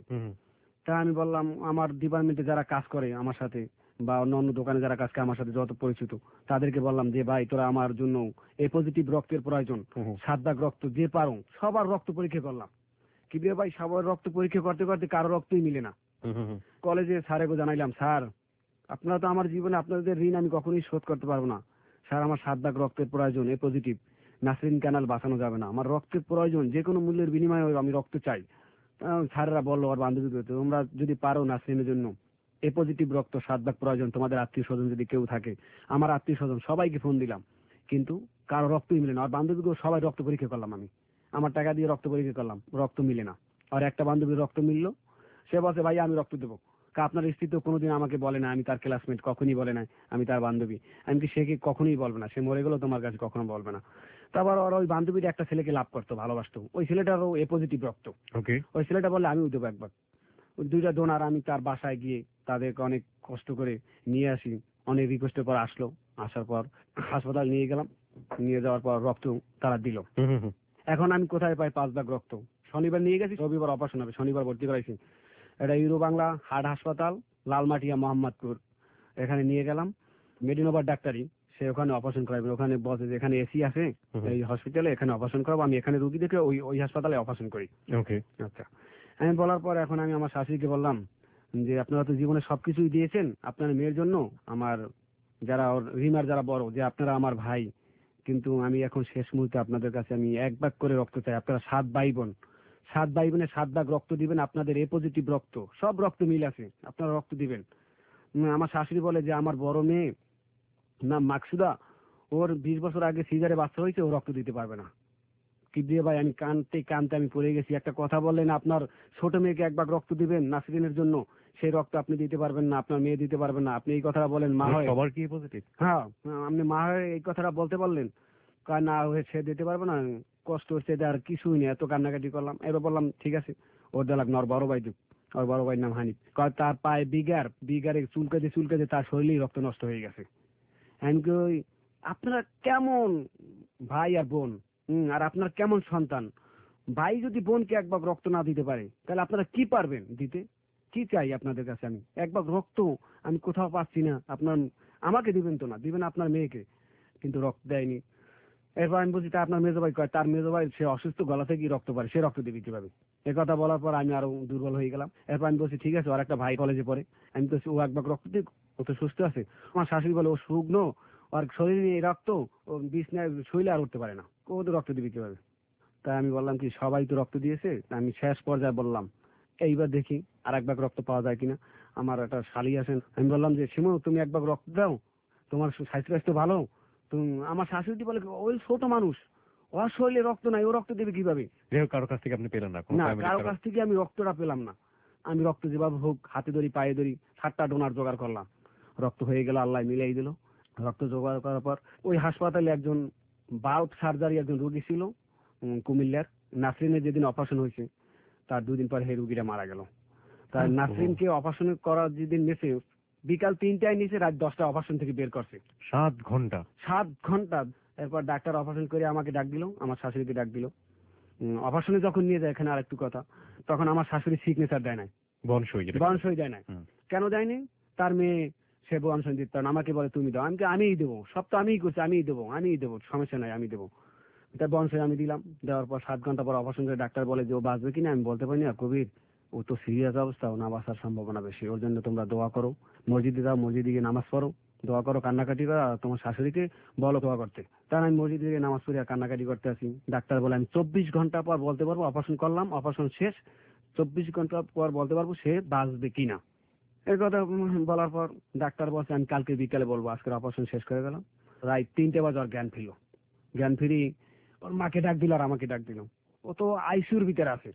তা আমি বললাম আমার ডিপার্টমেন্টে যারা কাজ করে আমার সাথে, বা অন্য অন্য দোকানে যারা কাজ করে আমার সাথে যত পরিচিত, তাদেরকে বললাম যে ভাই তোরা আমার জন্য এ পজিটিভ রক্তের প্রয়োজন, 7 দাগ রক্ত যে পারো সবার রক্ত পরীক্ষা করলাম। কি রে ভাই, সবার রক্ত পরীক্ষা করতে করতে কারো রক্তই মিলে না। কলেজে স্যারেকে জানাইলাম, স্যার আপনারা তো আমার জীবনে আপনাদের ঋণ আমি কখনোই শোধ করতে পারবো না, স্যার আমার 7 দাগ রক্তের প্রয়োজন, এ পজিটিভ, নাসরিন ক্যানাল বাঁচানো যাবে না, আমার রক্তের প্রয়োজন, যে কোনো মূল্যের বিনিময়ে আমি রক্ত চাই। স্যারেরা বললো আর বান্ধবী, তোমরা যদি পারো নাসরিনের জন্য এ পজিটিভ রক্ত 7 ভাগ প্রয়োজন, তোমাদের আত্মীয় স্বজন যদি কেউ থাকে, আমার আত্মীয় স্বজন সবাইকে ফোন দিলাম, কিন্তু কারো রক্তই মিলে না। আর বান্ধবীকেও সবাই রক্ত পরীক্ষা করলাম, আমি আমার টাকা দিয়ে রক্ত পরীক্ষা করলাম, রক্ত মিলে না। আর একটা বান্ধবীর রক্ত মিললো, সে বলছে ভাই আমি রক্ত দেবো। আপনার স্ত্রী তো কোনোদিন আমাকে বলে না আমি তার ক্লাসমেট, কখনই বলে না আমি তার বান্ধবী। আমি কি, সে কি কখনোই বলবে না, সে মরে গেলেও তোমার কাছে কখনো বলবে না। তারপর ওর ওই বান্ধবীর একটা ছেলেকে লাভ করতো, ভালোবাসতো, ওই ছেলেটারও এ পজিটিভ রক্ত। ওই ছেলেটা বললে আমিও দেবো একবার। 2টা ডোনার আমি তার বাসায় গিয়ে তাদেরকে অনেক কষ্ট করে নিয়ে আসি, অনেক রিকোয়েস্টের পর আসলো। আসার পর হাসপাতাল নিয়ে গেলাম, নিয়ে যাওয়ার পর রক্ত তারা দিল। এখন আমি কোথায় পাই 5 ভাগ রক্ত? শনিবার নিয়ে গেছি, রবিবার অপারেশন হবে, শনিবার ভর্তি করাইছি। এটা ইউরো বাংলা হার্ট হাসপাতাল, লালমাটিয়া, মোহাম্মদপুর। এখানে নিয়ে গেলাম, মেডিনোভার ডাক্তারি, সে ওখানে অপারেশন করাবে। ওখানে বসে যে এখানে এসি আছে এই হসপিটালে, এখানে অপারেশন করাবো, আমি এখানে রুগী দেখে ওই হাসপাতালে অপারেশন করি। ওকে। আচ্ছা, আমি বলার পর এখন আমি আমার শাশুড়িকে বললাম যে আপনারা তো জীবনে সবকিছুই দিয়েছেন আপনার মেয়ের জন্য, আমার যারা রিমার যারা বড়, যে আপনারা আমার ভাই, কিন্তু আমি এখন শেষ মুহূর্তে আপনাদের কাছে আমি 1 ভাগ করে রক্ত চাই। আপনারা 7 ভাই বোন, 7 ভাই বোনে 7 ভাগ রক্ত দিবেন। আপনাদের এ পজিটিভ রক্ত, সব রক্ত মিল আছে, আপনারা রক্ত দিবেন। আমার শাশুড়ি বলে যে আমার বড় মেয়ে নাম মাকসুদা, ওর 20 বছর আগে সিজারে বাচ্চা হয়েছে, ও রক্ত দিতে পারবে না। কি দিয়ে ভাই, আমি কানতে আমি পড়ে গেছি। একটা কথা বললেন আপনার ছোট মেয়েকে 1 ভাগ রক্ত দিবেন নাসরিনের জন্য, সেই রক্ত আপনি দিতে পারবেন না, আপনার মেয়ে দিতে পারবেন না। আপনি এই কথাটা বলেন মা হয়? সবার কি পজিটিভ? হ্যাঁ, আপনি মা হয়ে এই কথাটা বলতে পারলেন? কয় না, হয়ে সে দিতে পারবে না, কষ্ট হচ্ছে, আর কিছুই নেই। এত কান্নাকাটি করলাম। এবার বললাম ঠিক আছে, ওর দেলাক না, ওর বড় ভাই দিক, ওর বড় ভাইয়ের নাম হানিফ। কয় তার পায়ে বিগারে চুলকাতে তার শরীরেই রক্ত নষ্ট হয়ে গেছে। আমি কই আপনারা কেমন ভাই আর বোন, আর আপনার কেমন সন্তান? ভাই যদি বোনকে 1 ভাগ রক্ত না দিতে পারে, তাহলে আপনারা কি পারবেন দিতে? কি চাই আপনাদের কাছে? আমি 1 ভাগ রক্ত আমি কোথাও পাচ্ছি না। আপনার আমাকে দিবেন তো না, দিবেন আপনার মেয়েকে, কিন্তু রক্ত দেয়নি। এরপর আমি বলছি তা আপনার মেজো ভাই কয়, তার মেজো ভাই সে অসুস্থ, গলা থেকে রক্ত পারে, সে রক্ত দিবে কিভাবে? এ কথা বলার পর আমি আরো দুর্বল হয়ে গেলাম। এরপর আমি বলছি ঠিক আছে, ওর একটা ভাই কলেজে পড়ে, আমি বলছি ও 1 ভাগ রক্ত দিক, ও তো সুস্থ আছে। আমার শাশুড়ি বলে ও শুকনো, আর শরীরে এই রক্ত, ও বিছনায় শুইলে আর উঠতে পারে না, ও তো রক্ত দিবে কিভাবে? তাই আমি বললাম কি সবাই তো রক্ত দিয়েছে, তা আমি শেষ পর্যায়ে বললাম এইবার দেখি আর 1 ভাগ রক্ত পাওয়া যায় কিনা। আমার একটা শালি আছেন, আমি বললাম যে শিমু তুমি 1 ভাগ রক্ত দাও, তোমার স্বাস্থ্য ভালো। তুমি, আমার শাশুড়ি বলে ওই ছোট মানুষ, ওর শরীরে রক্ত নাই, ও রক্ত দেবে কিভাবে? কারোর কাছ থেকে আপনি পেলেন না? না, কারো কাছ থেকে আমি রক্তটা পেলাম না। আমি রক্ত যেভাবে হোক হাতে ধরি পায়ে ধরি 7টা ডোনার জোগাড় করলাম, রক্ত হয়ে গেল, আল্লাহ মিলাই দিল। রক্ত জোগাড় করার পর ওই হাসপাতালে একজন বাল্ব সার্জারি একজন রোগী ছিল, কুমিল্লার। নাসরিনের যেদিন অপারেশন হয়েছে তার 2 দিন পর সেই রুগীটা মারা গেল। তার নাসরিনকে অপারেশন করার যেদিন নেছে, বিকাল 3টায় নিচে, রাত 10টা অপারেশন থেকে বের করছে। 7 ঘন্টা? 7 ঘন্টা। এরপর ডাক্তার অপারেশন করে আমাকে ডাক দিল, আমার শাশুড়িকে ডাক দিল। অপারেশনে যখন নিয়ে যায়, এখানে আরেকটু কথা, তখন আমার শাশুড়ি সিগনেচার দেয় নাই, বনসই দেয় নাই। কেন দেয়নি? তার মেয়ে, সে বনসই দিত না, আমাকে বলে তুমি দাও। আমিই দেবো, সব তো আমিই করছি, আমিই দেবো, সমস্যা নাই, আমি দেবো। তাই বনসই আমি দিলাম। দেওয়ার পর 7 ঘন্টা পর অপারেশন করে ডাক্তার বলে যে ও বাঁচবে কিনা। আমি বলতে পারি না কবির, ও তো সিরিয়াস অবস্থা, ও না বাঁচার সম্ভাবনা বেশি, ওর জন্য তোমরা দোয়া করো, মসজিদে যাও, মসজিদে গিয়ে নামাজ পড়ো, দোয়া করো, কান্নাকাটি করো, আর তোমার শাশুড়িকে বলো দোয়া করতে। তার আমি মসজিদে গিয়ে নামাজ পড়ে আর কান্নাকাটি করতে আসি। ডাক্তার বলে আমি 24 ঘন্টা পর বলতে পারবো, অপারেশন করলাম, অপারেশন শেষ, 24 ঘন্টা পর বলতে পারবো সে বাঁচবে কিনা। এই কথা বলার পর ডাক্তার বলছে আমি কালকে বিকালে বলবো, আজকের অপারেশন শেষ করে গেলাম। রাত 3টে বাজে ওর জ্ঞান ফিরি, ওর মাকে ডাক দিল আর আমাকে ডাক দিল। ও তো আইসিউর ভিতরে আছে,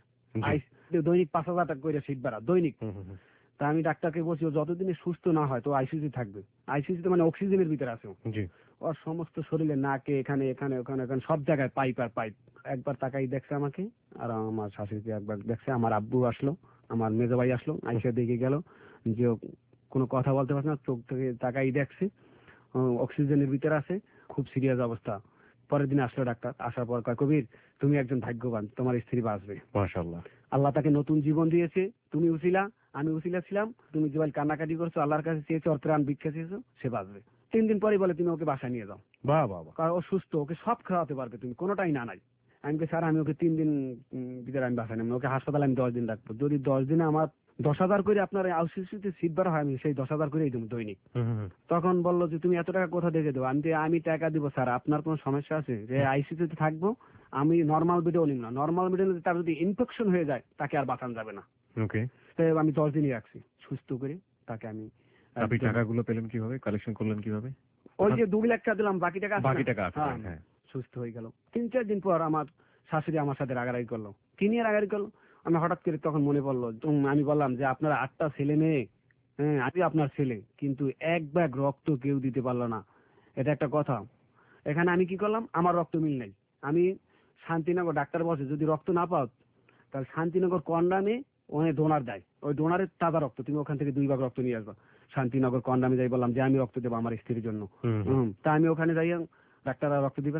দৈনিক 5,000 টাকা করে সিট ভাড়া দৈনিক। তা আমি ডাক্তারকে বলছি ও যতদিনে সুস্থ না হয় তো আইসিইউতে থাকবে। আইসিইউতে মানে অক্সিজেনের ভিতরে আছে। ওর সমস্ত শরীরে নাকে, এখানে এখানে ওখানে ওখানে সব জায়গায় পাইপ আর পাইপ। একবার তাকাই দেখছে আমাকে, আর আমার শাশুড়িকে একবার দেখছে। আমার আব্বু আসলো, আমার মেজো ভাই আসলো, আইসা দেখে গেল যে কোনো কথা বলতে পারছে না, চোখ থেকে তাকাই দেখছে, অক্সিজেনের ভিতরে আছে, খুব সিরিয়াস অবস্থা। পরের দিন আসলো ডাক্তার, আসার পর কয় কবির তুমি একজন ভাগ্যবান, তোমার স্ত্রী বাঁচবে, মাশাআল্লাহ, আল্লাহ তাকে নতুন জীবন দিয়েছে, তুমি উসিলা, আমি উসিলা ছিলাম, তুমি যেভাবে কান্নাকাটি করছো, আল্লাহর কাছে চেয়েছো, ওর প্রাণ ভিক্ষা চেয়েছো, সে বাঁচবে। 3 দিন পরে বলে তুমি ওকে বাসায় নিয়ে যাও, বাহ বাহ, কারণ ও সুস্থ, ওকে সব খাওয়াতে পারবে তুমি, কোনোটাই না নাই। আমি স্যার আমি ওকে 3 দিন ভিতরে আমি বাসায় নেব, ওকে হাসপাতালে আমি 10 দিন রাখবো, যদি 10 দিনে আমার 10,000 করে আপনার আইসিইউতে সিট ভাড়া হয়, আমি সেই 10,000 করেই দেবো দৈনিক। তখন বললো যে তুমি এত টাকা কোথা থেকে দেবো? আমি টাকা দিব স্যার, আপনার কোনো সমস্যা আছে যে আইসিইউতে থাকবো, আমি নর্মাল বেডেও নিব না, নর্মাল বেডে তার যদি ইনফেকশন হয়ে যায় তাকে আর বাঁচানো যাবে না। তাই আমি 10 দিনই রাখছি সুস্থ করে তাকে। আমি আপনি টাকাগুলো পেলেন কিভাবে, কালেকশন করলেন কিভাবে? ওই যে 2 লাখ টাকা দিলাম, বাকি টাকা হ্যাঁ, সুস্থ হয়ে গেল। 3-4 দিন পর আমার শাশুড়ি আমার সাথে রাগারাগি করলো, কি নিয়ে রাগারাগি করলো আমি হঠাৎ করে তখন মনে পড়লো, আমি বললাম যে আপনার 8টা ছেলে মেয়ে, হ্যাঁ আমি আপনার ছেলে, কিন্তু 1 ব্যাগ রক্ত কেউ দিতে পারলো না, এটা একটা কথা। এখানে আমি কি করলাম, আমার রক্ত মিল নাই। আমি শান্তিনগর, ডাক্তার বলছে যদি রক্ত না পাও তাহলে শান্তিনগর কন্ডামে ওখানে ডোনার দেয়, ওই ডোনারের তাজা রক্ত, তুমি ওখান থেকে 2 ভাগ রক্ত নিয়ে আসবা। শান্তিনগর কন্ডামে যাই, বললাম যে আমি রক্ত দেবো আমার স্ত্রীর জন্য। তা আমি ওখানে যাই, ডাক্তাররা রক্ত দিবে না।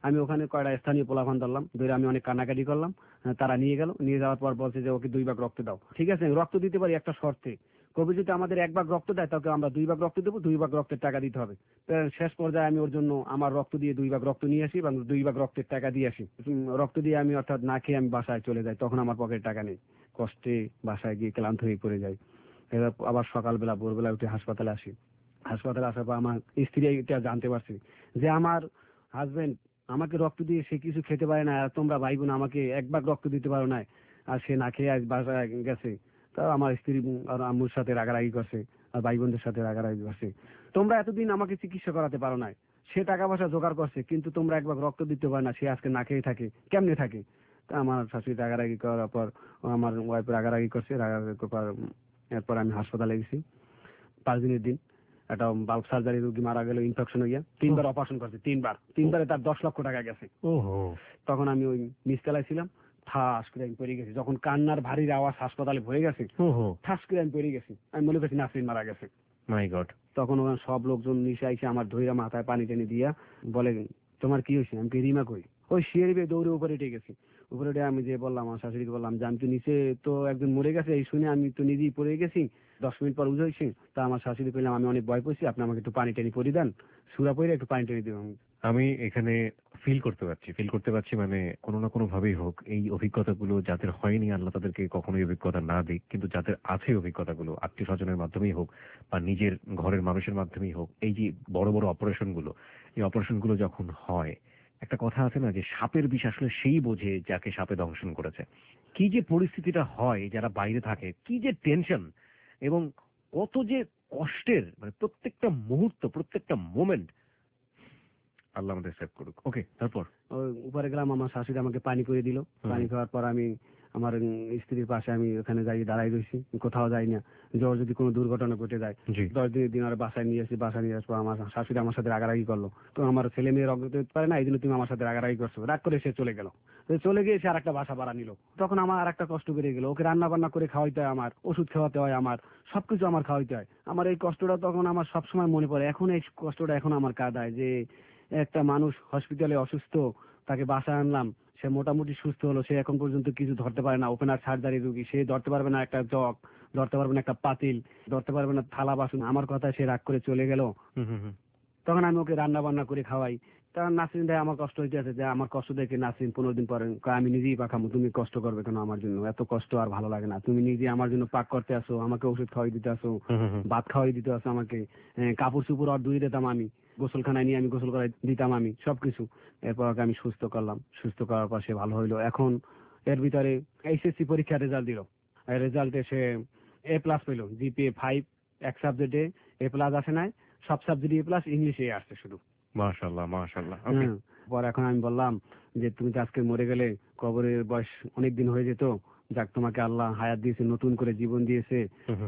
আমি ওখানে কয়টা স্থানীয় পোলাপান ধরলাম, ধরে আমি অনেক কান্নাকাটি করলাম। তারা নিয়ে গেল, নিয়ে যাওয়ার পর বলছে যে ওকে 2 ভাগ রক্ত দাও। ঠিক আছে, রক্ত দিতে পারি একটা শর্তে, কবি যদি আমাদের 1 ভাগ রক্ত দেয় তাকে আমরা 2 ভাগ রক্ত দেবো, 2 ভাগ রক্তের টাকা দিতে হবে। তো শেষ পর্যায়ে আমি ওর জন্য আমার রক্ত দিয়ে 2 ভাগ রক্ত নিয়ে আসি এবং 2 ভাগ রক্তের টাকা দিয়ে আসি। রক্ত দিয়ে আমি অর্থাৎ না খেয়ে আমি বাসায় চলে যাই। তখন আমার পকেটে টাকা নেই, কষ্টে বাসায় গিয়ে ক্লান্ত হয়ে পড়ে যাই। এবার আবার সকালবেলা ভোরবেলা উঠে হাসপাতালে আসি। হাসপাতালে আসার পর আমার স্ত্রী এটা জানতে পারছি যে আমার হাজবেন্ড আমাকে রক্ত দিয়ে সে কিছু খেতে পারে না, আর তোমরা ভাই বোন আমাকে 1 ভাগ রক্ত দিতে পারো না, আর সে না খেয়ে আজ বাসায় গেছে। তাও আমার স্ত্রী আর আম্মুর সাথে রাগারাগি করছে, আর ভাই বোনদের সাথে রাগারাগি করছে। তোমরা এতদিন আমাকে চিকিৎসা করাতে পারো না, সে টাকা পয়সা জোগাড় করছে কিন্তু তোমরা 1 ভাগ রক্ত দিতে পারো না, সে আজকে না খেয়ে থাকে, কেমনে থাকে? তা আমার শাশুড়ি রাগারাগি করার পর আমার ওয়াইফ রাগারাগি করছে, রাগারাগি করার পর এরপর আমি হাসপাতালে গেছি। 5 দিনের দিন একটা বাল্ব সার্জারি রোগী মারা গেল, ইনফেকশন হইয়া 3 বার অপারেশন করছে, 3বারে তার 10 লক্ষ টাকা গেছে। তখন আমি ওই নিচতলায় ছিলাম, ঠাস করে আমি পড়ে গেছি। যখন কান্নার ভারী আওয়াজ হাসপাতালে ভরে গেছে, ঠাস করে আমি পড়ে গেছি। আমি মনে করছি নাসরিন মারা গেছে। My god. তখন ওখানে সব লোকজন নিচে আইসে আমার ধইরা মাথায় পানি টেনে দিয়া বলে তোমার কি হয়েছে? আমি রিমা কই, ওই সিঁড়ি বেয়ে দৌড়ে উপরে উঠে গেছি। উপরে উঠে আমি যে বললাম আমার শাশুড়িকে বললাম যে আমি তো নিচে তো একজন মরে গেছে, এই শুনে আমি তো নিজেই পড়ে গেছি। 10 মিনিট পর বুঝেছি। তা আমার শাশুড়ি কইলাম আমি অনেক ভয় পেয়েছি, আপনি আমাকে একটু পানি টেনে পরি দেন, সুরা পরে একটু পানি টেনে দিবেন। আমি এখানে ফিল করতে পারছি মানে কোনো না কোনো ভাবেই হোক এই অভিজ্ঞতাগুলো যাদের হয়নি আল্লাহ তাদেরকে কখনোই অভিজ্ঞতা না দিক, কিন্তু যাদের আছে অভিজ্ঞতাগুলো আত্মীয় স্বজনের মাধ্যমেই হোক বা নিজের ঘরের মানুষের মাধ্যমেই হোক, এই যে বড় বড় অপারেশনগুলো, এই অপারেশনগুলো যখন হয়, একটা কথা আছে না যে সাপের বিষ আসলে সেই বোঝে যাকে সাপে দংশন করেছে। কি যে পরিস্থিতিটা হয়, যারা বাইরে থাকে কি যে টেনশন এবং কত যে কষ্টের, মানে প্রত্যেকটা মুহূর্ত প্রত্যেকটা মোমেন্ট। আল্লাহ আমাদের সেভ করুক। ওকে, তারপর উপরে গেলাম, আমার শাশুড়ি আমাকে পানি করে দিল। পানি খাওয়ার পর আমি আমার স্ত্রীর পাশে আমি ওখানে যাই দাঁড়াই রয়েছি, কোথাও যাই না। যদি কোনো দুর্ঘটনা ঘটে যায় 10 দিনের দিন আর বাসায় নিয়ে আসি। বাসায় নিয়ে আসবো আমার শাশুড়ি আমার সাথে রাগারাগি করলো, তো আমার ছেলে মেয়ের অগ্রত হতে পারে না, এই জন্য তুমি আমার সাথে রাগারাগি করছো। রাগ করে সে চলে গেল। চলে গিয়ে সে আর একটা বাসা ভাড়া নিল। তখন আমার আর একটা কষ্ট বেড়ে গেল, ওকে রান্না বান্না করে খাওয়াইতে হয়, আমার ওষুধ খাওয়াতে হয়, আমার সবকিছু আমার খাওয়াইতে হয়। আমার এই কষ্টটা তখন আমার সবসময় মনে পড়ে। এখন এই কষ্টটা এখন আমার কাঁদায় যে একটা মানুষ হসপিটালে অসুস্থ, তাকে বাসায় আনলাম, সে মোটামুটি সুস্থ হলো, সে এখন পর্যন্ত কিছু ধরতে পারে না। ওপেনার সার্জারি রোগী, সে ধরতে পারবে না একটা জগ, ধরতে পারবে না একটা পাতিল, ধরতে পারবে না থালা বাসন। আমার কথা সে রাগ করে চলে গেল। তখন আমি ওকে রান্না বান্না করে খাওয়াই। কারণ নাসরিন ভাই আমার কষ্ট হইতে আছে, যে আমার কষ্ট দেখে নাসরিন 15 দিন পরে আমি নিজেই পাখামো, তুমি কষ্ট করবে কেন আমার জন্য? এত কষ্ট আর ভালো লাগে না। তুমি নিজে আমার জন্য পাক করতে আসো, আমাকে ওষুধ খাওয়াই দিতে আসো, ভাত খাওয়াই দিতে আসো, আমাকে কাপড় চুপড় আর ধুয়ে দিতাম, আমি গোসলখানায় নিয়ে আমি গোসল করাই দিতাম, আমি সবকিছু। এরপর ওকে আমি সুস্থ করলাম। সুস্থ করার পর সে ভালো হইলো। এখন এর ভিতরে এইচএসসি পরীক্ষার রেজাল্ট দিল। রেজাল্টে সে A+ পেলো, GPA 5। এক সাবজেক্টে A+ আসে নাই, সব সাবজেক্টে A+, ইংলিশে আসছে শুধু। মাশাআল্লাহ মাশাআল্লাহ। পর এখন আমি বললাম যে তুমি তো আজকে মরে গেলে, কবরের বয়স অনেক দিন হয়ে যেত, যাক তোমাকে আল্লাহ হায়াত দিয়েছে, নতুন করে জীবন দিয়েছে।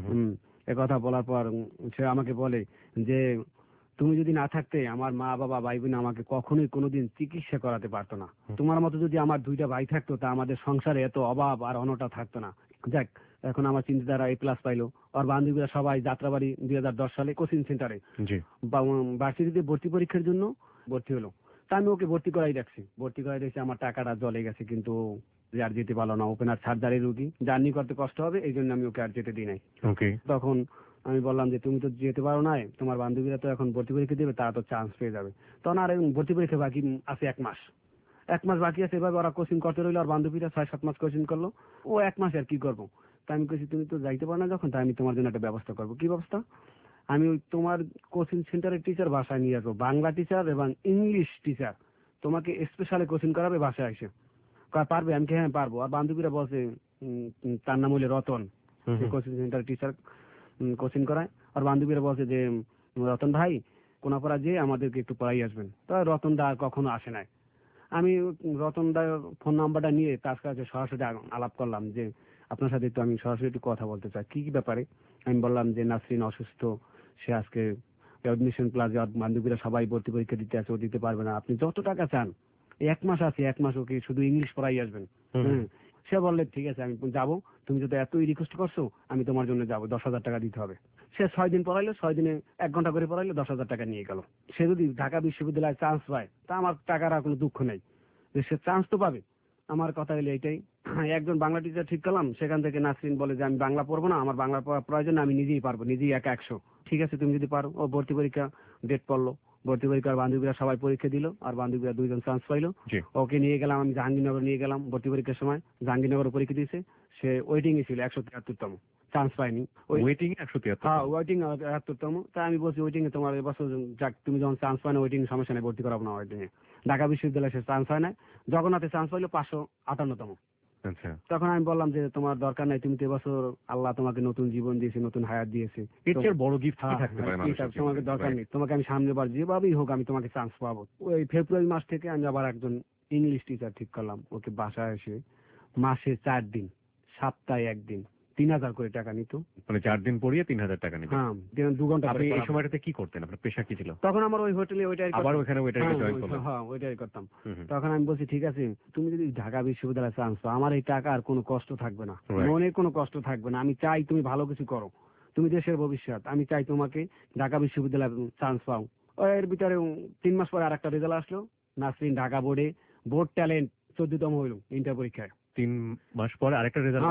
কথা বলার পর সে আমাকে বলে যে তুমি যদি না থাকতে আমার মা বাবা ভাই বোন আমাকে কখনোই কোনোদিন চিকিৎসা করাতে পারতো না। তোমার মতো যদি আমার 2টা ভাই থাকতো তা আমাদের সংসারে এত অভাব আর অনটা থাকতো না। যাক, এখন আমার চিন্তাধারা A+ পাইলো। আর বান্ধবীরা সবাই যাত্রাবাড়ি 2010 সালে কোচিং সেন্টারে ভার্সিটিতে ভর্তি পরীক্ষার জন্য ভর্তি হলো। তা আমি ওকে ভর্তি করাই রাখছি। আমার টাকাটা জলে গেছে, কিন্তু আর যেতে পারলো না। ওপেনার সার্জারি রোগী, জার্নি করতে কষ্ট হবে, এই জন্য আমি ওকে আর যেতে দিই নাই। তখন আমি বললাম যে তুমি তো যেতে পারো না, তোমার বান্ধবীরা তো এখন ভর্তি পরীক্ষা দেবে, তারা তো চান্স পেয়ে যাবে। তখন আর ভর্তি পরীক্ষা বাকি আছে 1 মাস। 1 মাস বাকি আছে। এভাবে ওরা কোচিং করতে রইলো, আর বান্ধবীরা 6-7 মাস কোচিং করলো। ও 1 মাস আর কি করবো? তাই আমি বলছি তুমি তো যাইতে পারো না যখন, তাই আমি তোমার জন্য একটা ব্যবস্থা করবো। কি ব্যবস্থা? আমি ওই তোমার কোচিং সেন্টারের টিচার বাসায় নিয়ে আসবো, বাংলা টিচার এবং ইংলিশ টিচার, তোমাকে স্পেশালি কোচিং করাবে বাসায় এসে। পারবে? আমি হ্যাঁ পারবো। আর বান্ধবীরা বলছে তার নাম হইলে Ratan, coaching centre teacher coaching করায়। আর বান্ধবীরা বলছে যে রতন ভাই কোনাপাড়া যে আমাদেরকে একটু পড়াই আসবেন। তো রতন দা কখনো আসে নাই। আমি রতন দার ফোন নাম্বারটা নিয়ে তার কাছে সরাসরি আলাপ করলাম যে আপনার সাথে একটু আমি সরাসরি একটু কথা বলতে চাই। কি কি ব্যাপারে? আমি বললাম যে নাসরিন অসুস্থ, সে আজকে অ্যাডমিশন ক্লাসে, বান্ধবীরা সবাই ভর্তি পরীক্ষা দিতে আছে, ও দিতে পারবে না। আপনি যত টাকা চান, 1 মাস আছে, 1 মাস ওকে শুধু ইংলিশ পড়াই আসবেন। সে বললে ঠিক আছে আমি যাবো, তুমি যদি এতই রিকোয়েস্ট করছো আমি তোমার জন্য যাবো, 10,000 টাকা দিতে হবে। সে 6 দিন পড়াইলো, 6 দিনে 1 ঘন্টা করে পড়াইলো, 10,000 টাকা নিয়ে গেল। সে যদি ঢাকা বিশ্ববিদ্যালয়ে চান্স পায় তা আমার টাকার আর কোনো দুঃখ নেই, যে সে চান্স তো পাবে। আমার কথা হলো এইটাই। একজন বাংলা টিচার ঠিক করলাম, সেখান থেকে নাসরিন বলে যে আমি বাংলা পড়বো না, আমার বাংলা পড়ার প্রয়োজন না, আমি নিজেই পারবো, নিজেই একা 100। ঠিক আছে তুমি যদি পারো। ও ভর্তি পরীক্ষা ডেট পড়লো, ভর্তি পরীক্ষার বান্ধবীরা সবাই পরীক্ষা দিল, আর বান্ধবীরা 2 জন চান্স পাইলো। ওকে নিয়ে গেলাম আমি জাহাঙ্গীরনগর, নিয়ে গেলাম ভর্তি পরীক্ষার সময়। জাহাঙ্গীরনগর পরীক্ষা দিয়েছে, সে ওয়েটিং এ ছিল 173তম, চান্স পায়নি। ওয়েটিং 173? হ্যাঁ ওয়েটিং 71তম। তা আমি বলছি ওয়েটিং এ তোমার এবছর যাক, তুমি যখন চান্স পাই না ওয়েটিং সমস্যা নেই, ভর্তি করাবো না ওয়েটিং এ। ঢাকা বিশ্ববিদ্যালয়ে সে চান্স হয় না, জগন্নাথে চান্স পাইলো 558তম। আচ্ছা, তখন আমি বললাম যে তোমার দরকার নাই, তুমি তো এবছর আল্লাহ তোমাকে নতুন জীবন দিয়েছে, নতুন হায়াত দিয়েছে, এর চেয়ে বড় গিফট কি থাকতে পারে মানুষের জীবনে? তোমাকে দরকার নেই, তোমাকে আমি সামনে বার যেভাবেই হোক আমি তোমাকে চান্স পাবো। ওই ফেব্রুয়ারি মাস থেকে আমি আবার একজন ইংলিশ টিচার ঠিক করলাম, ওকে বাসায় এসে মাসে 4 দিন, সপ্তাহে 1 দিন 3,000 করে টাকা নিত। মানে 4 দিন পড়িয়ে 3,000 টাকা নিতেন? হ্যাঁ, 2 ঘন্টা আপনি করে এই সময়টাতে কি করতেন? আপনার পেশা কি ছিল তখন? আমার ওই হোটেলে ওইটাই আবার ওখানে ওয়েটার জয়েন করলেন? হ্যাঁ ওইটাই করতাম। হুম, হুম। তখন আমি বলছি ঠিক আছে তুমি যদি ঢাকা বিশ্ববিদ্যালয়ে চান্স পাও, আমার এই টাকা আর কোনো কষ্ট থাকবে না, Right. মনে কোনো কষ্ট থাকবে না। আমি চাই তুমি ভালো কিছু করো, তুমি দেশের ভবিষ্যৎ, আমি চাই তোমাকে ঢাকা বিশ্ববিদ্যালয়ে চান্স পাও। এর ভিতরে 3 মাস পরে আরেকটা রেজাল্ট আসলো, নাসরিন ঢাকা বোর্ডে বোর্ড ট্যালেন্ট 14তম হইল ইন্টার পরীক্ষায়। 3 মাস পরে আরেকটা রেজাল্ট?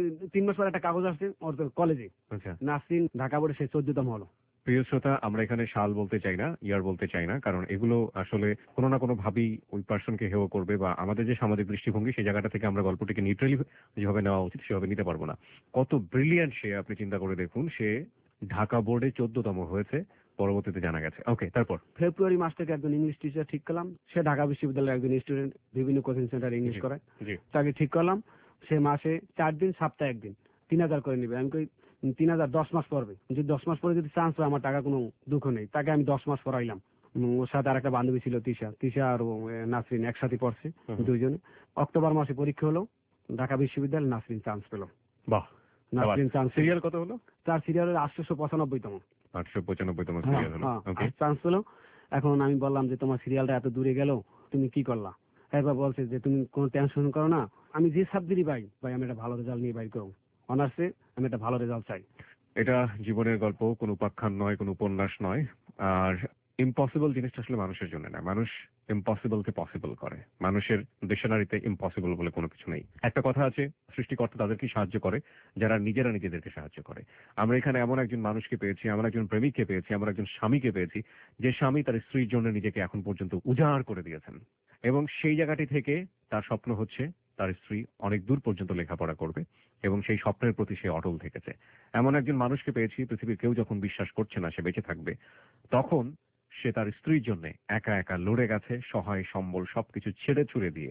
3 মাস পরে একটা কাগজ আসছে ওর কলেজে, আচ্ছা। নাসরিন ঢাকা বোর্ডে সে 14তম হলো। প্রিয় শ্রোতা, আমরা এখানে সাল বলতে চাই না, ইয়ার বলতে চাই না, কারণ এগুলো আসলে কোনো না কোনো ভাবেই ওই পার্সনকে হেয় করবে, বা আমাদের যে সামাজিক দৃষ্টিভঙ্গি সেই জায়গাটা থেকে আমরা গল্পটিকে নিউট্রালি যেভাবে নেওয়া উচিত সেভাবে নিতে পারবো না। কত ব্রিলিয়ান্ট সে, আপনি চিন্তা করে দেখুন, সে ঢাকা বোর্ডে 14তম হয়েছে, পরবর্তীতে জানা গেছে। ওকে, তারপর? ফেব্রুয়ারি মাস থেকে একজন ইংলিশ টিচার ঠিক করলাম, সে ঢাকা বিশ্ববিদ্যালয়ের একজন স্টুডেন্ট, বিভিন্ন কোচিং সেন্টারে ইংলিশ করায়। তাকে ঠিক করলাম, সে মাসে 4 দিন, সপ্তাহে 1 দিন 3,000 করে নিবে। আমি কই 3,000 10 মাস পড়বে, যদি 10 মাস পরে যদি চান্স পায় আমার টাকা কোনো দুঃখ নেই। তাকে আমি 10 মাস পড়াইলাম। ওর সাথে আর একটা বান্ধবী ছিল তিশা আর নাসরিন একসাথে পড়ছে, 2 জনে। অক্টোবর মাসে পরীক্ষা হলো, ঢাকা বিশ্ববিদ্যালয় নাসরিন চান্স পেল। বাহ! নাসরিন চান্স। সিরিয়াল কত হলো? তার সিরিয়াল 895তম। 895তম সিরিয়াল হলো। ওকে, চান্স পেলো। এখন আমি বললাম যে তোমার সিরিয়ালটা এত দূরে গেল, তুমি কি করলা? এবার বলছে যে তুমি কোনো টেনশন করো না, আমি যে সাবজেক্টই ভাই আমি একটা ভালো রেজাল্ট নিয়ে বাইর করবো, অনার্সে আমি একটা ভালো রেজাল্ট চাই। এটা জীবনের গল্প, কোনো উপাখ্যান নয়, কোনো উপন্যাস নয়। আর ইম্পসিবল জিনিসটা আসলে মানুষের জন্য না, মানুষ ইম্পসিবলকে পসিবল করে। মানুষের ডিকশনারিতে ইম্পসিবল বলে কোনো কিছু নেই। একটা কথা আছে, সৃষ্টিকর্তা তাদেরকে সাহায্য করে যারা নিজেরা নিজেদেরকে সাহায্য করে। আমরা এখানে এমন একজন মানুষকে পেয়েছি, আমরা একজন প্রেমিককে পেয়েছি, আমরা একজন স্বামীকে পেয়েছি, যে স্বামী তার স্ত্রীর জন্য নিজেকে এখন পর্যন্ত উজাড় করে দিয়েছেন, এবং সেই জায়গাটি থেকে তার স্বপ্ন হচ্ছে তার স্ত্রী অনেক দূর পর্যন্ত লেখাপড়া করবে, এবং সেই স্বপ্নের প্রতি সে অটল থেকেছে। এমন একজন মানুষকে পেয়েছি, পৃথিবীর কেউ যখন বিশ্বাস করছে না সে বেঁচে থাকবে, তখন সে তার স্ত্রীর জন্য একা একা লড়ে গেছে, সহায় সম্বল সবকিছু ছেড়ে ছুড়ে দিয়ে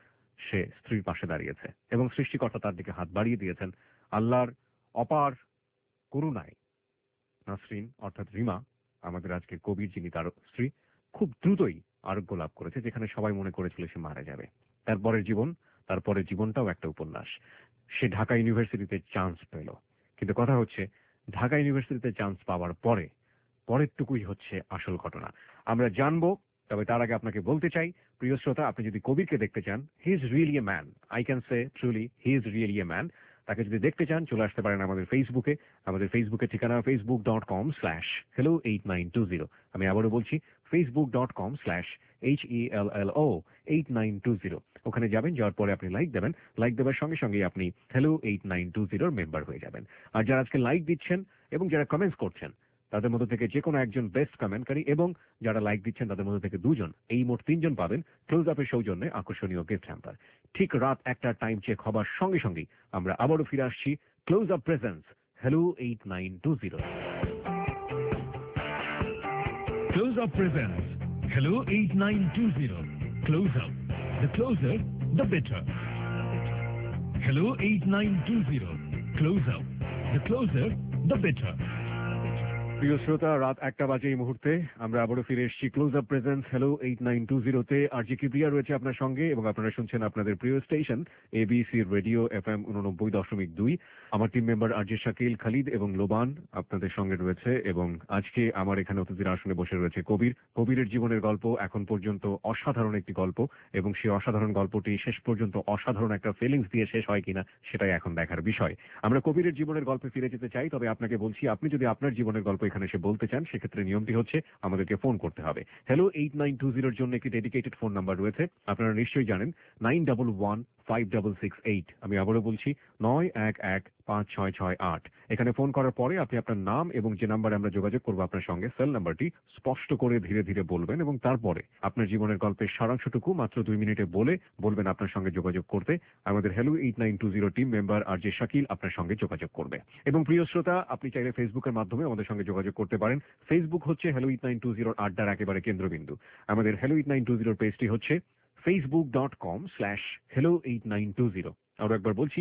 সে স্ত্রীর পাশে দাঁড়িয়েছে, এবং সৃষ্টিকর্তা তার দিকে হাত বাড়িয়ে দিয়েছেন। আল্লাহর অপার করুণায় নাসরিন অর্থাৎ রিমা, আমাদের আজকের কবির যিনি তার স্ত্রী, খুব দ্রুতই আরোগ্য লাভ করেছে, যেখানে সবাই মনে করেছিল সে মারা যাবে। তারপরের জীবনটাও একটা উপন্যাস। সে ঢাকা ইউনিভার্সিটিতে চান্স পেল, কিন্তু কথা হচ্ছে ঢাকা ইউনিভার্সিটিতে চান্স পাওয়ার পরেরটুকুই হচ্ছে আসল ঘটনা। আমরা জানবো, তবে তার আগে আপনাকে বলতে চাই, প্রিয় শ্রোতা, আপনি যদি কবিরকে দেখতে চান, he is really a man, I can say truly he is really a man. তাকে যদি দেখতে চান চলে আসতে পারেন আমাদের ফেসবুকে। আমাদের ফেসবুকের ঠিকানা facebook.com/hello8920। আমি আবারও বলছি facebook.com/HELLO8920। ওখানে যাবেন, যাওয়ার পরে আপনি লাইক দেবেন, লাইক দেওয়ার সঙ্গে সঙ্গে আপনি hello 8920 মেম্বার হয়ে যাবেন। আর যারা আজকে লাইক দিচ্ছেন এবং যারা কমেন্টস করছেন, তাদের মধ্যে থেকে যে কোনো একজন বেস্ট কমেন্টকারী, এবং যারা লাইক দিচ্ছেন তাদের মধ্যে থেকে 2 জন, এই মোট 3 জন পাবেন ক্লোজ আপের সৌজন্যে আকর্ষণীয় গিফট হ্যাম্পার। ঠিক রাত 1টার টাইম চেক হবার সঙ্গে সঙ্গেই আমরা আবারও ফিরে আসছি close up presents hello 8920। Close Up presents Hello 8920. Close Up. The closer, the better. Hello 8920. Close Up. The closer, the better. প্রিয় শ্রোতা, রাত 1টা বাজে এই মুহূর্তে। আমরা আবারও ফিরে এসেছি ক্লোজ আপ প্রেজেন্স হ্যালো 8920-তে। আরজি কিবরিয়া রয়েছে আপনার সঙ্গে এবং আপনারা শুনছেন আপনাদের প্রিয় স্টেশন এবিসি রেডিও FM 89.2। আমার team member RJ Shakil, Khalid এবং লোবান আপনাদের সঙ্গে রয়েছে এবং আজকে আমার এখানে অতিথির আসনে বসে রয়েছে কবির। কবিরের জীবনের গল্প এখন পর্যন্ত অসাধারণ একটি গল্প এবং সেই অসাধারণ গল্পটি শেষ পর্যন্ত অসাধারণ একটা ফিলিংস দিয়ে শেষ হয় কিনা সেটাই এখন দেখার বিষয়। আমরা কবিরের জীবনের গল্পে ফিরে যেতে চাই, তবে আপনাকে বলছি আপনি যদি আপনার জীবনের গল্প এখানে এসে বলতে চান সেক্ষেত্রে নিয়মটি হচ্ছে আমাদেরকে ফোন করতে হবে। হ্যালো 8920-র জন্য একটি ডেডিকেটেড ফোন নাম্বার রয়েছে, আপনারা নিশ্চয়ই জানেন, 91156668। আমি আবারও বলছি 91156668। এখানে ফোন করার পরে আপনি আপনার নাম এবং যে নাম্বারে আমরা যোগাযোগ করবো আপনার সঙ্গে সেল নাম্বারটি স্পষ্ট করে ধীরে ধীরে বলবেন এবং তারপরে আপনার জীবনের গল্পের সারাংশটুকু মাত্র 2 মিনিটে বলবেন আপনার সঙ্গে যোগাযোগ করতে। আমাদের hello 8920 team member RJ Shakil আপনার সঙ্গে যোগাযোগ করবে। এবং প্রিয় শ্রোতা, আপনি চাইলে ফেসবুকের মাধ্যমে আমাদের সঙ্গে যোগাযোগ করতে পারেন। ফেসবুক হচ্ছে হ্যালো 8920 আড্ডার একেবারে কেন্দ্রবিন্দু। আমাদের হ্যালো 8920 পেজটি হচ্ছে facebook.com/hello8920। আরো একবার বলছি,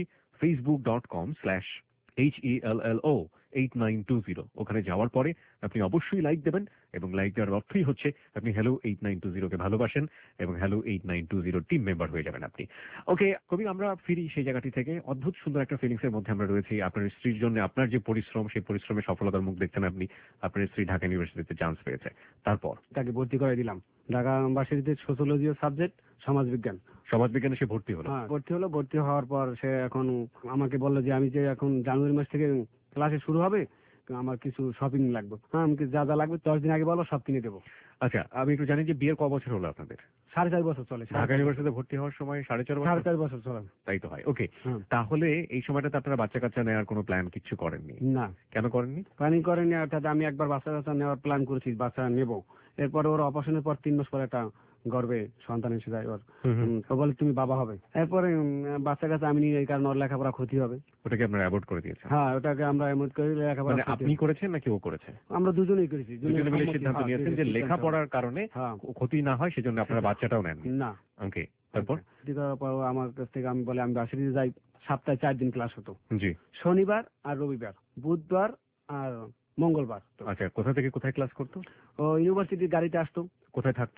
facebook.com/HELLO8920। ওখানে যাওয়ার পরে আপনি অবশ্যই লাইক দেবেন এবং লাইক দেওয়ার অর্থই হচ্ছে আপনি হ্যালো 8920-কে ভালোবাসেন এবং হ্যালো 8920 টিম মেম্বার হয়ে যাবেন আপনি। ওকে কবি, আমরা ফিরি সেই জায়গাটি থেকে। অদ্ভুত সুন্দর একটা ফিলিংসের মধ্যে আমরা রয়েছি। আপনার স্ত্রীর জন্য আপনার যে পরিশ্রম, সেই পরিশ্রমের সফলতার মুখ দেখছেন আপনি। আপনার স্ত্রী ঢাকা ইউনিভার্সিটিতে চান্স পেয়েছে, তারপর তাকে ভর্তি করে দিলাম ঢাকা ইউনিভার্সিটিতে সোশ্যোলজি সাবজেক্ট, সমাজবিজ্ঞান। সমাজবিজ্ঞানে সে ভর্তি হলো। হ্যাঁ, ভর্তি হওয়ার পর সে এখন আমাকে বললো যে আমি যে এখন জানুয়ারি মাস থেকে ক্লাসে শুরু হবে, আমার কিছু শপিং লাগবে। হ্যাঁ, আমাকে যা যা লাগবে 10 দিন আগে বলো, সব কিনে দেবো। আচ্ছা, আমি একটু জানি যে বিয়ের ক বছর হলো আপনাদের? 4.5 বছর চলে। ঢাকা ইউনিভার্সিটিতে ভর্তি হওয়ার সময় 4.5 বছর চলে। তাই তো হয়। ওকে, তাহলে এই সময়টাতে আপনারা বাচ্চা কাচ্চা নেওয়ার কোনো প্ল্যান কিছু করেননি? না। কেন করেননি? প্ল্যানিং করেনি। অর্থাৎ আমি একবার বাচ্চা কাচ্চা নেওয়ার প্ল্যান করেছি, বাচ্চা নেবো। এরপরে ওর অপারেশনের পর 3 মাস পরে একটা গর্বে সন্তান এসে যায় ওর। ও বলে তুমি বাবা হবে। এরপরে বাচ্চা কাচ্চা আমি নিয়ে, এই কারণে ওর লেখাপড়া ক্ষতি হবে। ওটাকে আপনারা অ্যাভয়েড করে দিয়েছেন? হ্যাঁ, ওটাকে আমরা এমন করে লেখাপড়া। মানে আপনি করেছেন নাকি ও করেছে? আমরা দুজনেই করেছি। দুজনে মিলে সিদ্ধান্ত নিয়েছেন যে লেখাপড়ার কারণে ক্ষতি না হয় সেজন্য আপনারা বাচ্চাটাও নেন না। ওকে, তারপর আমার কাছ থেকে আমি বলে আমি ভার্সিটিতে যাই। সপ্তাহে 4 দিন ক্লাস হতো, জি, শনিবার আর রবিবার, বুধবার আর মঙ্গলবার। আচ্ছা, কোথা থেকে কোথায় ক্লাস করতো? ও ইউনিভার্সিটির গাড়িতে আসতো। কোথায় থাকতো?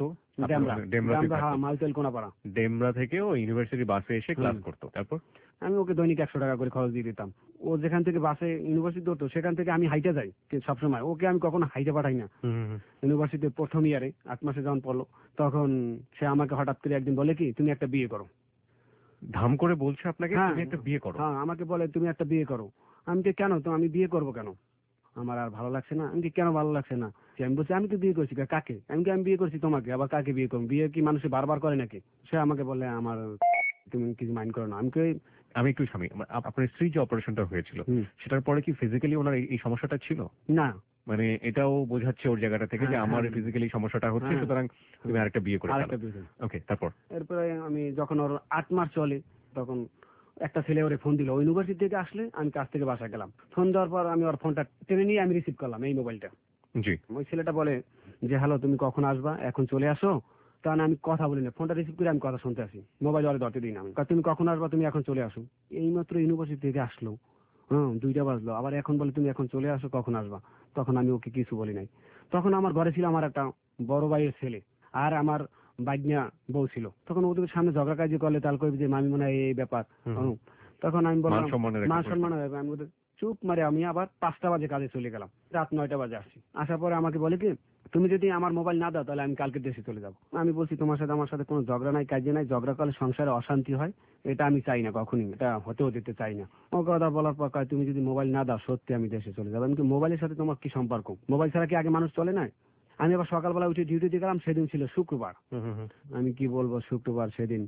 ডেমরা থেকে ও ইউনিভার্সিটি বাসে এসে ক্লাস করতো। তারপর আমি ওকে দৈনিক 100 টাকা করে খরচ দিয়ে দিতাম। ও যেখান থেকে বাসে ইউনিভার্সিটি হতো সেখান থেকে আমি হাইটে যাই সবসময়। ওকে আমি কখনো হাইটে পাঠাই না। ইউনিভার্সিটির প্রথম ইয়ারে 8 মাসে যখন পড়লো, তখন সে আমাকে হঠাৎ করে একদিন বলে কি, তুমি একটা বিয়ে করো। ধাম করে বলছে আপনাকে তুমি একটা বিয়ে করো? হ্যাঁ, আমাকে বলে তুমি একটা বিয়ে করো। আমি কি কেন, তো আমি বিয়ে করবো কেন, আমার আর ভালো লাগছে না। আমি কি কেন ভালো লাগছে না? আমি বলছি আমি তো বিয়ে করছি। কাকে? আমি বিয়ে করছি তোমাকে, আবার কাকে বিয়ে করবো? বিয়ে কি মানুষ বারবার করে নাকি? সে আমাকে বলে আমার তুমি কিছু মাইন্ড করো না। আমি একটু স্বামী, আপনার স্ত্রী যে অপারেশনটা হয়েছিল সেটার পরে কি ফিজিক্যালি ওনার এই সমস্যাটা ছিল? না, মানে এটাও বোঝাচ্ছে ওর জায়গাটা থেকে যে আমার ফিজিক্যালি সমস্যাটা হচ্ছে, সুতরাং তুমি আরেকটা বিয়ে করে ফেলো। ওকে, তারপর? এরপরে আমি যখন ওর 8 মাস চলে, তখন একটা ছেলে ওরে ফোন দিল। ইউনিভার্সিটি থেকে আসলে আমি কাছ থেকে বাসা গেলাম। ফোন দেওয়ার পর আমি ওর ফোনটা টেনে নিয়ে আমি রিসিভ করলাম এই মোবাইলটা। জি। ওই ছেলেটা বলে যে হ্যালো, তুমি কখন আসবা, এখন চলে আসো। তখন আমি কথা বলি না, ফোনটা রিসিভ করে আমি কথা শুনতে আসি, মোবাইল ওরে ধরতে দিই না। আমি তুমি কখন আসবা, তুমি এখন চলে আসো। এইমাত্র ইউনিভার্সিটি থেকে আসলো, 2টা বাজলো, আবার এখন বলে তুমি এখন চলে আসো, কখন আসবা। তখন আমি ওকে কিছু বলি নাই। তখন আমার ঘরে ছিল আমার একটা বড় ভাইয়ের ছেলে আর আমার বাইগনা বউ ছিল। তখন ওদের সামনে ঝগড়া কাজি করলে তাহলে কইবে যে মামি মনে হয় এই ব্যাপার। তখন আমি বললাম মান সম্মান হবে। আমি ওদের চুপ মারে আমি আবার 5টা বাজে কাজে চলে গেলাম। রাত 9টা বাজে আসছি। আসার পরে আমাকে বলে কি, তুমি যদি আমার মোবাইল না দাও তাহলে আমি কালকে দেশে চলে যাবো। আমি বলছি তোমার সাথে আমার সাথে কোনো ঝগড়া নাই, কাজে নাই। ঝগড়া করলে সংসারে অশান্তি হয়, এটা আমি চাই না, কখনই এটা হতেও দিতে চাই না। ও কথা বলার পর তুমি যদি মোবাইল না দাও সত্যি আমি দেশে চলে যাবো। আমি কি মোবাইলের সাথে তোমার কি সম্পর্ক? মোবাইল ছাড়া কি আগে মানুষ চলে না? আমি আবার সকালবেলা উঠে ডিউটিতে গেলাম। সেদিন ছিল শুক্রবার। আমি কি বলবো, শুক্রবার সেদিন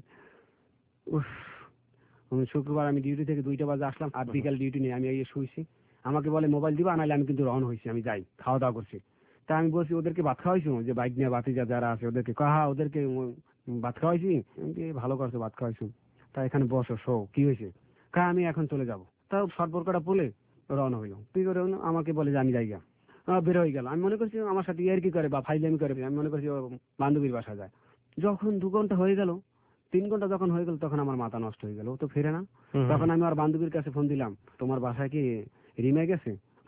শুক্রবার আমি ডিউটি থেকে 2টা বাজে আসলাম, আর বিকাল ডিউটি নেই। আমি এই শুয়েছি। আমাকে বলে মোবাইল দিবা, নাহলে আমি কিন্তু রওনা হয়েছি, আমি যাই, খাওয়া দাওয়া করছি। তা আমি বলছি ওদেরকে ভাত খাওয়াইছো, যে বাইক নিয়ে বাতিজা যারা আছে ওদেরকে? হ্যাঁ, ওদেরকে ভাত খাওয়াইছি। ভালো করছো, ভাত খাওয়াইছো। তা এখানে বসো, শো, কি হয়েছে? আমি এখন চলে যাবো। তাও সর্বরকাটা বলে রওনা হইলো। কি করে আমাকে বলে যে আমি যাই গা। বের হয়ে গেল। আমি মনে করছি আমার সাথে ইয়ার কি করে বা ফাইজলামি করে, আমি মনে করছি ও বান্ধবীর বাসা যায়। যখন 2 ঘন্টা হয়ে গেল, 3 ঘন্টা যখন হয়ে গেল, তখন আমার মাথা নষ্ট হয়ে গেল। ও তো ফিরে না। তখন আমি আর বান্ধবীর কাছে ফোন দিলাম, তোমার বাসায় কি রিমে গেছে?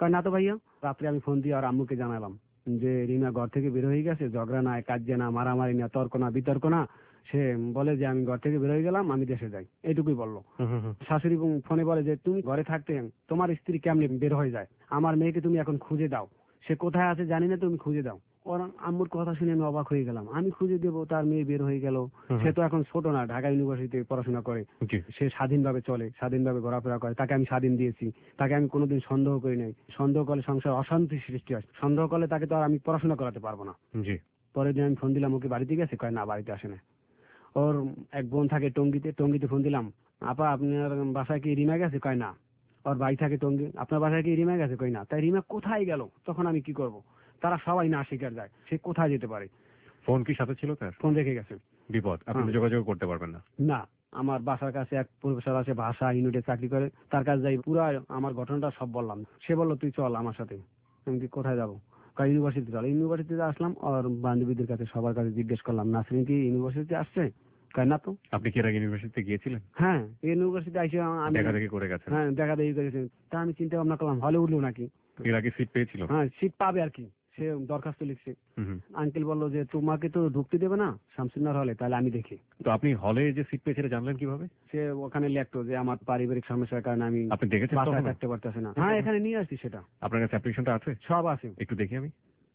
কয় না তো ভাইয়া। রাত্রে আমি ফোন দিয়ে আর আম্মুকে জানালাম যে রিমা ঘর থেকে বের হয়ে গেছে, ঝগড়া না, কাজ্যে না, মারামারি না, তর্ক না, বিতর্ক না। সে বলে যে আমি ঘর থেকে বের হয়ে গেলাম, আমি দেশে যাই, এইটুকুই বললো। শাশুড়ি ফোনে বলে যে তুমি ঘরে থাকতে তোমার স্ত্রী কেমনি বের হয়ে যায়, আমার মেয়েকে তুমি এখন খুঁজে দাও, সে কোথায় আছে জানি না, তুমি খুঁজে দাও। ওর আম্মুর কথা শুনে আমি অবাক হয়ে গেলাম, আমি খুঁজে দেবো, তার মেয়ে বের হয়ে গেল। সে তো এখন ছোট না, ঢাকা ইউনিভার্সিটিতে পড়াশোনা করে, সে স্বাধীনভাবে চলে, স্বাধীনভাবে ঘোরাফেরা করে, তাকে আমি স্বাধীন দিয়েছি, তাকে আমি কোনোদিন সন্দেহ করি নাই। সন্দেহ করলে সংসার অশান্তি সৃষ্টি হয়, সন্দেহ করলে তাকে তো আর আমি পড়াশোনা করাতে পারবো না। পরের দিন আমি ফোন দিলাম, ওকে বাড়িতে গেছে? কয় না, বাড়িতে আসে না। ওর এক বোন থাকে টঙ্গিতে, টঙ্গিতে ফোন দিলাম, আপা আপনার বাসায় কি রিমা গেছে? কয় না। ওর ভাই থাকে টঙ্গি, আপনার বাসায় কি রিমা গেছে? কই না। তাই রিমা কোথায় গেল? তখন আমি কি করব? তারা সবাই না স্বীকার যায়, সে কোথায় যেতে পারে? ফোন কি সাথে ছিল তার? ফোন রেখে গেছে। বিপদ, আপনি তো যোগাযোগ করতে পারবেন না। না, আমার বাসার কাছে এক প্রফেসর আছে, ভাষা ইউনিটে চাকরি করে, তার কাছে যাই, পুরো আমার ঘটনাটা সব বললাম। সে বললো তুই চল আমার সাথে। আমি কি কোথায় যাবো? ইউনিভার্সিটি চল। ইউনিভার্সিটিতে আসলাম, আর বান্ধবীদের কাছে সবার কাছে জিজ্ঞেস করলাম নাসরিন কি ইউনিভার্সিটি আসছে? কয় না তো। আপনি কি এর আগে ইউনিভার্সিটিতে গিয়েছিলেন? হ্যাঁ, ইউনিভার্সিটি আইসে আমি দেখা দেখি করে গেছেন? হ্যাঁ, দেখা দেখি করেছি। তা আমি চিন্তা ভাবনা করলাম হলে উঠলো নাকি। এর আগে সিট পেয়েছিল? হ্যাঁ, সিট পাবে আর কি, সে দরখাস্ত লিখছে। আঙ্কেল বললো যে তোমাকে তো ঢুকতে দেবে না শামসুন্নাহর হলে, তাহলে আমি দেখি। তো আপনি হলে যে সিট পেয়েছে এটা জানলেন কিভাবে? সে ওখানে লিখতো যে আমার পারিবারিক সমস্যার কারণে আমি আপনি দেখেছেন বাসায় থাকতে পারতেছি না। হ্যাঁ, এখানে নিয়ে আসছি, সেটা আপনার কাছে অ্যাপ্লিকেশনটা আছে? সব আছে। একটু দেখি আমি।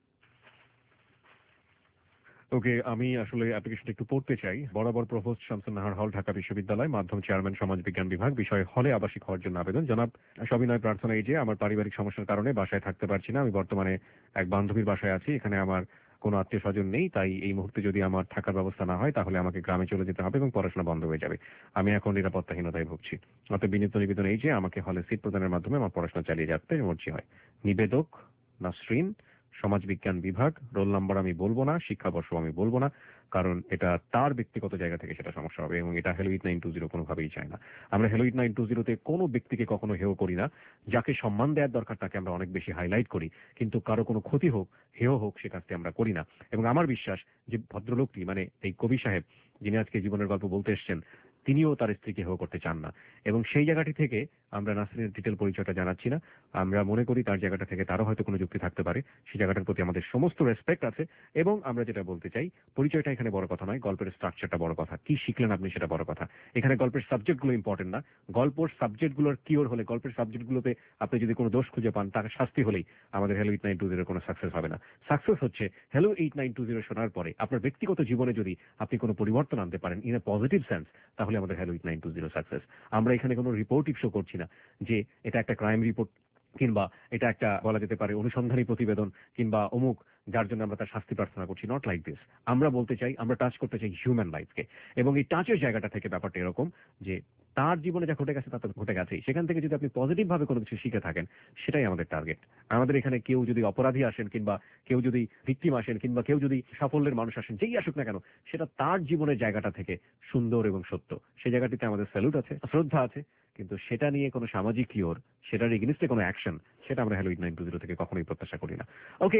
ওকে, আমি আসলে অ্যাপ্লিকেশনটা একটু পড়তে চাই। বরাবর প্রভোস্ট শামসুন্নাহার হল, ঢাকা বিশ্ববিদ্যালয়, মাধ্যম চেয়ারম্যান, সমাজ বিজ্ঞান বিভাগ, বিষয় হলে আবাসিক হওয়ার জন্য আবেদন। জনাব, সবিনয় প্রার্থনা এই যে আমার পারিবারিক সমস্যার কারণে বাসায় থাকতে পারছি না। আমি বর্তমানে এক বান্ধবীর বাসায় আছি, এখানে আমার কোনো আত্মীয় স্বজন নেই, তাই এই মুহূর্তে যদি আমার থাকার ব্যবস্থা না হয় তাহলে আমাকে গ্রামে চলে যেতে হবে এবং পড়াশোনা বন্ধ হয়ে যাবে। আমি এখন নিরাপত্তাহীনতায় ভুগছি। অতএব বিনীত নিবেদন এই যে আমাকে হলে সিট প্রদানের মাধ্যমে আমার পড়াশোনা চালিয়ে যেতে মর্জি হয়। নিবেদক নাসরিন, সমাজ বিজ্ঞান বিভাগ, রোল নাম্বার আমি বলবো না, শিক্ষাবর্ষ আমি বলবো না, কারণ এটা তার ব্যক্তিগত জায়গা থেকে সেটা সমস্যা হবে এবং এটা হ্যালো 8920 কোনোভাবেই চায় না। আমরা হ্যালো 8920 তে কোনো ব্যক্তিকে কখনো হেয় করি না। যাকে সম্মান দেওয়ার দরকার তাকে আমরা অনেক বেশি হাইলাইট করি, কিন্তু কারো কোনো ক্ষতি হোক, হেয় হোক, সে কাজটি আমরা করি না। এবং আমার বিশ্বাস যে ভদ্রলোকটি, মানে এই কবি সাহেব যিনি আজকে জীবনের গল্প বলতে এসছেন, তিনিও তার স্ত্রীকে হেয় করতে চান না। এবং সেই জায়গাটি থেকে আমরা নাসরিনের ডিটেল পরিচয়টা জানাচ্ছি না। আমরা মনে করি তার জায়গাটা থেকে তারও হয়তো কোনো যুক্তি থাকতে পারে, সেই জায়গাটার প্রতি আমাদের সমস্ত রেসপেক্ট আছে। এবং আমরা যেটা বলতে চাই, পরিচয়টা এখানে বড় কথা নয়, গল্পের স্ট্রাকচারটা বড় কথা, কি শিখলেন আপনি সেটা বড় কথা। এখানে গল্পের সাবজেক্টগুলো ইম্পর্টেন্ট না, গল্পের সাবজেক্টগুলোর কিওর হলে, গল্পের সাবজেক্টগুলোতে আপনি যদি কোনো দোষ খুঁজে পান তাকে শাস্তি হলেই আমাদের হ্যালো 8920 কোনো সাকসেস হবে না। সাকসেস হচ্ছে হ্যালো 8920 শোনার পরে আপনার ব্যক্তিগত জীবনে যদি আপনি কোনো পরিবর্তন আনতে পারেন ইন এ পজিটিভ সেন্স, তাহলে আমাদের হ্যালো 8920 সাকসেস। আমরা এখানে কোনো রিপোর্টিভ শো করছি না যে এটা একটা ক্রাইম রিপোর্ট, কিংবা এটা একটা বলা যেতে পারে অনুসন্ধানী প্রতিবেদন, কিংবা অমুক যার জন্য আমরা তার শাস্তি প্রার্থনা করছি। Not like this. আমরা বলতে চাই, আমরা টাচ করতে চাই হিউম্যান লাইফকে। এবং এই টাচের জায়গাটা থেকে ব্যাপারটা এরকম যে তার জীবনে যা ঘটে গেছে তা তো ঘটে গেছেই, সেখান থেকে যদি আপনি পজিটিভ ভাবে কোনো কিছু শিখে থাকেন, সেটাই আমাদের টার্গেট। আমাদের এখানে কেউ যদি অপরাধী আসেন, কিংবা কেউ যদি ভিকটিম আসেন, কিংবা কেউ যদি সাফল্যের মানুষ আসেন, যেই আসুক না কেন, সেটা তার জীবনের জায়গাটা থেকে সুন্দর এবং সত্য, সেই জায়গাটিতে আমাদের স্যালুট আছে, শ্রদ্ধা আছে। কিন্তু সেটা নিয়ে কোনো সামাজিক কিওর, সেটার এগেইনস্টে কোনো অ্যাকশন, সেটা আমরা হ্যালো 8920 থেকে কখনোই প্রত্যাশা করি না। ওকে,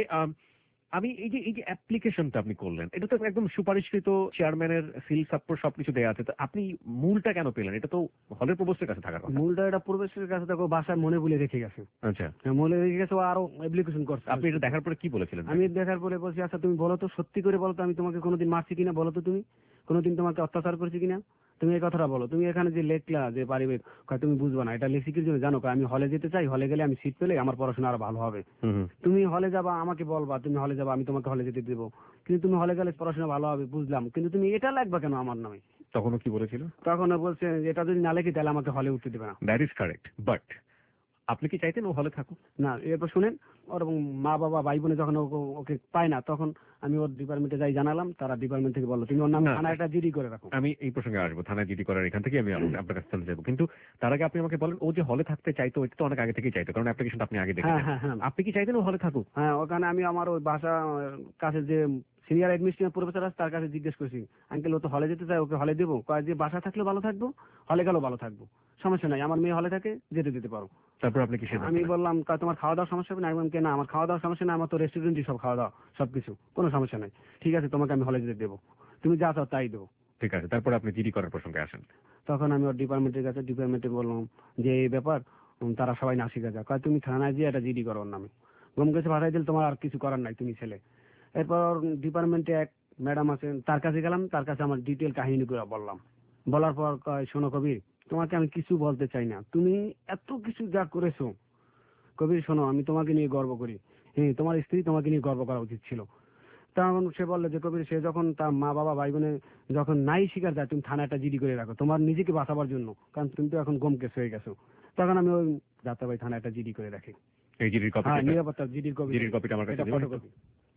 আমি এই যে অ্যাপ্লিকেশনটা আপনি করলেন, এটা তো একদম সুপারিশকৃত, চেয়ারম্যানের সিল সাপ্পোর্ট সবকিছু দেওয়া আছে, তো আপনি মূলটা কেন পেলেন? এটা তো হলের প্রবেশের কাছে থাকার কথা। মূলটা এটা প্রবেশের কাছে দেখো, বাসায় মনে বলে রেখে গেছে। আচ্ছা, মনে রেখে গেছে, ও আরো অ্যাপ্লিকেশন করছে। আপনি এটা দেখার পরে কি বলেছিলেন? আমি দেখার পরে বলছি, আচ্ছা তুমি বলো তো, সত্যি করে বলো তো, আমি তোমাকে কোনোদিন মারছি কিনা, বলো তো, তুমি কোনোদিন তোমাকে অত্যাচার করছি কিনা, তুমি এই কথাটা বলো। তুমি এখানে যে লেখলা যে পারিবারিক, তুমি বুঝবা না, এটা লেখছি কি জন্য জানো? আমি হলে যেতে চাই, হলে গেলে আমি সিট পেলে আমার পড়াশোনা আরো ভালো হবে। তুমি হলে যাবা, আমাকে বলবা তুমি হলে যাবা, আমি তোমাকে হলে যেতে দেবো, কিন্তু তুমি হলে গেলে পড়াশোনা ভালো হবে, বুঝলাম, কিন্তু তুমি এটা লিখবা কেন আমার নামে? তখনও কি বলেছিল? তখন বলছে এটা যদি না লেখি তাহলে আমাকে হলে উঠতে দেবে না। দ্যাট ইজ কারেক্ট, বাট আপনি কি চাইতেন ও হলে থাকুক? না, এরপর শুনেন, ওর মা বাবা ভাই বোনে যখন ওকে পায় না, তখন আমি ওর ডিপার্টমেন্টে যাই জানালাম, তারা ডিপার্টমেন্ট থেকে বললো তুমি ওর নামে থানায় একটা জিডি করে রাখো। আমি এই প্রসঙ্গে আসবো, থানায় জিডি করার এখান থেকে আমি আপনার কাছে যাবো, কিন্তু তার আগে আপনি আমাকে বলেন, ও যে হলে থাকতে চাইতো, এটা তো অনেক আগে থেকেই চাইতো, কারণ অ্যাপ্লিকেশনটা আপনি আগে দেখেছেন। হ্যাঁ, আপনি কি চাইতেন ও হলে থাকুক? হ্যাঁ, ওখানে আমি আমার ওই বাসা কাছে যে সিনিয়র অ্যাডমিনিস্ট্রেশন প্রফেসর আছে তার কাছে জিজ্ঞেস করছি, আঙ্কেল ও তো হলে যেতে চায়, ওকে হলে দেবো? কয় যে বাসা থাকলে ভালো থাকবো, হলে গেলেও ভালো থাকবো, সমস্যা নাই, আমার মেয়ে হলে থাকে, যেতে দিতে পারো। তারপর আপনি কি সিদ্ধান্ত আমি নেন? বললাম তোমার খাওয়া দাওয়ার সমস্যা হবে না? আমি বললাম না, আমার খাওয়া দাওয়ার সমস্যা না, আমার তো রেস্টুরেন্টই সব খাওয়া দাওয়া সবকিছু, কোনো সমস্যা নাই, ঠিক আছে তোমাকে আমি হলে যেতে দেবো, তুমি যা চাও তাই দেবো। ঠিক আছে, তারপর আপনি জিডি করার প্রসঙ্গে আসেন। তখন আমি ওর ডিপার্টমেন্টের কাছে, ডিপার্টমেন্টে বললাম যে এই ব্যাপার, তারা সবাই না শিখে যায়, কয় তুমি থানায় দিয়ে এটা জিডি করো ওর নামে। গমকেশে পাঠাই দিলে তোমার আর কিছু করার নাই, তুমি ছেলে। এরপর ডিপার্টমেন্টে এক ম্যাডাম আছেন, তার কাছে গেলাম, তার কাছে আমার ডিটেল কাহিনী করে বললাম। বলার পর কয়, শোনো কবির, তোমাকে আমি কিছু বলতে চাই না, তুমি এত কিছু যা করেছো। কবির শোনো, আমি তোমাকে নিয়ে গর্ব করি। হ্যাঁ, তোমার স্ত্রী তোমাকে নিয়ে গর্ব করা উচিত ছিল। তখন সে বললো যে কবির, সে যখন তার মা বাবা ভাই বোনে যখন নাই শিকার যায়, তুমি থানা একটা জিডি করে রাখো তোমার নিজেকে বাঁচাবার জন্য, কারণ তুমি তো এখন গমকেশ হয়ে গেছো। তখন আমি ওই যাত্রাবাড়ি থানা একটা জিডি করে রাখি। এই জিডির কপি, হ্যাঁ, নিরাপত্তা জিডির কপি। জিডির কপিটা আমার কাছে দিবেন? ফটোকপি।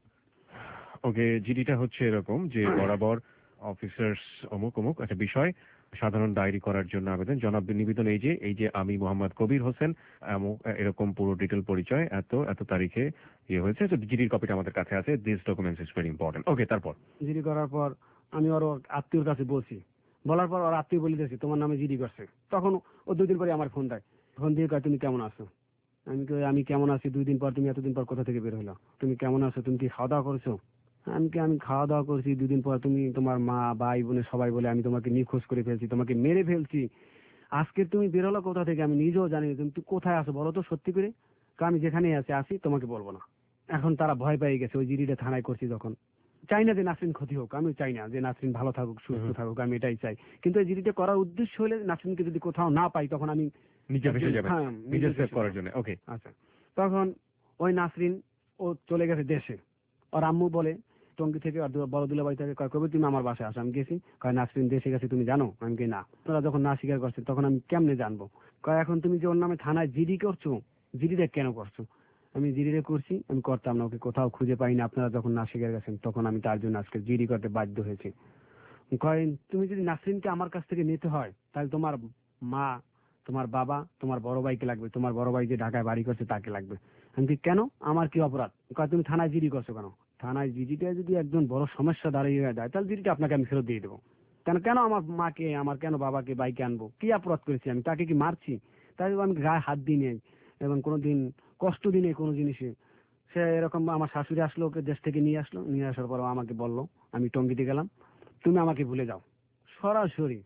ওকে, জিডিটা হচ্ছে এরকম যে বরাবর অফিসার্স অমুক অমুক একটা বিষয় সাধারণ ডায়েরি করার জন্য আবেদন, জনাব নিবেদন এই যে আমি মোহাম্মদ কবির হোসেন, এরকম পুরো ডিটেল পরিচয় এত এত তারিখে ইয়ে হয়েছে। তো জিডির কপিটা আমাদের কাছে আছে, this documents is very important. Okay, তারপর জিডি করার পর আমি ওর আত্মীয়র কাছে বলছি, বলার পর ওর আত্মীয় বলে দিয়েছি তোমার নামে জিডি করছে। তখন ও 2 দিন পরে আমার ফোন দেয়, ফোন দিয়ে কয়, তুমি কেমন আছো? আমি কই, আমি কেমন আছি? 2 দিন পর, তুমি এতদিন পর কোথা থেকে বের হলো? তুমি কেমন আছো? তুমি কি খাওয়া দাওয়া করেছো? আমি খাওয়া দাওয়া করছি। 2 দিন পর তুমি, তোমার মা ভাই বোনে সবাই বলে আমি তোমাকে নিখোঁজ করে ফেলছি, তোমাকে মেরে ফেলছি। আজকে তুমি বের হলো কোথা থেকে আমি নিজেও জানি না। তুমি কোথায় আছো বলো তো সত্যি করে। আমি যেখানেই আসি তোমাকে বলবো না। এখন তারা ভয় পেয়ে গেছে। ওই জিডিটা থানায় করছি যখন, চাই না যে নাসরিন ক্ষতি হোক, আমি চাই না যে নাসরিন ভালো থাকুক সুস্থ থাকুক, আমি এটাই চাই। কিন্তু এই জিডিটা করার উদ্দেশ্য হলে নাসরিনকে যদি কোথাও না পাই তখন আমি নিজে ভেসে যাবে, হ্যাঁ, নিজে সেভ করার জন্য। ওকে, আচ্ছা। তখন ওই নাসরিন ও চলে গেছে দেশে। ওর আম্মু বলে টঙ্গী থেকে, বড় দুলাবাড়ি থেকে, কয় কবে তুমি আমার বাসায় আসো? আমি গেছি। কয় নাসরিন দেশে গেছে, তুমি জানো? আমি কি না, তোরা যখন না স্বীকার করছেন তখন আমি কেমনে জানবো? কয় এখন তুমি যে ওর নামে থানায় জিডি করছো, জিডিটা কেন করছো? আমি জিডিটা করছি, আমি করতাম না, ওকে কোথাও খুঁজে পাই না, আপনারা যখন না স্বীকার গেছেন তখন আমি তার জন্য আজকে জিডি করতে বাধ্য হয়েছি। কয় তুমি যদি নাসরিনকে আমার কাছ থেকে নিতে হয় তাহলে তোমার মা, তোমার বাবা, তোমার বড় ভাইকে লাগবে, তোমার বড় ভাই যে ঢাকায় বাড়ি করছে তাকে লাগবে। আমি কি, কেন, আমার কি অপরাধ? কয় তুমি থানায় জিডি করছো কেন? থানায় জিডিটা যদি একজন বড় সমস্যা দাঁড়িয়ে যায় তাহলে জিডিটা আপনাকে আমি ফেরত দিয়ে দেবো। কেন কেন আমার মাকে, আমার কেন বাবাকে, ভাইকে আনবো? কি অপরাধ করেছি আমি? তাকে কি মারছি? তাই আমি গায়ে হাত দিই নেই এবং কোনোদিন কষ্ট দিই নেই কোনো জিনিসে। সে এরকম আমার শাশুড়ি আসলো, ওকে দেশ থেকে নিয়ে আসলো, নিয়ে আসার পর আমাকে বললো, আমি টঙ্গীতে গেলাম, তুমি আমাকে ভুলে যাও। সরাসরি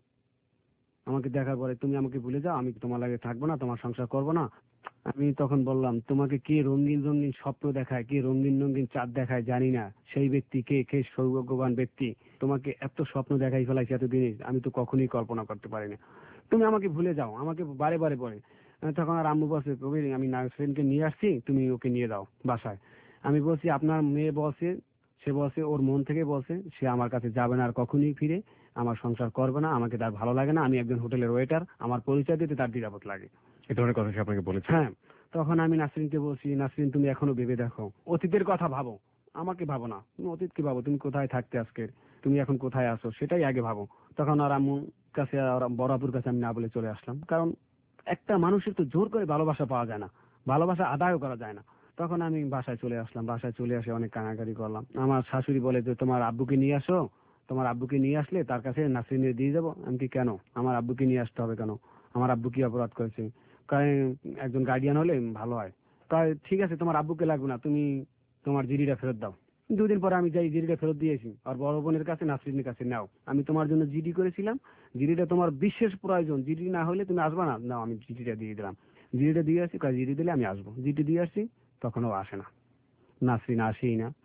আমাকে দেখার পরে, তুমি আমাকে ভুলে যাও, আমি তোমার লাগে থাকবো না, তোমার সংসার করবো না। আমি তখন বললাম, তোমাকে কে রঙিন রঙিন স্বপ্ন দেখায়, কে রঙিন রঙিন চাঁদ দেখায় জানি না, সেই ব্যক্তি কে, কে সৌভাগ্যবান ব্যক্তি তোমাকে এত স্বপ্ন দেখাই ফেলাইছে এতদিনে, আমি তো কখনোই কল্পনা করতে পারিনি। তুমি আমাকে ভুলে যাও, আমাকে বারে বারে পড়ে। তখন আর আম্মু বলছে, কবির আমি নাসরিনকে নিয়ে আসছি, তুমি ওকে নিয়ে যাও বাসায়। আমি বলছি, আপনার মেয়ে বলছে, সে বলছে ওর মন থেকে বলছে সে আমার কাছে যাবে না আর কখনই ফিরে, আমার সংসার করবে না, আমাকে তার ভালো লাগে না, আমি একজন হোটেলের ওয়েটার, আমার পরিচয় দিতে তার দ্বিধাবোধ লাগে। এই ধরনের কথা সে আপনাকে বলেছে? হ্যাঁ। তখন আমি নাসরিনকে বলছি, নাসরিন তুমি এখনো ভেবে দেখো, অতীতের কথা ভাবো, আমাকে ভাবো না। তুমি অতীতকে ভাবো, তুমি কোথায় থাকতে আজকে, তুমি এখন কোথায় আসো সেটাই আগে ভাবো। তখন আর আম্মুর কাছে, আর বড় আপুর কাছে আমি না বলে চলে আসলাম, কারণ একটা মানুষের তো জোর করে ভালোবাসা পাওয়া যায় না, ভালোবাসা আদায়ও করা যায় না। তখন আমি বাসায় চলে আসলাম, বাসায় চলে আসে অনেক কানাকাড়ি করলাম। আমার শাশুড়ি বলে যে তোমার আব্বুকে নিয়ে আসো, তোমার আব্বুকে নিয়ে আসলে তার কাছে নাসরিনের দিয়ে যাবো। আমি কি, কেন আমার আব্বুকে নিয়ে আসতে হবে কেন? আমার আব্বু কি অপরাধ করেছে? কারণ একজন গার্ডিয়ান হলে ভালো হয়। তাই ঠিক আছে, তোমার আব্বুকে লাগবে না, তুমি তোমার জিডিটা ফেরত দাও। 2 দিন পরে আমি যাই, জিডিটা ফেরত দিয়েছি। আর বড় বোনের কাছে, নাসরিনের কাছে, নাও, আমি তোমার জন্য জিডি করেছিলাম, জিডিটা তোমার বিশেষ প্রয়োজন, জিডি না হলে তুমি আসবে না, নাও আমি জিডিটা দিয়ে দিলাম। জিডিটা দিয়ে আসি, কাজ জিডি দিলে আমি আসবো। জিডি দিয়ে আসছি, তখনও আসে না, নাসরিন আসেই না।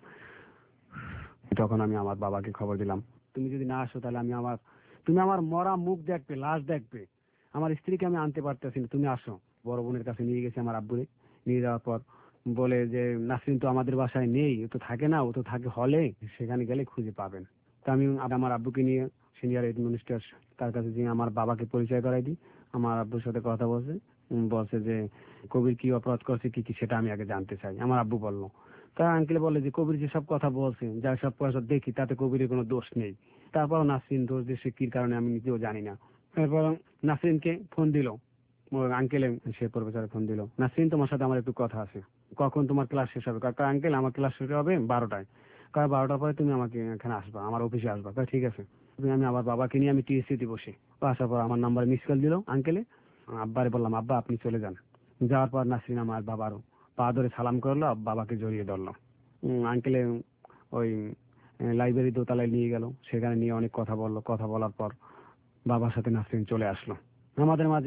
তখন আমি আমার বাবাকে খবর দিলাম, তুমি যদি না আসো তাহলে তুমি আমার মরা মুখ দেখবে, লাশ দেখবে, আমার স্ত্রীকে আমি আনতে পারতেছি না, তুমি আসো। বড় বোনের কাছে নিয়ে গেছি আমার আব্বুরে। নিয়ে যাওয়ার পর বলে যে নাসরিন তো আমাদের বাসায় নেই, ও তো থাকে না, ও তো থাকে হলে, সেখানে গেলে খুঁজে পাবেন। তা আমি আমার আব্বুকে নিয়ে সিনিয়র অ্যাডমিনিস্ট্রেটর তার কাছে গিয়ে আমার বাবাকে পরিচয় করাই দিই। আমার আব্বুর সাথে কথা বলছে, বলছে যে কবির কি অপরাধ করছে কি কি সেটা আমি আগে জানতে চাই। আমার আব্বু বললো, তা আঙ্কেল বলে যে কবির যে সব কথা বলছে, যা সব পয়সা দেখি তাতে কবিরের কোনো দোষ নেই। তারপর নাসরিন দোষ দিচ্ছে কি কারণে আমি নিজেও জানি না। তারপর নাসরিনকে ফোন দিল, আঙ্কেল সে প্রফেসরে ফোন দিল, নাসরিন তোমার সাথে আমার একটু কথা আছে। কখন তোমার ক্লাস শেষ হবে? কাকা আঙ্কেল আমার ক্লাস শেষ হবে 12টায়। কারণ 12টার পরে তুমি আমাকে এখানে আসবা, আমার অফিসে আসবা। ঠিক আছে। আমি আমার বাবাকে নিয়ে আমি টিএসসিতে বসি। আসার পর আমার নাম্বারে মিস কল দিল আঙ্কেলে। আব্বারে বললাম, আব্বা আপনি চলে যান। যাওয়ার পর নাসরিন আমার বাবার পা ধরে সালাম করলো, বাবাকে জড়িয়ে ধরলো। আঙ্কেলে ওই লাইব্রেরি দোতলায় নিয়ে গেল, সেখানে নিয়ে অনেক কথা বললো। কথা বলার পর বাবার সাথে নাসরিন চলে আসলো। আমাদের মাঝে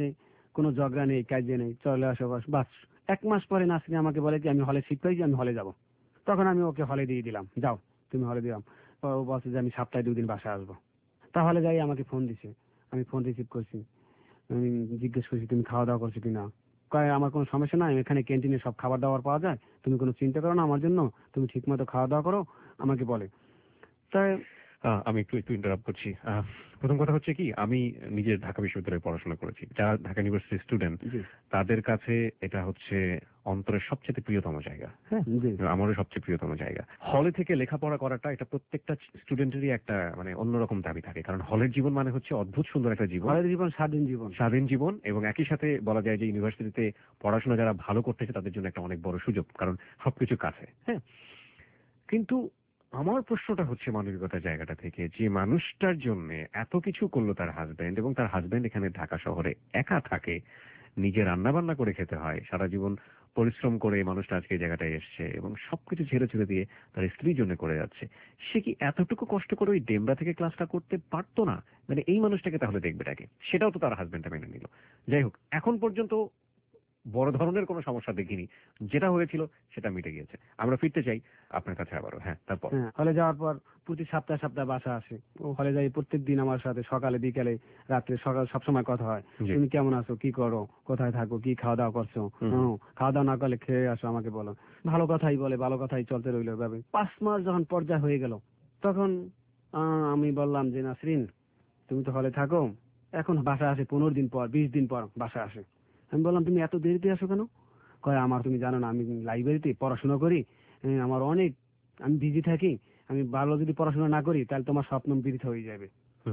কোনো ঝগড়া নেই, কাজে নেই, চলে আসো বাস। 1 মাস পরে নাসরিন আমাকে বলে কি আমি হলে সিট পাইছি, আমি হলে যাব। তখন আমি ওকে হলে দিয়ে দিলাম, যাও তুমি হলে দিলাম। ও বলছে যে আমি সপ্তাহে 2 দিন বাসায় আসবো। তাহলে যাই আমাকে ফোন দিছে, আমি ফোন রিসিভ করছি, আমি জিজ্ঞেস করছি তুমি খাওয়া দাওয়া করছো কিনা। কয় আমার কোনো সমস্যা নাই, এখানে ক্যান্টিনে সব খাবার দাবার পাওয়া যায়, তুমি কোনো চিন্তা করো না আমার জন্য, তুমি ঠিক মতো খাওয়া দাওয়া করো, আমাকে বলে। তাই আমি একটু একটু ইন্টারাপ্ট করছি। প্রথম কথা হচ্ছে কি, আমি নিজে ঢাকা বিশ্ববিদ্যালয়ে পড়াশোনা করেছি। যারা ঢাকা ইউনিভার্সিটির স্টুডেন্ট জি তাদের কাছে এটা হচ্ছে অন্তরের সবচেয়ে প্রিয়তম জায়গা। হ্যাঁ, জি আমারও সবচেয়ে প্রিয়তম জায়গা। হলে থেকে লেখাপড়া করাটা এটা প্রত্যেকটা স্টুডেন্টেরই একটা মানে অন্যরকম দাবি থাকে, কারণ হলের জীবন মানে হচ্ছে অদ্ভুত সুন্দর একটা জীবন, হলের জীবন স্বাধীন জীবন। স্বাধীন জীবন, এবং একই সাথে বলা যায় যে ইউনিভার্সিটিতে পড়াশোনা যারা ভালো করতেছে তাদের জন্য একটা অনেক বড় সুযোগ, কারণ সবকিছু কাছে। হ্যাঁ, কিন্তু আমার প্রশ্নটা হচ্ছে মানবিকতার জায়গাটা থেকে, যে মানুষটার জন্য এত কিছু করলো তার হাজবেন্ড, এবং তার হাজবেন্ড এখানে ঢাকা শহরে একা থাকে, নিজে রান্না বান্না করে খেতে হয়, সারা জীবন পরিশ্রম করে এই মানুষটা আজকে এই জায়গাটায় এসছে এবং সবকিছু ছেড়ে ছেড়ে দিয়ে তার স্ত্রীর জন্য করে যাচ্ছে। সে কি এতটুকু কষ্ট করে ওই ডেমরা থেকে ক্লাসটা করতে পারতো না? মানে এই মানুষটাকে তাহলে দেখবেটাকে, সেটাও তো তার হাজবেন্ডটা মেনে নিল। যাই হোক, এখন পর্যন্ত বড় ধরনের কোনো সমস্যা দেখিনি, যেটা হয়েছিল সেটা মিটে গিয়েছে। আমরা ফিরতে চাই আপনার কাছে আবারও। হ্যাঁ, তারপর? হ্যাঁ, হলে যাওয়ার পর প্রতি সপ্তাহে সপ্তাহে বাসা আসে। ও হলে যাই প্রত্যেক দিন আমার সাথে, সকালে বিকালে রাত্রে সকাল সবসময় কথা হয়, জি। তুমি কেমন আছো, কি করো, কোথায় থাকো, কি খাওয়া দাওয়া করছো। খাওয়া দাওয়া না করলে খেয়ে আসো আমাকে বলো। ভালো কথাই বলে, ভালো কথাই চলতে রইলো এভাবে। 5 মাস যখন পর্যায় হয়ে গেল, তখন আমি বললাম যে নাসরিন তুমি তো হলে থাকো, এখন বাসা আসে 15 দিন পর, 20 দিন পর বাসা আসে। আমি বললাম তুমি এত দেরিতে আসো কেন? কয় আমার তুমি জানো না আমি লাইব্রেরিতে পড়াশোনা করি, আমার অনেক, আমি বিজি থাকি, আমি ভালো যদি পড়াশোনা না করি তাহলে তোমার স্বপ্ন বৃথা হয়ে যাবে।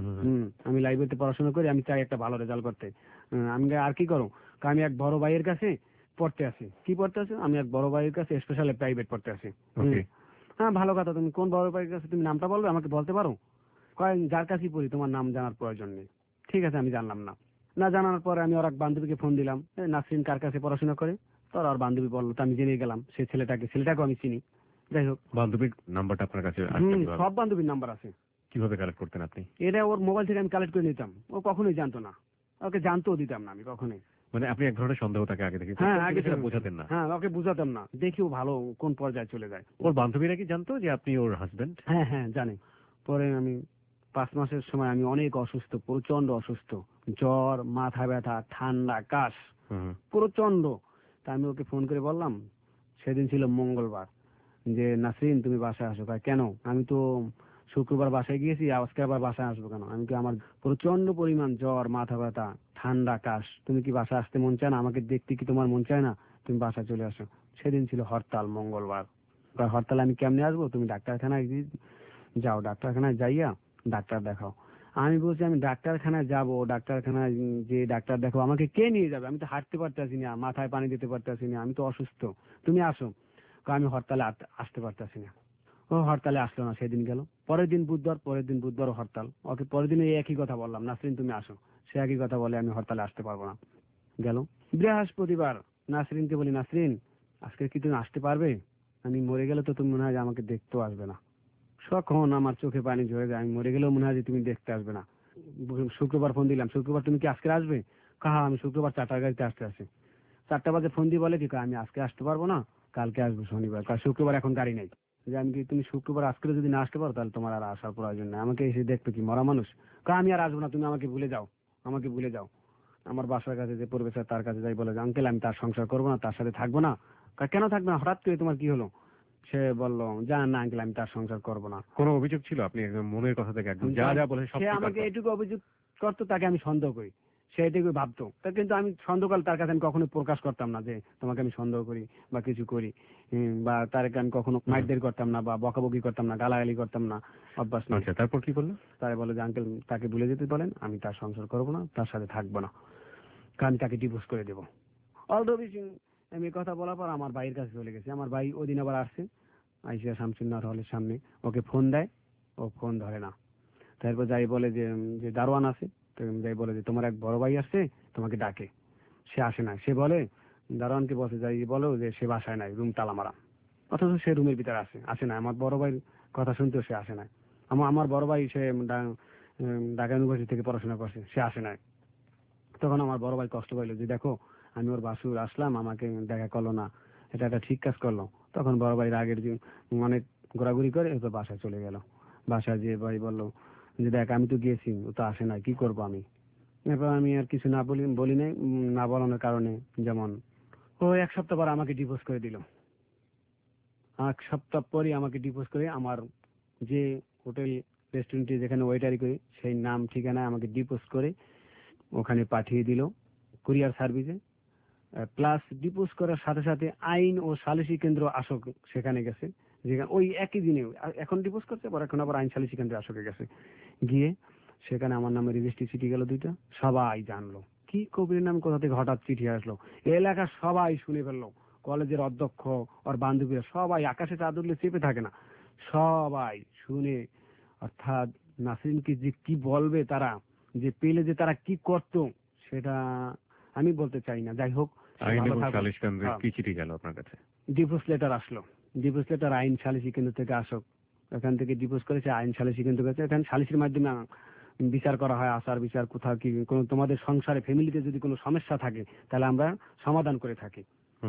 আমি লাইব্রেরিতে পড়াশোনা করি, আমি চাই একটা ভালো রেজাল্ট করতে। আমি আর কি করো, আমি এক বড় ভাইয়ের কাছে পড়তে আসি। কি পড়তে আসি? আমি এক বড় ভাইয়ের কাছে স্পেশাল প্রাইভেট পড়তে আসি। হ্যাঁ, ভালো কথা, তুমি কোন বড় ভাইয়ের কাছে, তুমি নামটা বলবে, আমাকে বলতে পারো? কয় যার কাছেই পড়ি, তোমার নাম জানার প্রয়োজন নেই। ঠিক আছে, আমি জানলাম না। না জানার পরে আমি ওর এক বান্ধবীকে ফোন দিলাম, নাসরিন কার কাছে পড়াশোনা করে? তোর আর বান্ধবী বললো, তো আমি জেনে গেলাম সে ছেলেটাকেও আমি চিনি। যাই হোক, বান্ধবীর নাম্বারটা আপনার কাছে আসলো কিভাবে? সব বান্ধবীর নাম্বার আছে। কিভাবে কালেক্ট করতেন আপনি? এটা ওর মোবাইল থেকে আমি কালেক্ট করে নিতাম, ও কখনোই জানতো না, ওকে জানতেও দিতাম না আমি কখনোই। মানে আপনি এক ধরনের সন্দেহ তাকে আগে থেকে হ্যাঁ, করতেন, আগে সেটা বোঝাতেন না? হ্যাঁ, ওকে বুঝাতাম না, দেখিও ভালো কোন পর্যায়ে চলে যায়। ওর বান্ধবীরা কি জানতো যে আপনি ওর হাজবেন্ড? হ্যাঁ হ্যাঁ, জানে। পরে আমি 5 মাসের সময় আমি অনেক অসুস্থ, প্রচন্ড অসুস্থ, জ্বর, মাথা ব্যথা, ঠান্ডা, কাশ, প্রচন্ড। তা আমি ওকে ফোন করে বললাম, সেদিন ছিল মঙ্গলবার, যে নাসরিন তুমি বাসায় আসো। কয় কেন? আমি তো শুক্রবার বাসায় গিয়েছি, আজকে আবার বাসায় আসবো কেন? আমি কি, আমার প্রচন্ড পরিমাণ জ্বর, মাথা ব্যথা, ঠান্ডা, কাশ, তুমি কি বাসায় আসতে মন চায় না? আমাকে দেখতে কি তোমার মন চায় না? তুমি বাসায় চলে আসো। সেদিন ছিল হরতাল, মঙ্গলবার। হরতালে আমি কেমনে আসবো? তুমি ডাক্তারখানায় যাও, ডাক্তারখানায় যাইয়া ডাক্তার দেখাও। আমি বলছি আমি ডাক্তারখানায় যাব, ডাক্তারখানায় যে ডাক্তার দেখো, আমাকে কে নিয়ে যাবে? আমি তো হাঁটতে পারতেছি না, মাথায় পানি দিতে পারতেছি না, আমি তো অসুস্থ, তুমি আসো। আমি হরতালে আসতে পারতেছি না। ও হরতালে আসলো না, সেদিন গেল। পরের দিন বুধবার হরতাল। ওকে পরের দিন এই একই কথা বললাম, নাসরিন তুমি আসো। সে একই কথা বলে, আমি হরতালে আসতে পারবো না। গেল বৃহস্পতিবার, নাসরিনকে বলি, নাসরিন আজকে কি তুমি আসতে পারবে? আমি মরে গেলে তো তুমি মনে হয় যে আমাকে দেখতেও আসবে না। সখন আমার চোখে পানি ঝরে যায়, আমি মরে গেলেও মনে হয় যে তুমি দেখতে আসবে না। শুক্রবার ফোন দিলাম, শুক্রবার তুমি কি আজকে আসবে? কাহা আমি শুক্রবার 4টার গাড়িতে আসতে 4টা বাজে ফোন দিয়ে বলে কি, আমি আজকে আসতে পারবো না, কালকে আসবো শনিবার, কাল শুক্রবার এখন গাড়ি নেই। যে আমি কি, তুমি শুক্রবার আজকে যদি না আসতে পারো তাহলে তোমার আর আসার প্রয়োজন নেই, আমাকে এসে দেখবে কি মরা মানুষ? আমি আর আসবো না, তুমি আমাকে ভুলে যাও, আমাকে ভুলে যাও। আমার বাসার কাছে যে প্রফেসর, তার কাছে যাই, বলে যে আঙ্কেল আমি তার সংসার করবো না, তার সাথে থাকবো না। কেন থাকবে না, হঠাৎ করে তোমার কি হলো? সে বললো জান না আঙ্কেল, আমি তার সংসার করবো না। কোনো অভিযোগ ছিল? আপনি একদম মনের কথা থেকে একদম যা যা বলে সব? সে আমাকে এটুকু অভিযোগ করতো, তাকে আমি সন্দেহ করি, সে এটুকু ভাবতো। তা কিন্তু আমি সন্দেহ করলে তার কাছে আমি কখনো প্রকাশ করতাম না যে তোমাকে আমি সন্দেহ করি বা কিছু করি, বা তারকে আমি কখনো মাইরদের করতাম না, বা বকাবকি করতাম না, গালাগালি করতাম না, অভ্যাস নেই। আচ্ছা, তারপর কি বললো? তাই বলে যে আঙ্কেল তাকে ভুলে যেতে বলেন, আমি তার সংসার করবো না, তার সাথে থাকবো না, কারণ আমি তাকে ডিভোর্স করে দেবো। অলরেডি আমি কথা বলার পর আমার ভাইয়ের কাছে চলে গেছে। আমার ভাই ওই দিন আবার আসছে, আইসিয়া শামসুন্নাহর হলের সামনে, ওকে ফোন দেয়, ও ফোন ধরে না। তারপর যাই বলে যে যে দারোয়ান আছে, তো যাই বলে যে তোমার এক বড় ভাই আসছে, তোমাকে ডাকে। সে আসে না, সে বলে দারোয়ানকে বসে যাই বলো যে সে বাসায় নাই, রুম তালা মারা। অথচ সে রুমের ভিতরে আসে না, আমার বড় ভাইয়ের কথা শুনতেও সে আসে না। আমার বড় ভাই সে ঢাকা ইউনিভার্সিটি থেকে পড়াশোনা করছে, সে আসে নাই। তখন আমার বড় ভাই কষ্ট পাইলো যে দেখো আমি ওর বাসুর আসলাম, আমাকে দেখা করলো না, এটা একটা ঠিক কাজ করলো। তখন বড় ভাই রাগের যে অনেক ঘোরাঘুরি করে এরপর বাসায় চলে গেল। বাসায় যে ভাই বললো যে দেখ আমি তো গিয়েছি, ও তো আসে না, কি করবো আমি। এরপর আমি আর কিছু না বলি নাই, না বলানোর কারণে যেমন ও 1 সপ্তাহ পর আমাকে ডিভোর্স করে দিল। 1 সপ্তাহ পরই আমাকে ডিভোর্স করে আমার যে হোটেল রেস্টুরেন্টে যেখানে ওয়েটারি করি সেই নাম ঠিকানায় আমাকে ডিভোর্স করে ওখানে পাঠিয়ে দিল কুরিয়ার সার্ভিসে। প্লাস ডিপোজ করার সাথে সাথে আইন ও সালিসি কেন্দ্র আসক সেখানে গেছে, যেখানে ওই একই দিনে এখন ডিপোজ করছে, পর এখন আবার আইন সালিসি কেন্দ্রে আসকে গেছে। গিয়ে সেখানে আমার নামে রেজিস্ট্রি চিঠি গেল 2টা। সবাই জানলো কি কবির নাম কোথা থেকে হঠাৎ চিঠি আসলো, এলাকার সবাই শুনে ফেললো। কলেজের অধ্যক্ষ ওর বান্ধবীরা সবাই, আকাশে চাঁদ উঠলে চেপে থাকে না, সবাই শুনে, অর্থাৎ নাসরিনকে যে কি বলবে তারা, যে পেলে যে তারা কি করতো সেটা আমি বলতে চাই না। যাই হোক, আইন এবং সালিশ কেন্দ্রে কি চিঠি গেল আপনার কাছে? ডিভোর্স লেটার আসলো। ডিভোর্স লেটার আইন সালিসি কেন্দ্র থেকে আসক, এখান থেকে ডিভোর্স করেছে আইন সালিসি কেন্দ্র কাছে। এখানে সালিসির মাধ্যমে বিচার করা হয়, আচার বিচার কোথাও কি কোনো তোমাদের সংসারে ফ্যামিলিতে যদি কোনো সমস্যা থাকে তাহলে আমরা সমাধান করে থাকি।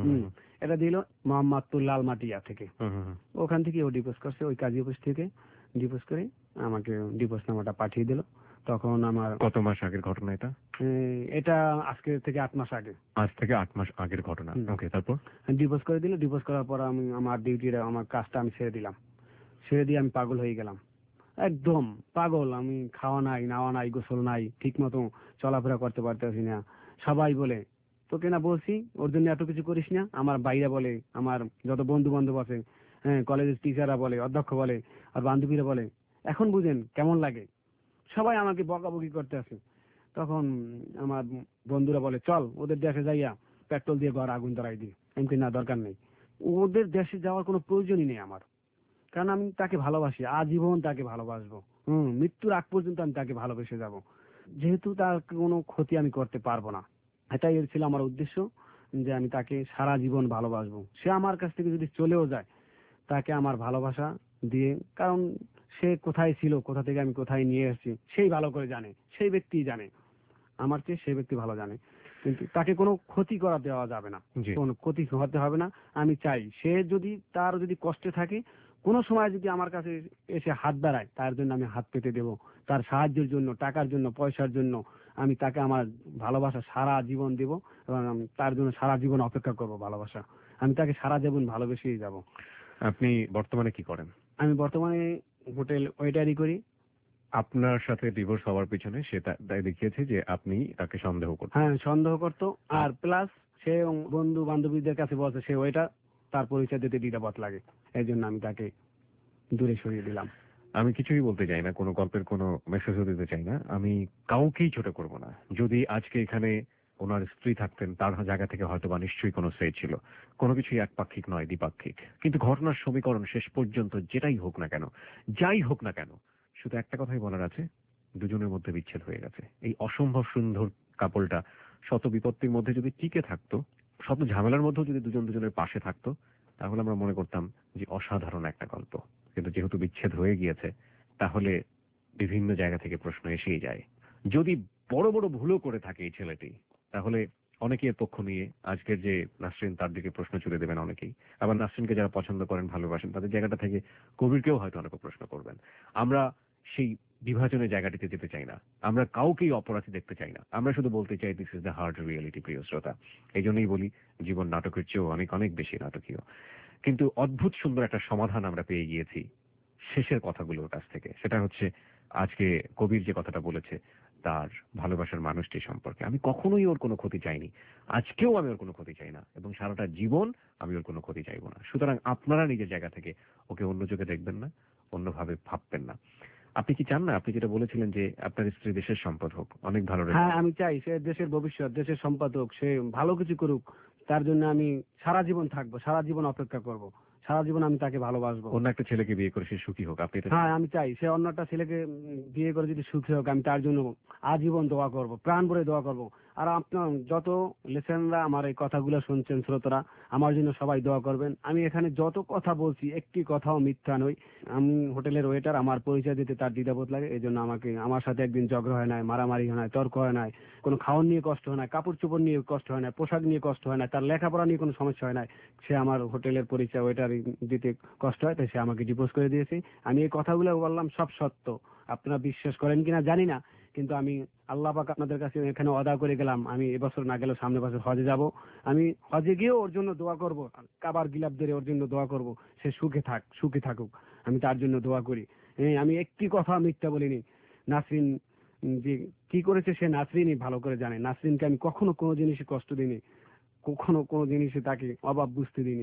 এটা দিল মোহাম্মদপুর লালমাটিয়া থেকে। ওখান থেকে ও ডিভোর্স করছে, ওই কাজী অফিস থেকে ডিভোর্স করে আমাকে ডিভোর্স নামাটা পাঠিয়ে দিল। তখন আমার কত মাস আগের ঘটনা এটা? এটা আজকে থেকে 8 মাস আগে। আজ থেকে 8 মাস আগের ঘটনা। ওকে, তারপর ডিভোর্স করে দিল। ডিভোর্স করার পর আমি আমার ডিউটিটা, আমার কাজটা আমি ছেড়ে দিলাম। ছেড়ে দিয়ে আমি পাগল হয়ে গেলাম, একদম পাগল। আমি খাওয়া নাই, নাওয়া নাই, গোসল নাই, ঠিক মতো চলাফেরা করতে পারতেছি না। সবাই বলে তোকে না বলছি ওর জন্য এত কিছু করিস না। আমার বাইরে বলে, আমার যত বন্ধু বান্ধব আছে, হ্যাঁ, কলেজের টিচাররা বলে, অধ্যক্ষ বলে, আর বান্ধবীরা বলে। এখন বুঝেন কেমন লাগে, সবাই আমাকে বকাবকি করতে আছে। তখন আমার বন্ধুরা বলে চল ওদের দেশে যাইয়া পেট্রোল দিয়ে ঘর আগুন ধরাই দিই। এমনি না, দরকার নেই, ওদের দেশে যাওয়ার কোনো প্রয়োজনই নেই আমার, কারণ আমি তাকে ভালোবাসি, আজীবন তাকে ভালোবাসবো। মৃত্যুর আগ পর্যন্ত আমি তাকে ভালোবেসে যাব, যেহেতু তার কোনো ক্ষতি আমি করতে পারবো না। এটাই ছিল আমার উদ্দেশ্য, যে আমি তাকে সারা জীবন ভালোবাসবো। সে আমার কাছ থেকে যদি চলেও যায়, তাকে আমার ভালোবাসা দিয়ে, কারণ সে কোথায় ছিল, কোথা থেকে আমি কোথায় নিয়ে এসেছি সেই ভালো করে জানে, সেই ব্যক্তি জানে, আমার চেয়ে সেই ব্যক্তি ভালো জানে। কিন্তু তাকে কোনো ক্ষতি করা দেওয়া যাবে না, কোনো ক্ষতি হতে হবে না। আমি চাই সে যদি, তার যদি কষ্টে থাকে, কোনো সময় যদি আমার কাছে এসে হাত বাড়ায়, তার জন্য আমি হাত পেতে দেব। তার সাহায্যের জন্য, টাকার জন্য, পয়সার জন্য আমি তাকে আমার ভালোবাসা সারা জীবন দেব, এবং আমি তার জন্য সারা জীবন অপেক্ষা করব। ভালোবাসা আমি তাকে সারা জীবন ভালোবেসেই যাব। আপনি বর্তমানে কি করেন? আমি বর্তমানে হোটেল ওয়েটারি করি। আপনার সাথে ডিভোর্স হওয়ার পিছনে সে তাই দেখিয়েছে যে আপনি তাকে সন্দেহ করতেন। হ্যাঁ, সন্দেহ করতো, আর প্লাস সে বন্ধু বান্ধবীদের কাছে বলছে সে ওইটা, তার পরিচয় দিতে দ্বিধাবোধ লাগে, এই জন্য আমি তাকে দূরে সরিয়ে দিলাম। আমি কিছুই বলতে চাই না, কোনো গল্পের কোনো মেসেজও দিতে চাই না, আমি কাউকেই ছোট করব না। যদি আজকে এখানে ওনার স্ত্রী থাকতেন, তার জায়গা থেকে হয়তো বা নিশ্চয়ই কোনো সে ছিল। কোনো কিছুই একপাক্ষিক নয়, দ্বিপাক্ষিক। কিন্তু ঘটনার সমীকরণ শেষ পর্যন্ত যেটাই হোক না কেন, যাই হোক না কেন, শুধু একটা কথাই বলার আছে, দুজনের মধ্যে বিচ্ছেদ হয়ে গেছে। এই অসম্ভব সুন্দর কাপলটা শত বিপত্তির মধ্যে যদি টিকে থাকতো, শত ঝামেলার মধ্যেও যদি দুজন দুজনের পাশে থাকতো, তাহলে আমরা মনে করতাম যে অসাধারণ একটা গল্প। কিন্তু যেহেতু বিচ্ছেদ হয়ে গিয়েছে, তাহলে বিভিন্ন জায়গা থেকে প্রশ্ন এসেই যায়। যদি বড় বড় ভুলও করে থাকে এই ছেলেটি, তাহলে অনেকের পক্ষ নিয়ে আজকের যে নাসরিন, তার দিকে প্রশ্ন ছুড়ে দেবেন অনেকেই। আবার নাসরিনকে যারা পছন্দ করেন, ভালোবাসেন, তাদের জায়গাটা থেকে কবিরকেও হয়তো অনেকে প্রশ্ন করবেন। আমরা সেই বিভাজনের জায়গাটিতে যেতে চাই না, আমরা কাউকেই অপরাধী দেখতে চাই না, আমরা শুধু বলতে চাই this is the hard reality. প্রিয় শ্রোতা, এই জন্যই বলি জীবন নাটকের চেয়েও অনেক অনেক বেশি নাটকীয়। কিন্তু অদ্ভুত সুন্দর একটা সমাধান আমরা পেয়ে গিয়েছি শেষের কথাগুলোর কাছ থেকে। সেটা হচ্ছে আজকে কবির যে কথাটা বলেছে তার ভালোবাসার মানুষটি সম্পর্কে। আমি কখনোই ওর কোনো ক্ষতি চাইনি, আজকেও আমি ওর কোনো ক্ষতি চাই না, এবং সারাটা জীবন আমি ওর কোনো ক্ষতি চাইবো না। সুতরাং আপনারা নিজের জায়গা থেকে ওকে অন্য চোখে দেখবেন না, অন্যভাবে ভাববেন না। আপনি কি চান না, আপনি যেটা বলেছিলেন যে আপনার স্ত্রী দেশের সম্পদ হোক, অনেক ভালো। হ্যাঁ, আমি চাই সে দেশের ভবিষ্যৎ, দেশের সম্পদ হোক, সে ভালো কিছু করুক। তার জন্য আমি সারা জীবন থাকবো, সারা জীবন অপেক্ষা করব, সারা জীবন আমি তাকে ভালোবাসবো। অন্য একটা ছেলেকে বিয়ে করে সে সুখী হোক, আপনি? হ্যাঁ, আমি চাই সে অন্য একটা ছেলেকে বিয়ে করে যদি সুখী হোক, আমি তার জন্য আজীবন দোয়া করব, প্রাণ ভরে দোয়া করব। আর আপনার যত লিসেনরা আমার এই কথাগুলো শুনছেন, শ্রোতারা, আমার জন্য সবাই দোয়া করবেন। আমি এখানে যত কথা বলছি একটি কথাও মিথ্যা নই। আমি হোটেলের ওয়েটার, আমার পরিচয় দিতে তার দ্বিধাবোধ লাগে, এই জন্য আমার সাথে একদিন ঝগড়া হয় নাই, মারামারি হয় নাই, তর্ক হয় নাই, কোনো খাওয়ার নিয়ে কষ্ট হয় না, কাপড় চোপড় নিয়ে কষ্ট হয় না, পোশাক নিয়ে কষ্ট হয় না, তার লেখাপড়া নিয়ে কোনো সমস্যা হয় না। সে আমার হোটেলের পরিচয় ওয়েটার দিতে কষ্ট হয়, তাই সে আমাকে ডিভোর্স করে দিয়েছে। আমি এই কথাগুলো বললাম সব সত্য, আপনারা বিশ্বাস করেন কিনা জানি না, কিন্তু আমি আল্লাহ পাক আপনাদের কাছে এখানে ওয়াদা করে গেলাম, আমি এবছর না গেলেও সামনের বছর হজে যাব। আমি হজে গিয়েও ওর জন্য দোয়া করব, কাবার গিলাপ ধরে ওর জন্য দোয়া করব, সে সুখে থাকুক, আমি তার জন্য দোয়া করি। আমি একটি কথা মিথ্যা বলিনি। নাসরিন যে কি করেছে সে নাসরিনই ভালো করে জানে। নাসরিনকে আমি কখনো কোনো জিনিসে কষ্ট দিইনি, কখনো কোনো জিনিসে তাকে অভাব বুঝতে দিইনি।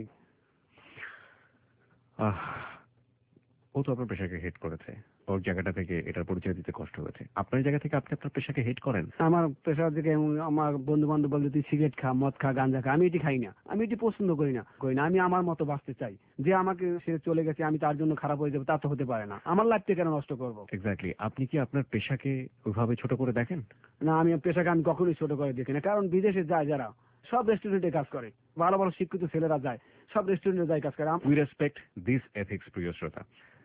ও তো আপনার পেশাকে হেট করেছে, ওর জায়গাটা থেকে এটার পরিচয় দিতে কষ্ট হয়েছে। আপনার জায়গা থেকে আপনি আপনার পেশাকে হেট করেন? আমার পেশা থেকে আমার বন্ধু বান্ধব বলতে তুই সিগারেট খা, মদ খা, গাঁজা খা, আমি এটি খাই না, আমি এটি পছন্দ করি না। আমি আমার মতো বাঁচতে চাই। যে আমাকে সে চলে গেছে আমি তার জন্য খারাপ হয়ে যাবো, তা তো হতে পারে না। আমার লাইফটা কেন নষ্ট করবো? এক্স্যাক্টলি। আপনি কি আপনার পেশাকে ওইভাবে ছোট করে দেখেন? না, আমি পেশাকে আমি কখনোই ছোট করে দেখি না। কারণ বিদেশে যায় যারা, সব রেস্টুরেন্টে কাজ করে, ভালো ভালো শিক্ষিত ছেলেরা যায়, সব রেস্টুরেন্টে যায় কাজ করে। উই রেসপেক্ট দিস এথিক্স, প্রিয় শ্রোতা।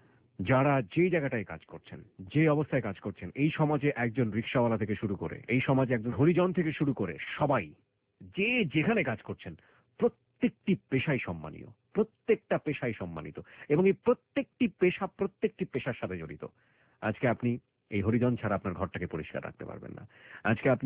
যারা যে জায়গাটায় কাজ করছেন, যে অবস্থায় কাজ করছেন, এই সমাজে একজন রিক্সাওয়ালা থেকে শুরু করে, এই সমাজে একজন হরিজন থেকে শুরু করে সবাই যে যেখানে কাজ করছেন, প্রত্যেকটি পেশাই সম্মানীয়, প্রত্যেকটা পেশাই সম্মানিত, এবং এই প্রত্যেকটি পেশার সাথে জড়িত। আজকে আপনি এই হরিজন ছাড়া আপনার ঘরটাকে পরিষ্কার রাখতে পারবেন না। আজকে আপনি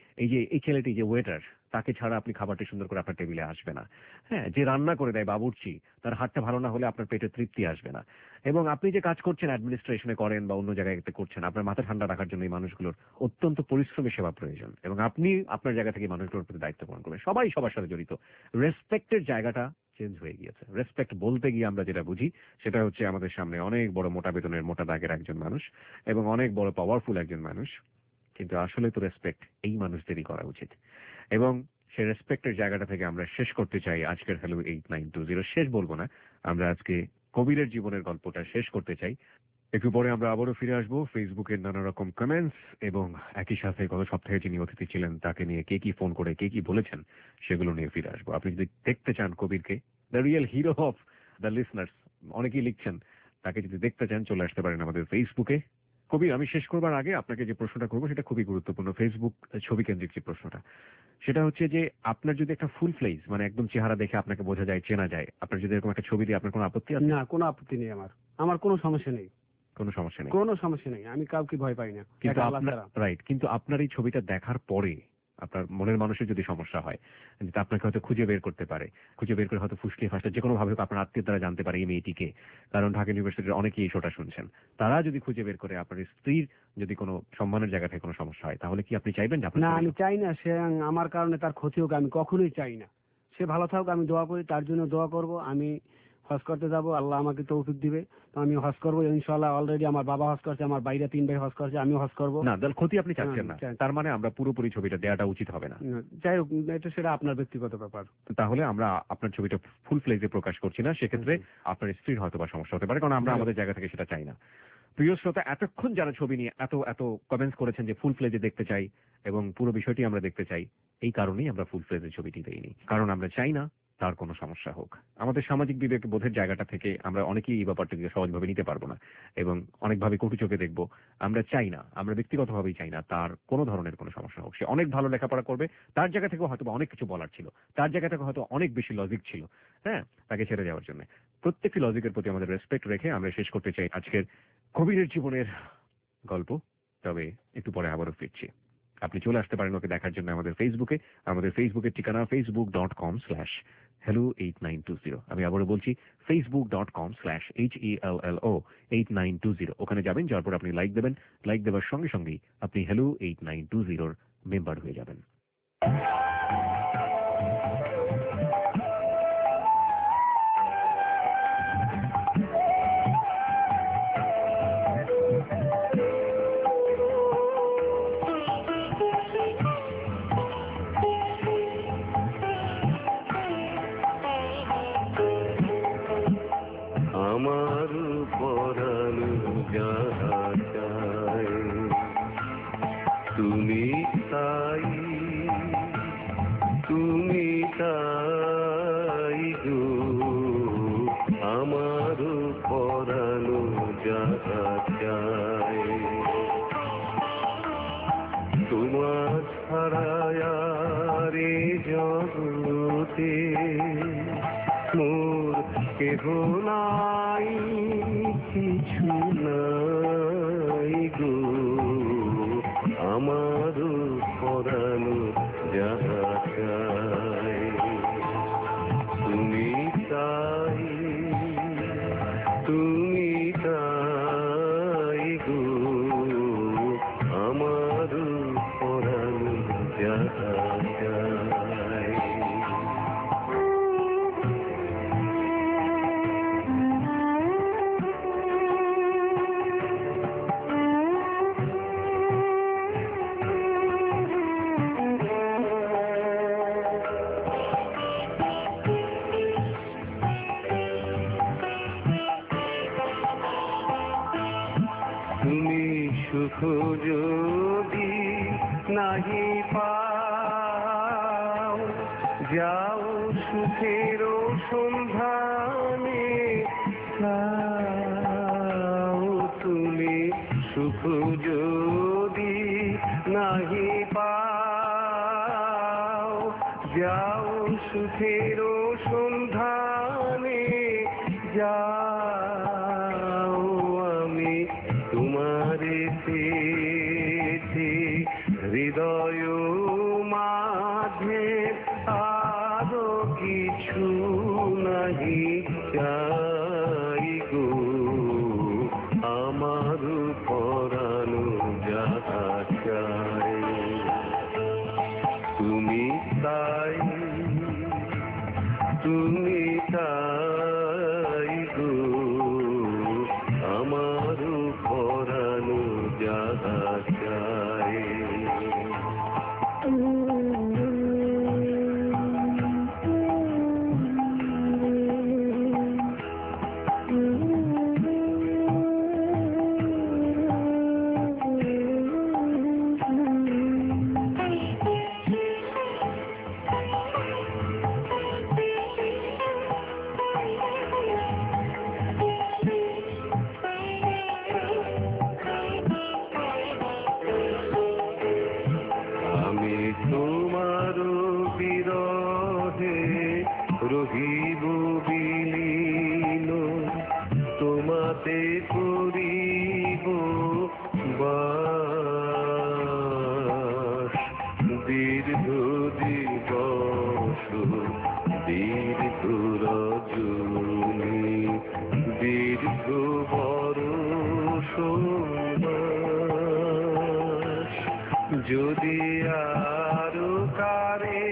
এই ছেলেটি যে ওয়েটার, তাকে ছাড়া আপনি খাবারটি সুন্দর করে আপনার টেবিলে আসবে না। হ্যাঁ, যে রান্না করে দেয় বাবুর্চি, তার হাতটা ভালো না হলে আপনার পেটে তৃপ্তি আসবে না। এবং আপনি যে কাজ করছেন, অ্যাডমিনিস্ট্রেশনে করেন বা অন্য জায়গায় করছেন, আপনার মাথা ঠান্ডা রাখার জন্য এই মানুষগুলোর অত্যন্ত পরিশ্রমী সেবা প্রয়োজন, এবং আপনি আপনার জায়গা থেকে মানুষগুলোর প্রতি দায়িত্ব পালন করবেন। সবাই সবার সাথে জড়িত। রেসপেক্টের জায়গাটা চেঞ্জ হয়ে গিয়েছে। রেসপেক্ট বলতে গিয়ে আমরা যেটা বুঝি সেটা হচ্ছে আমাদের সামনে অনেক বড় মোটা বেতনের মোটা দাগের একজন মানুষ এবং অনেক বড় পাওয়ারফুল একজন মানুষ, কিন্তু আসলে তো রেসপেক্ট এই মানুষদেরই করা উচিত। এবং সেই রেসপেক্টের জায়গাটা থেকে আমরা শেষ করতে চাই আজকের হ্যালো 8920। শেষ বলবো না, আমরা আজকে কবিরের জীবনের গল্পটা শেষ করতে চাই। একটু পরে আমরা আবারও ফিরে আসবো ফেসবুকের নানা রকম কমেন্টস, এবং একই সাথে গত সপ্তাহে যিনি অতিথি ছিলেন তাকে নিয়ে কে কি ফোন করে কে কি বলেছেন সেগুলো নিয়ে ফিরে আসবো। আপনি যদি দেখতে চান কবিরকে, the real hero of the listeners, অনেকেই লিখছেন, তাকে যদি দেখতে চান চলে আসতে পারেন আমাদের ফেসবুকে। কবির, আমি শেষ করবার আগে আপনাকে যে প্রশ্নটা করবো সেটা খুবই গুরুত্বপূর্ণ, ফেসবুক ছবি কেন্দ্রিক যে প্রশ্নটা, সেটা হচ্ছে যে আপনার যদি একটা ফুল ফ্লেজ, মানে একদম চেহারা দেখে আপনাকে বোঝা যায়, চেনা যায়, আপনার যদি এরকম একটা ছবি দিয়ে, আপনার কোনো আপত্তি আছে? না, কোনো আপত্তি নেই। আমার কোনো সমস্যা নেই, কোনো সমস্যা নেই, কোনো সমস্যা নেই। আমি কাউকে ভয় পাই না, কিন্তু আল্লাহ আপনার ছাড়া। রাইট, কিন্তু আপনার এই ছবিটা দেখার পরে আপনার মনের মানুষের যদি সমস্যা হয়, যে আপনাকে হয়তো খুঁজে বের করতে পারে, খুঁজে বের করে হয়তো ফুসলিয়ে ফাঁসলে যে কোনো ভাবে আপনার আত্মীয় দ্বারা জানতে পারে এই মেয়েটিকে, কারণ ঢাকা ইউনিভার্সিটির অনেকেই এই শোটা শুনছেন, তারা যদি খুঁজে বের করে আপনার স্ত্রীর যদি কোনো সম্মানের জায়গা থেকে কোনো সমস্যা হয়, তাহলে কি আপনি চাইবেন? না, আমি চাই না সে আমার কারণে তার ক্ষতি হোক, আমি কখনোই চাই না। সে ভালো থাকুক, আমি দোয়া করি, তার জন্য দোয়া করব। আমি হজ করতে যাব, আল্লাহ আমাকে তৌফিক দিবে, তো আমি হজ করবো ইনশাআল্লাহ। অলরেডি আমার বাবা হজ করছে, আমার বাইরে 3 ভাই হজ করছে, আমিও হজ করবো। না, দল ক্ষতি আপনি চাচ্ছেন না, তার মানে আমরা পুরোপুরি ছবিটা দেওয়াটা উচিত হবে না। যাই হোক, এটা সেটা আপনার ব্যক্তিগত ব্যাপার। তাহলে আমরা আপনার ছবিটা ফুল ফ্লেজে প্রকাশ করছি না, সেক্ষেত্রে আপনার স্ত্রীর হয়তো বা সমস্যা হতে পারে, কারণ আমরা আমাদের জায়গা থেকে সেটা চাই না। প্রিয় শ্রোতা, এতক্ষণ যারা ছবি নিয়ে এত কমেন্টস করেছেন যে ফুল ফ্লেজে দেখতে চাই এবং পুরো বিষয়টি আমরা দেখতে চাই, এই কারণেই আমরা ফুল ফ্লেজের ছবিটি দেইনি, কারণ আমরা চাই না তার কোনো সমস্যা হোক। আমাদের সামাজিক বিবেক বোধের জায়গাটা থেকে আমরা অনেকেই এই ব্যাপারটাকে সহজভাবে নিতে পারবো না এবং অনেকভাবে কটু চোখে দেখবো। আমরা চাই না, আমরা ব্যক্তিগতভাবেই চাই না তার কোনো ধরনের কোনো সমস্যা হোক। সে অনেক ভালো লেখাপড়া করবে, তার জায়গা থেকেও হয়তো অনেক কিছু বলার ছিল, তার জায়গা থেকে হয়তো অনেক বেশি লজিক ছিল, হ্যাঁ, তাকে ছেড়ে যাওয়ার জন্য। প্রত্যেকটি লজিকের প্রতি আমাদের রেসপেক্ট রেখে আমরা শেষ করতে চাই আজকের কবিরের জীবনের গল্প। তবে একটু পরে আবারও ফিরছি। আপনি চলে আসতে পারেন ওকে দেখার জন্য আমাদের ফেসবুকে। আমাদের ফেসবুকের ঠিকানা facebook.com/hello8920। আমি আবারও বলছি facebook.com/hello8920। ওখানে যাবেন, যাওয়ার পর আপনি লাইক দেবেন, লাইক দেওয়ার সঙ্গে সঙ্গেই আপনি hello 8920 মেম্বার হয়ে যাবেন। আমার পরাণ যাহা চায় তুমি তাই কেহ নাই কিছু নাই গো আমার পরানো যাহা চাই তুমি তাই গো আমার পরানো যাহা চাই তুমি সুখ যদি নাহি পাও যাও সুখের সন্ধানে চাও তুমি সুখ যদি নাহি পাও যাও সুখের সন্ধানে যাও আমি তোমারে পেতে হৃদয় মাঝে আরো কিছু নাহি চাই গো আমার পরানো যাহা চাই তুমি তাই গো আমার পরানো যাহা চাই আমি তোমার বিরহে রহিব বিলীন তোমাতে করিব বাস দীর্ঘ দিবস দীর্ঘ রজনী দীর্ঘ বরষ যদি আরো কারে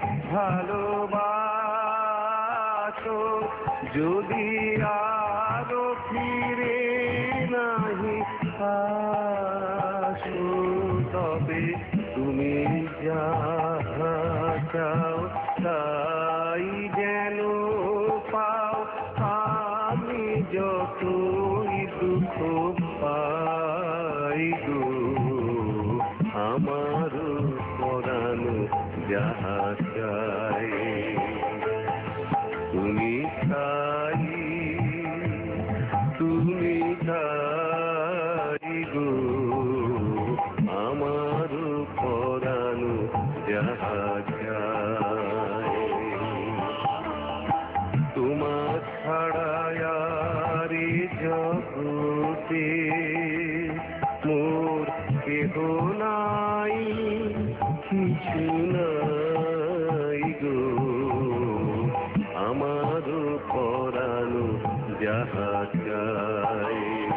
ভালোবাসো যদি আরো ফিরে নাহি আসো তবে তুমি যাহা চাও তাই যেন পাও আমি যতই দুঃখ পাই গো আমার পরানো যাহা চাই তুমি তাই গো আমার পরানো যাহা চাই তোমার ছাড়ায়ারে জগতে মোর কেহ নাই কিছু নাই গো আমার পরানো যাহা চাই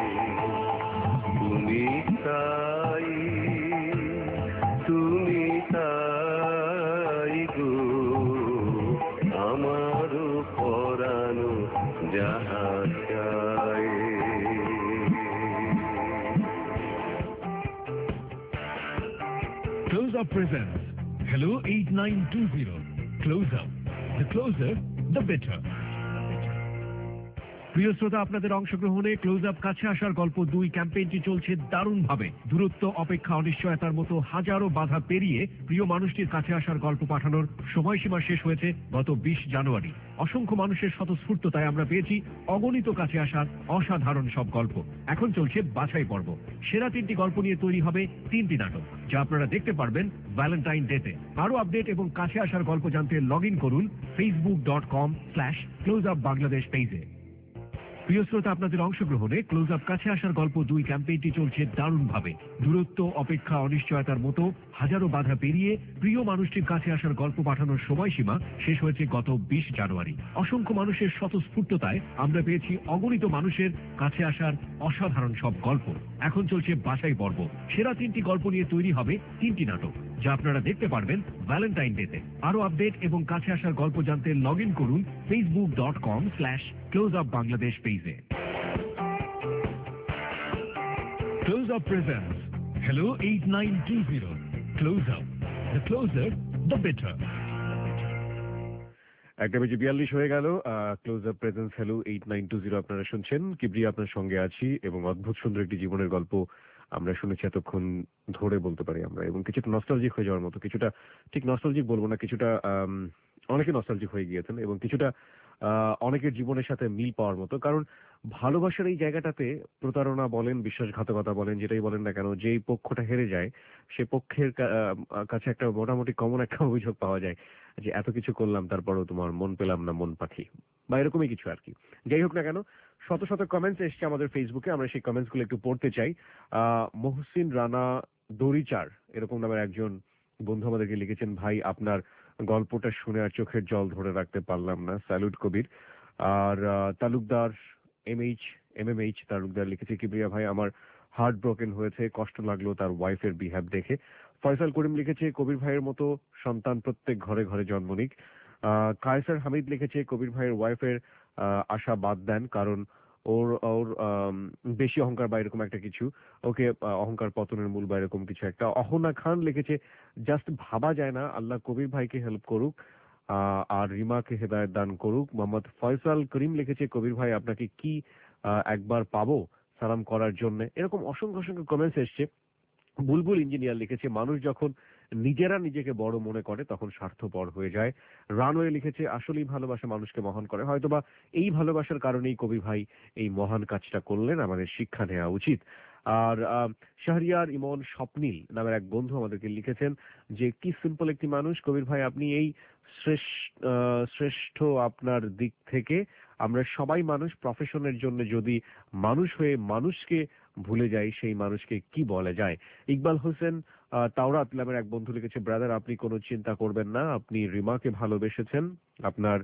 তুমি তাই গো আমার পরানো যাহা চাই Close Up presents Hello 8920. Close Up. The closer, the better. প্রিয় শ্রোতা, আপনাদের অংশগ্রহণে ক্লোজ আপ কাছে আসার গল্প 2 ক্যাম্পেইনটি চলছে দারুণভাবে। দূরত্ব, অপেক্ষা, অনিশ্চয়তার মতো হাজারো বাধা পেরিয়ে প্রিয় মানুষটির কাছে আসার গল্প পাঠানোর সময়সীমা শেষ হয়েছে গত 20 জানুয়ারি। অসংখ্য মানুষের স্বতঃস্ফূর্ততায় আমরা পেয়েছি অগণিত কাছে আসার অসাধারণ সব গল্প। এখন চলছে বাছাই পর্ব। সেরা 3টি গল্প নিয়ে তৈরি হবে 3টি নাটক, যা আপনারা দেখতে পারবেন ভ্যালেন্টাইন ডেতে। আরো আপডেট এবং কাছে আসার গল্প জানতে লগ ইন করুন facebook.com/closeupbangladesh পেজে। প্রিয় শ্রোতা, আপনাদের অংশগ্রহণে ক্লোজ আপ কাছে আসার গল্প 2 ক্যাম্পেইনটি চলছে দারুণভাবে। দূরত্ব, অপেক্ষা, অনিশ্চয়তার মতো হাজারো বাধা পেরিয়ে প্রিয় মানুষটির কাছে আসার গল্প পাঠানোর সময়সীমা শেষ হয়েছে গত 20 জানুয়ারি। অসংখ্য মানুষের স্বতঃস্ফূর্ততায় আমরা পেয়েছি অগণিত মানুষের কাছে আসার অসাধারণ সব গল্প। এখন চলছে বাছাই পর্ব। সেরা 3টি গল্প নিয়ে তৈরি হবে 3টি নাটক, যা আপনারা দেখতে পারবেন ভ্যালেন্টাইন ডেতে। আরো আপডেট এবং কাছে আসার গল্প জানতে লগ ইন করুন facebook.com/closeupbangladesh পেজে। Close Up presents Hello 8920. Close Up. The closer, the better. 1:42 হয়ে গেল। ক্লোজ আপ প্রেজেন্স হ্যালো 8920 আপনারা শুনছেন। কিবরিয়া আপনার সঙ্গে আছি এবং অদ্ভুত সুন্দর একটি জীবনের গল্প আমরা শুনেছি এতক্ষণ ধরে বলতে পারি আমরা, এবং কিছুটা নস্টালজিক হয়ে যাওয়ার মতো, কিছুটা ঠিক নস্টালজিক বলবো না, কিছুটা অনেকে নস্টালজিক হয়ে গিয়েছেন এবং কিছুটা অনেকের জীবনের সাথে মিল পাওয়ার মতো। কারণ ভালোবাসার এই জায়গাটাতে প্রতারণা বলেন, বিশ্বাসঘাতকতা বলেন, যেটাই বলেন না কেন, যেই পক্ষটা হেরে যায় সে পক্ষের কাছে একটা মোটামুটি কমন একটা অভিযোগ পাওয়া যায় যে এত কিছু করলাম তারপরেও তোমার মন পেলাম না, মন পাখি, বা এরকমই কিছু আর কি। যাই হোক না কেন, শত শত কমেন্টস এসছে আমাদের ফেসবুকে, আমরা সেই কমেন্টস গুলো একটু পড়তে চাই। মহসিন রানা দড়িচার এরকম নামের একজন বন্ধু আমাদেরকে লিখেছেন, ভাই আপনার গল্পটা শুনে আর চোখের জল ধরে রাখতে পারলাম না, স্যালুট কবির। আর তালুকদার MMH তালুকদার লিখেছে, কিবরিয়া ভাই আমার হার্ট ব্রোকেন হয়েছে, কষ্ট লাগলো তার ওয়াইফের বিহেভ দেখে। ফয়সাল করিম লিখেছে, কবির ভাইয়ের মতো সন্তান প্রত্যেক ঘরে ঘরে জন্ম নিক। কায়সার হামিদ লিখেছে, কবির ভাইয়ের ওয়াইফের আশা বাদ দেন, কারণ ওর ওর বেশি অহংকার বা এরকম একটা কিছু, ওকে অহংকার পতনের মূল বা এরকম কিছু একটা। অহনা খান লিখেছে, জাস্ট ভাবা যায় না, আল্লাহ কবির ভাইকে হেল্প করুক আর রিমাকে হেদায়েত দান করুক। মোহাম্মদ ফয়সাল করিম লিখেছে, কবির ভাই আপনাকে কি একবার পাবো সালাম করার জন্য। এরকম অসংখ্য অসংখ্য কমেন্টস এসছে। বুলবুল ইঞ্জিনিয়ার লিখেছে, মানুষ যখন নিজেরা নিজেকে বড় মনে করে তখন স্বার্থপর হয়ে যায়। রানওয়ে লিখেছে, আসলেই ভালোবাসা মানুষকে মহান করে, হয়তোবা এই ভালোবাসার কারণেই কবি ভাই এই মহান কাজটা করলেন, আমাদের শিক্ষা নেওয়া উচিত। আর শাহরিয়ার ইমন স্বপ্নিল নামের এক বন্ধু আমাদেরকে লিখেছেন যে কি সিম্পল একটি মানুষ কবির ভাই, আপনি এই শ্রেষ্ঠ আপনার দিক থেকে। আমরা সবাই মানুষ, প্রফেশনের জন্য যদি মানুষ হয়ে মানুষকে ভুলে যাই, সেই মানুষকে কি বলা যায়। ইকবাল হোসেন তাওরাত নামের এক বন্ধু লিখেছে, ব্রাদার আপনি কোনো চিন্তা করবেন না, আপনি রিমাকে ভালোবেসেছেন, আপনার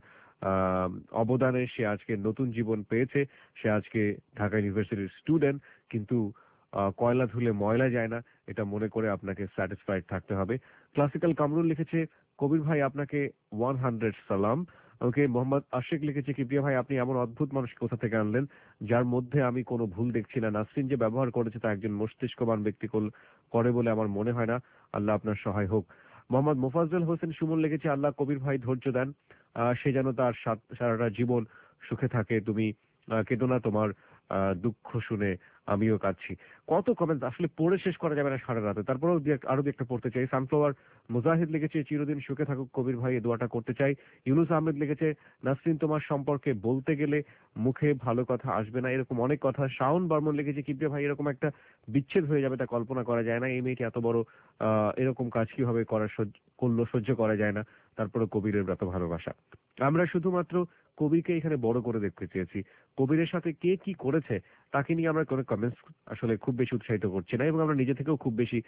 অবদানে সে আজকে নতুন জীবন পেয়েছে, সে আজকে ঢাকা ইউনিভার্সিটির স্টুডেন্ট, কিন্তু কয়লা ধুলে ময়লা যায় না, এটা মনে করে আপনাকে স্যাটিসফাইড থাকতে হবে। ক্লাসিক্যাল কামরুল লিখেছে, কবির ভাই আপনাকে 100 সালাম। ওকে। মোহাম্মদ আশিক লিখেছে, কিবরিয়া ভাই আপনি এমন অদ্ভুত মানুষ কোথা থেকে আনলেন যার মধ্যে আমি কোনো ভুল দেখছি না। নাসরিন যে ব্যবহার করেছে তা একজন মস্তিষ্কবান ব্যক্তি করে বলে আমার মনে হয় না, আল্লাহ আপনার সহায় হোক। মোহাম্মদ মোফাজ্জল হোসেন সুমন লিখেছে, আল্লাহ কবির ভাই ধৈর্য দেন, সে যেন তার সারাটা জীবন সুখে থাকে, তুমি কেঁদো না, তোমার দুঃখ শুনে আমিও কাঁদছি। কত কমেন্ট আসলে পড়ে শেষ করা যাবে না সারা রাতে, তারপরেও আরো একটা পড়তে চাই। সানফ্লাওয়ার মুজাহিদ লিখেছে, চিরদিন সুখে থাকুক কবির ভাই, এই দোয়াটা করতে চাই। ইউনুস আহমেদ লিখেছে, নাসরিন তোমার সম্পর্কে বলতে গেলে মুখে ভালো কথা আসবে না, এরকম অনেক কথা। শাওন বর্মন লিখেছে, কিবরিয়া ভাই এরকম একটা বিচ্ছেদ হয়ে যাবে তা কল্পনা করা যায় না, এই মেয়েটি এত বড় এরকম কাজ কিভাবে করলো সহ্য করা যায় না, তারপরে কবিরের এত ভালোবাসা। আমরা শুধুমাত্র কবিকে এখানে বড় করে দেখতে চেয়েছি, কবিরের সাথে কে কি করেছে তাকে নিয়ে আমরা কোনো কমেন্টস আসলে খুব বেশি উৎসাহিত করছি না, এবং আমরা নিজে থেকেও খুব বেশি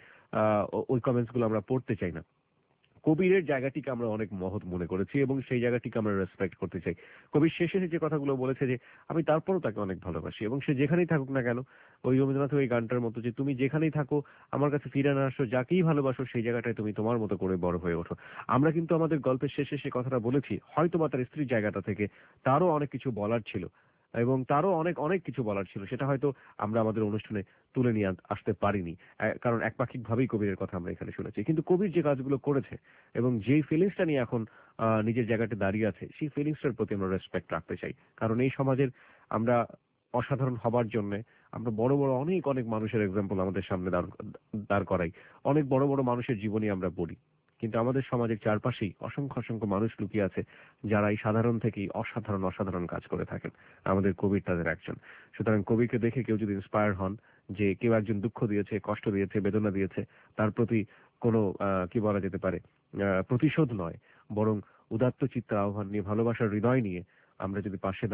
ওই কমেন্টস গুলো আমরা পড়তে চাই না। কবিরের জায়গাটিকে আমরা অনেক মহৎ মনে করেছি এবং সেই জায়গাটিকে আমরা রেসপেক্ট করতে চাই। কবির শেষে যে কথাগুলো বলেছে যে আমি তারপরও তাকে অনেক ভালোবাসি, এবং সে যেখানেই থাকুক না কেন, ওই রবীন্দ্রনাথের ওই গানটার মতো যে তুমি যেখানেই থাকো আমার কাছে ফিরে না আসো, যাকেই ভালোবাসো সেই জায়গাটায় তুমি তোমার মতো করে বড় হয়ে ওঠো। আমরা কিন্তু আমাদের গল্পের শেষে সে কথাটা বলেছি, হয়তো বা তার স্ত্রীর জায়গাটা থেকে তারও অনেক কিছু বলার ছিল, এবং তারও অনেক অনেক কিছু বলার ছিল, সেটা হয়তো আমরা আমাদের অনুষ্ঠানে তুলে নিয়ে আসতে পারিনি, কারণ একপাক্ষিক ভাবেই কবিরের কথা আমরা এখানে শুনেছি। কিন্তু কবির যে কাজগুলো করেছে এবং যেই ফিলিংসটা নিয়ে এখন নিজের জায়গাতে দাঁড়িয়ে আছে, সেই ফিলিংসটার প্রতি আমরা রেসপেক্ট রাখতে চাই। কারণ এই সমাজের আমরা অসাধারণ হবার জন্য আমরা বড় বড় অনেক অনেক মানুষের এক্সাম্পল আমাদের সামনে দাঁড় করাই, অনেক বড় বড় মানুষের জীবনী আমরা পড়ি, কিন্তু আমাদের সমাজের চারপাশেই অসংখ্য অসংখ্য মানুষ লুকিয়ে আছে যারা এই সাধারণ থেকেই অসাধারণ অসাধারণ কাজ করে থাকেন। আমাদের কবির তাদের একজন। সুতরাং কবিকে দেখে কেউ যদি ইন্সপায়ার হন যে কেউ একজন দুঃখ দিয়েছে, কষ্ট দিয়েছে, বেদনা দিয়েছে, তার প্রতি কোনো কি বলা যেতে পারে প্রতিশোধ নয়, বরং উদাত্ত চিত্ত আহ্বান নিয়ে, ভালোবাসার হৃদয় নিয়ে আমরা যদি পাশে দাঁড়াই,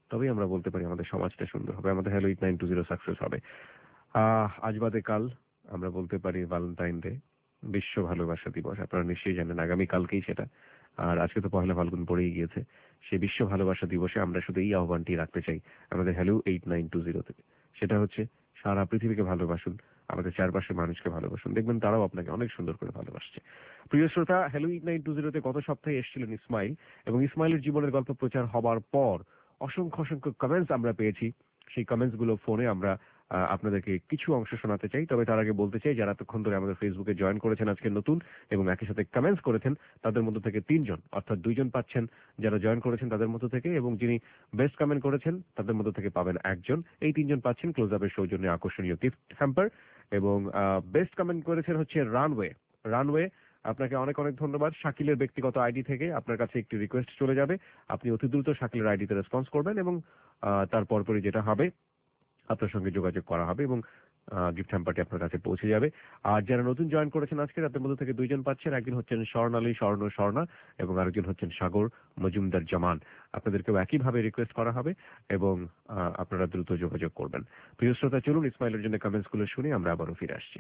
তবেই আমরা বলতে পারি আমাদের সমাজটা সুন্দর হবে, আমাদের হ্যালো 8920 সাকসেস হবে। আজ বাদে কাল আমরা বলতে পারি ভ্যালেন্টাইন ডে, বিশ্ব ভালোবাসা দিবস। আপনারা নিশ্চয়ই জানেন আগামীকালকেই সেটা, আর আজকে তো পহেলা ফাল্গুন পড়েই গিয়েছে। সেই বিশ্ব ভালোবাসা দিবসে আমরা শুধু এই আহ্বানটি রাখতে চাই আমাদের হ্যালো 8920 থেকে, সেটা হচ্ছে সারা পৃথিবীকে ভালোবাসুন, আমাদের চারপাশের মানুষকে ভালোবাসুন, দেখবেন তারাও আপনাকে অনেক সুন্দর করে ভালোবাসছে। প্রিয় শ্রোতা, হ্যালো 8920 গত সপ্তাহে এসেছিলেন ইসমাইল, এবং ইসমাইলের জীবনের গল্প প্রচার হবার পর অসংখ্য অসংখ্য কমেন্টস আমরা পেয়েছি। সেই কমেন্টস গুলো ফোনে আমরা আপনাদেরকে কিছু অংশ শোনাতে চাই। তবে তার আগে বলতে চাই, যারা এতক্ষণ ধরে আমাদের ফেসবুকে জয়েন করেছেন আজকে নতুন এবং একই সাথে কমেন্টস করেছেন, তাদের মধ্য থেকে 3 জন অর্থাৎ 2 জন পাচ্ছেন যারা জয়েন করেছেন তাদের মধ্য থেকে, এবং যিনি বেস্ট কমেন্ট করেছেন তাদের মধ্য থেকে পাবেন 1 জন। এই 3 জন পাচ্ছেন ক্লোজ আপের সৌজন্যে আকর্ষণীয় গিফট হ্যাম্পার। এবং বেস্ট কমেন্ট করেছেন হচ্ছে রানওয়ে। আপনাকে অনেক অনেক ধন্যবাদ। শাকিলের ব্যক্তিগত আইডি থেকে আপনার কাছে একটি রিকোয়েস্ট চলে যাবে, আপনি অতি দ্রুত শাকিলের আইডিতে রেসপন্স করবেন, এবং তার পরপরই যেটা হবে আপনার সঙ্গে যোগাযোগ করা হবে এবং গিফট হ্যাম্পারটি আপনার কাছে পৌঁছে যাবে। আর যারা নতুন জয়েন করেছেন আজকে, তাদের মধ্যে থেকে 2 জন পাচ্ছেন, একজন হচ্ছেন স্বর্ণালী স্বর্ণা এবং আরেকজন হচ্ছেন সাগর মজুমদার জামান। আপনাদেরকেও একইভাবে রিকোয়েস্ট করা হবে এবং আপনারা দ্রুত যোগাযোগ করবেন। প্রিয় শ্রোতা, চলুন ইসমাইলের জন্য কমেন্টস গুলো শুনে আমরা আবারও ফিরে আসছি।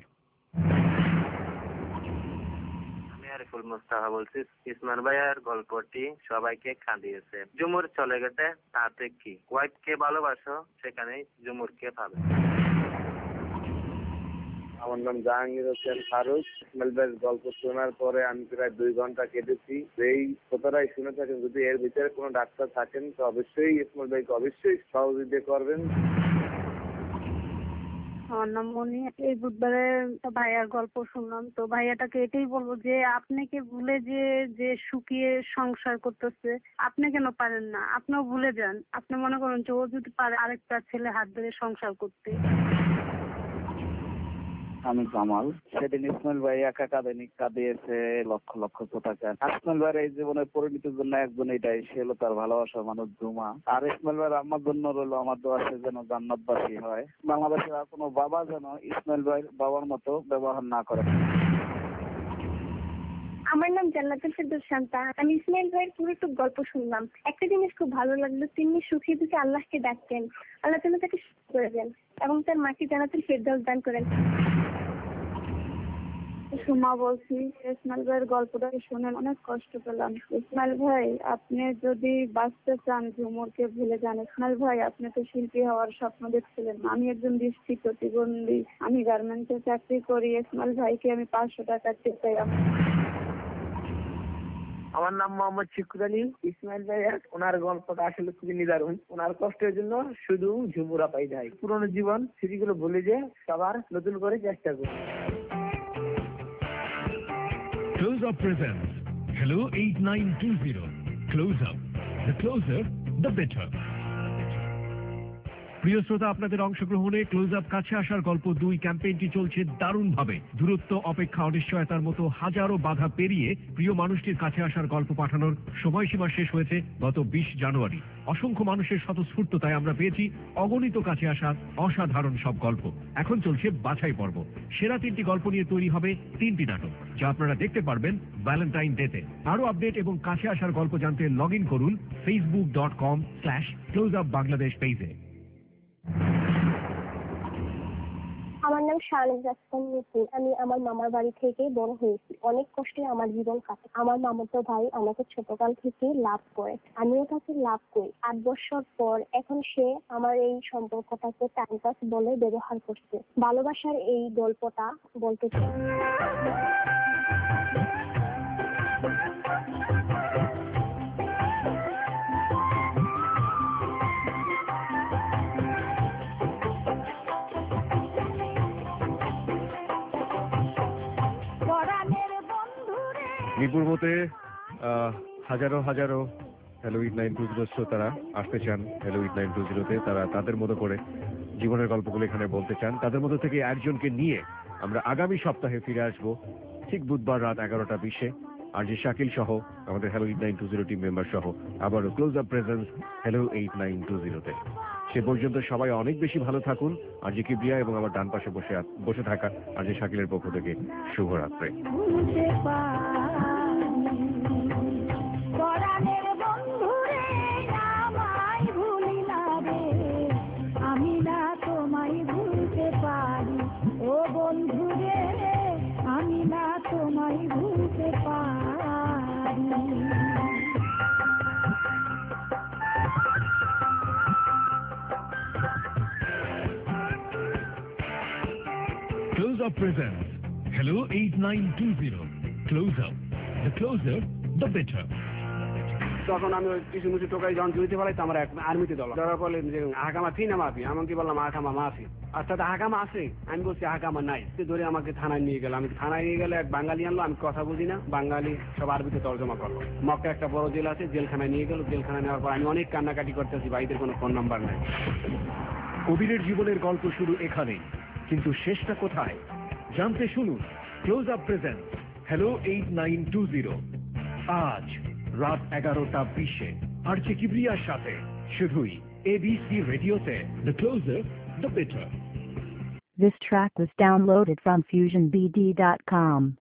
আরিফুল মুস্তাফা বলছি। ইসমাইল ভাইয়ের গল্পটি সবাইকে কাঁদিয়েছে। ঝুমুর চলে গেছে, তাতে কি? ওয়াইফকে ভালোবাসো, সেখানে ঝুমুরকে পাবে। আমার নাম জাহাঙ্গীর হোসেন ফারুক। ইসমাইল ভাইয়ের গল্প শোনার পরে আমি প্রায় 2 ঘন্টা কেটেছি। এই কথাটাই শুনে থাকেন, যদি এর ভিতরে কোনো ডাক্তার থাকেন তো অবশ্যই ইসমাইল ভাইকে অবশ্যই সহযোগিতা করবেন। আমার নাম মনি। এই বুধবারে ভাইয়ার গল্প শুনলাম, তো ভাইয়াটাকে এটাই বলবো যে আপনাকে ভুলে যে শুকিয়ে সংসার করতেছে, আপনি কেন পারেন না? আপনিও ভুলে যান। আপনি মনে করেন যে ও যদি পারে আরেকটা ছেলে হাত ধরে সংসার করতে। আমি জামাল। সেদিন ইসমাইল ভাই একা কাঁদিয়েছে লক্ষ লক্ষ টাকা। ইসমাইল ভাইয়ের এই জীবনের পরিণতির জন্য একজন এটাই, সে হলো তার ভালোবাসার মানুষ জুমা। আর ইসমাইল ভাইয়ের আমার জন্য রইল আমার দোয়া, সে যেন জান্নাতবাসী হয়। বাংলাদেশের আর কোনো বাবা যেন ইসমাইল ভাইয়ের বাবার মতো ব্যবহার না করে। আমার নাম জান্নাতুল ফেরদৌস শান্তা। আমি ইসমাইল ভাইয়ের পুরো গল্প শুনলাম। একটা জিনিস খুব ভালো লাগলো, তিনি সুখী দুঃখে আল্লাহকে ডাকতেন, আল্লাহ যেন তাকে সুখী করে দেন এবং তার মাকে জান্নাতুল ফেরদৌস দান করেন। সুমা বলছি। ইসমাইল ভাইয়ের গল্পটা শুনে অনেক কষ্ট পেলাম। ইসমাইল ভাই, আপনি যদি বাঁচতে চান ঝুমুরকে ভুলে যান। ইসমাইল ভাই, আপনি তো শিল্পী হওয়ার স্বপ্ন দেখছিলেন। আমি একজন দৃষ্টি প্রতিবন্ধী, আমি গার্মেন্টসে চাকরি করি। ইসমাইল ভাইকে আমি 500 টাকা দিতে চাই। আমার নাম মোহাম্মদ শিকুর আলী। ইসমাইল ভাইয়ের ওনার গল্পটা আসলে খুবই নিদারুণ। ওনার কষ্টের জন্য শুধু ঝুমুরা পাই যায়। পুরোনো জীবন স্মৃতিগুলো ভুলে যে সবার নতুন করে চেষ্টা করি। Close Up presents Hello 8920. Close Up. The closer, the better. প্রিয় শ্রোতা, আপনাদের অংশগ্রহণে ক্লোজ আপ কাছে আসার গল্প 2 ক্যাম্পেইনটি চলছে দারুণভাবে। দূরত্ব, অপেক্ষা, অনিশ্চয়তার মতো হাজারো বাধা পেরিয়ে প্রিয় মানুষটির কাছে আসার গল্প পাঠানোর সময়সীমা শেষ হয়েছে গত 20 জানুয়ারি। অসংখ্য মানুষের স্বতঃস্ফূর্ততায় আমরা পেয়েছি অগণিত কাছে আসার অসাধারণ সব গল্প। এখন চলছে বাছাই পর্ব। সেরা 3টি গল্প নিয়ে তৈরি হবে 3টি নাটক, যা আপনারা দেখতে পারবেন ভ্যালেন্টাইন ডেতে। আরো আপডেট এবং কাছে আসার গল্প জানতে লগ ইন করুন facebook.com/closeupbangladesh পেজে। আমার নাম শাহনাজ রাস্তান মিসি। আমি আমার মামার বাড়ি থেকে বড় হয়েছি। অনেক কষ্টে আমার জীবন কাটে। আমার মামাতো ভাই আমাকে ছোটকাল থেকে লাভ করে, আমিও তাকে লাভ করি। 8 বছর পর এখন সে আমার এই সম্পর্কটাকে টাইম পাস বলে ব্যবহার করছে। ভালোবাসার এই গল্পটা বলতে চাই। মিরপুর মতে হাজারো হাজারো হ্যালো 8920 শ্রোতারা আসতে চান হ্যালো 8920-তে। তারা তাদের মতো করে জীবনের গল্পগুলো এখানে বলতে চান। তাদের মধ্যে থেকে একজনকে নিয়ে আমরা আগামী সপ্তাহে ফিরে আসবো ঠিক বুধবার রাত 11:20-এ। আর যে শাকিল সহ আমাদের হ্যালো 8920 টিম মেম্বার সহ আবারও ক্লোজ আপ প্রেজেন্স হ্যালো 8920-তে। সে পর্যন্ত সবাই অনেক বেশি ভালো থাকুন। আর যে কিবরিয়া এবং আমার ডান পাশে বসে থাকা আর যে শাকিলের পক্ষ থেকে শুভরাত্রি। বন্ধুরে আমায় ভুলি না। Up presents Hello 8920. Close Up. The closer, the better. তখন আমি ওই কিছু মুছু টোকাই যখন জুড়িতে ফেলাই আমার এক আর্মিতে দল ধরার পরে যে আহকামা থি না মাফি আমাকে বললাম আহকামা মাফি আর সাথে আহকামা আছে আমি বলছি আহকামা নাই ধরে আমাকে থানায় নিয়ে গেল আমি থানায় নিয়ে গেলে এক বাঙালি আনলো আমি কথা বুঝি না বাঙালি সব আরবিতে তর্জমা করলো মক্কা একটা বড় জেল আছে জেলখানায় নিয়ে গেল জেলখানায় নেওয়ার পর আমি অনেক কান্নাকাটি করতেছি ভাইদের কোনো ফোন নাম্বার নাই। কবিরের জীবনের গল্প শুরু এখানেই, কিন্তু শেষটা কোথায় জানতে শুনুন ক্লোজ আপ প্রেজেন্ট হ্যালো 8920 আজ রাত 11:20 আর কিবরিয়ার সাথে শুধুই ABC রেডিওতে। The closer, the better. This track was downloaded from FusionBD.com.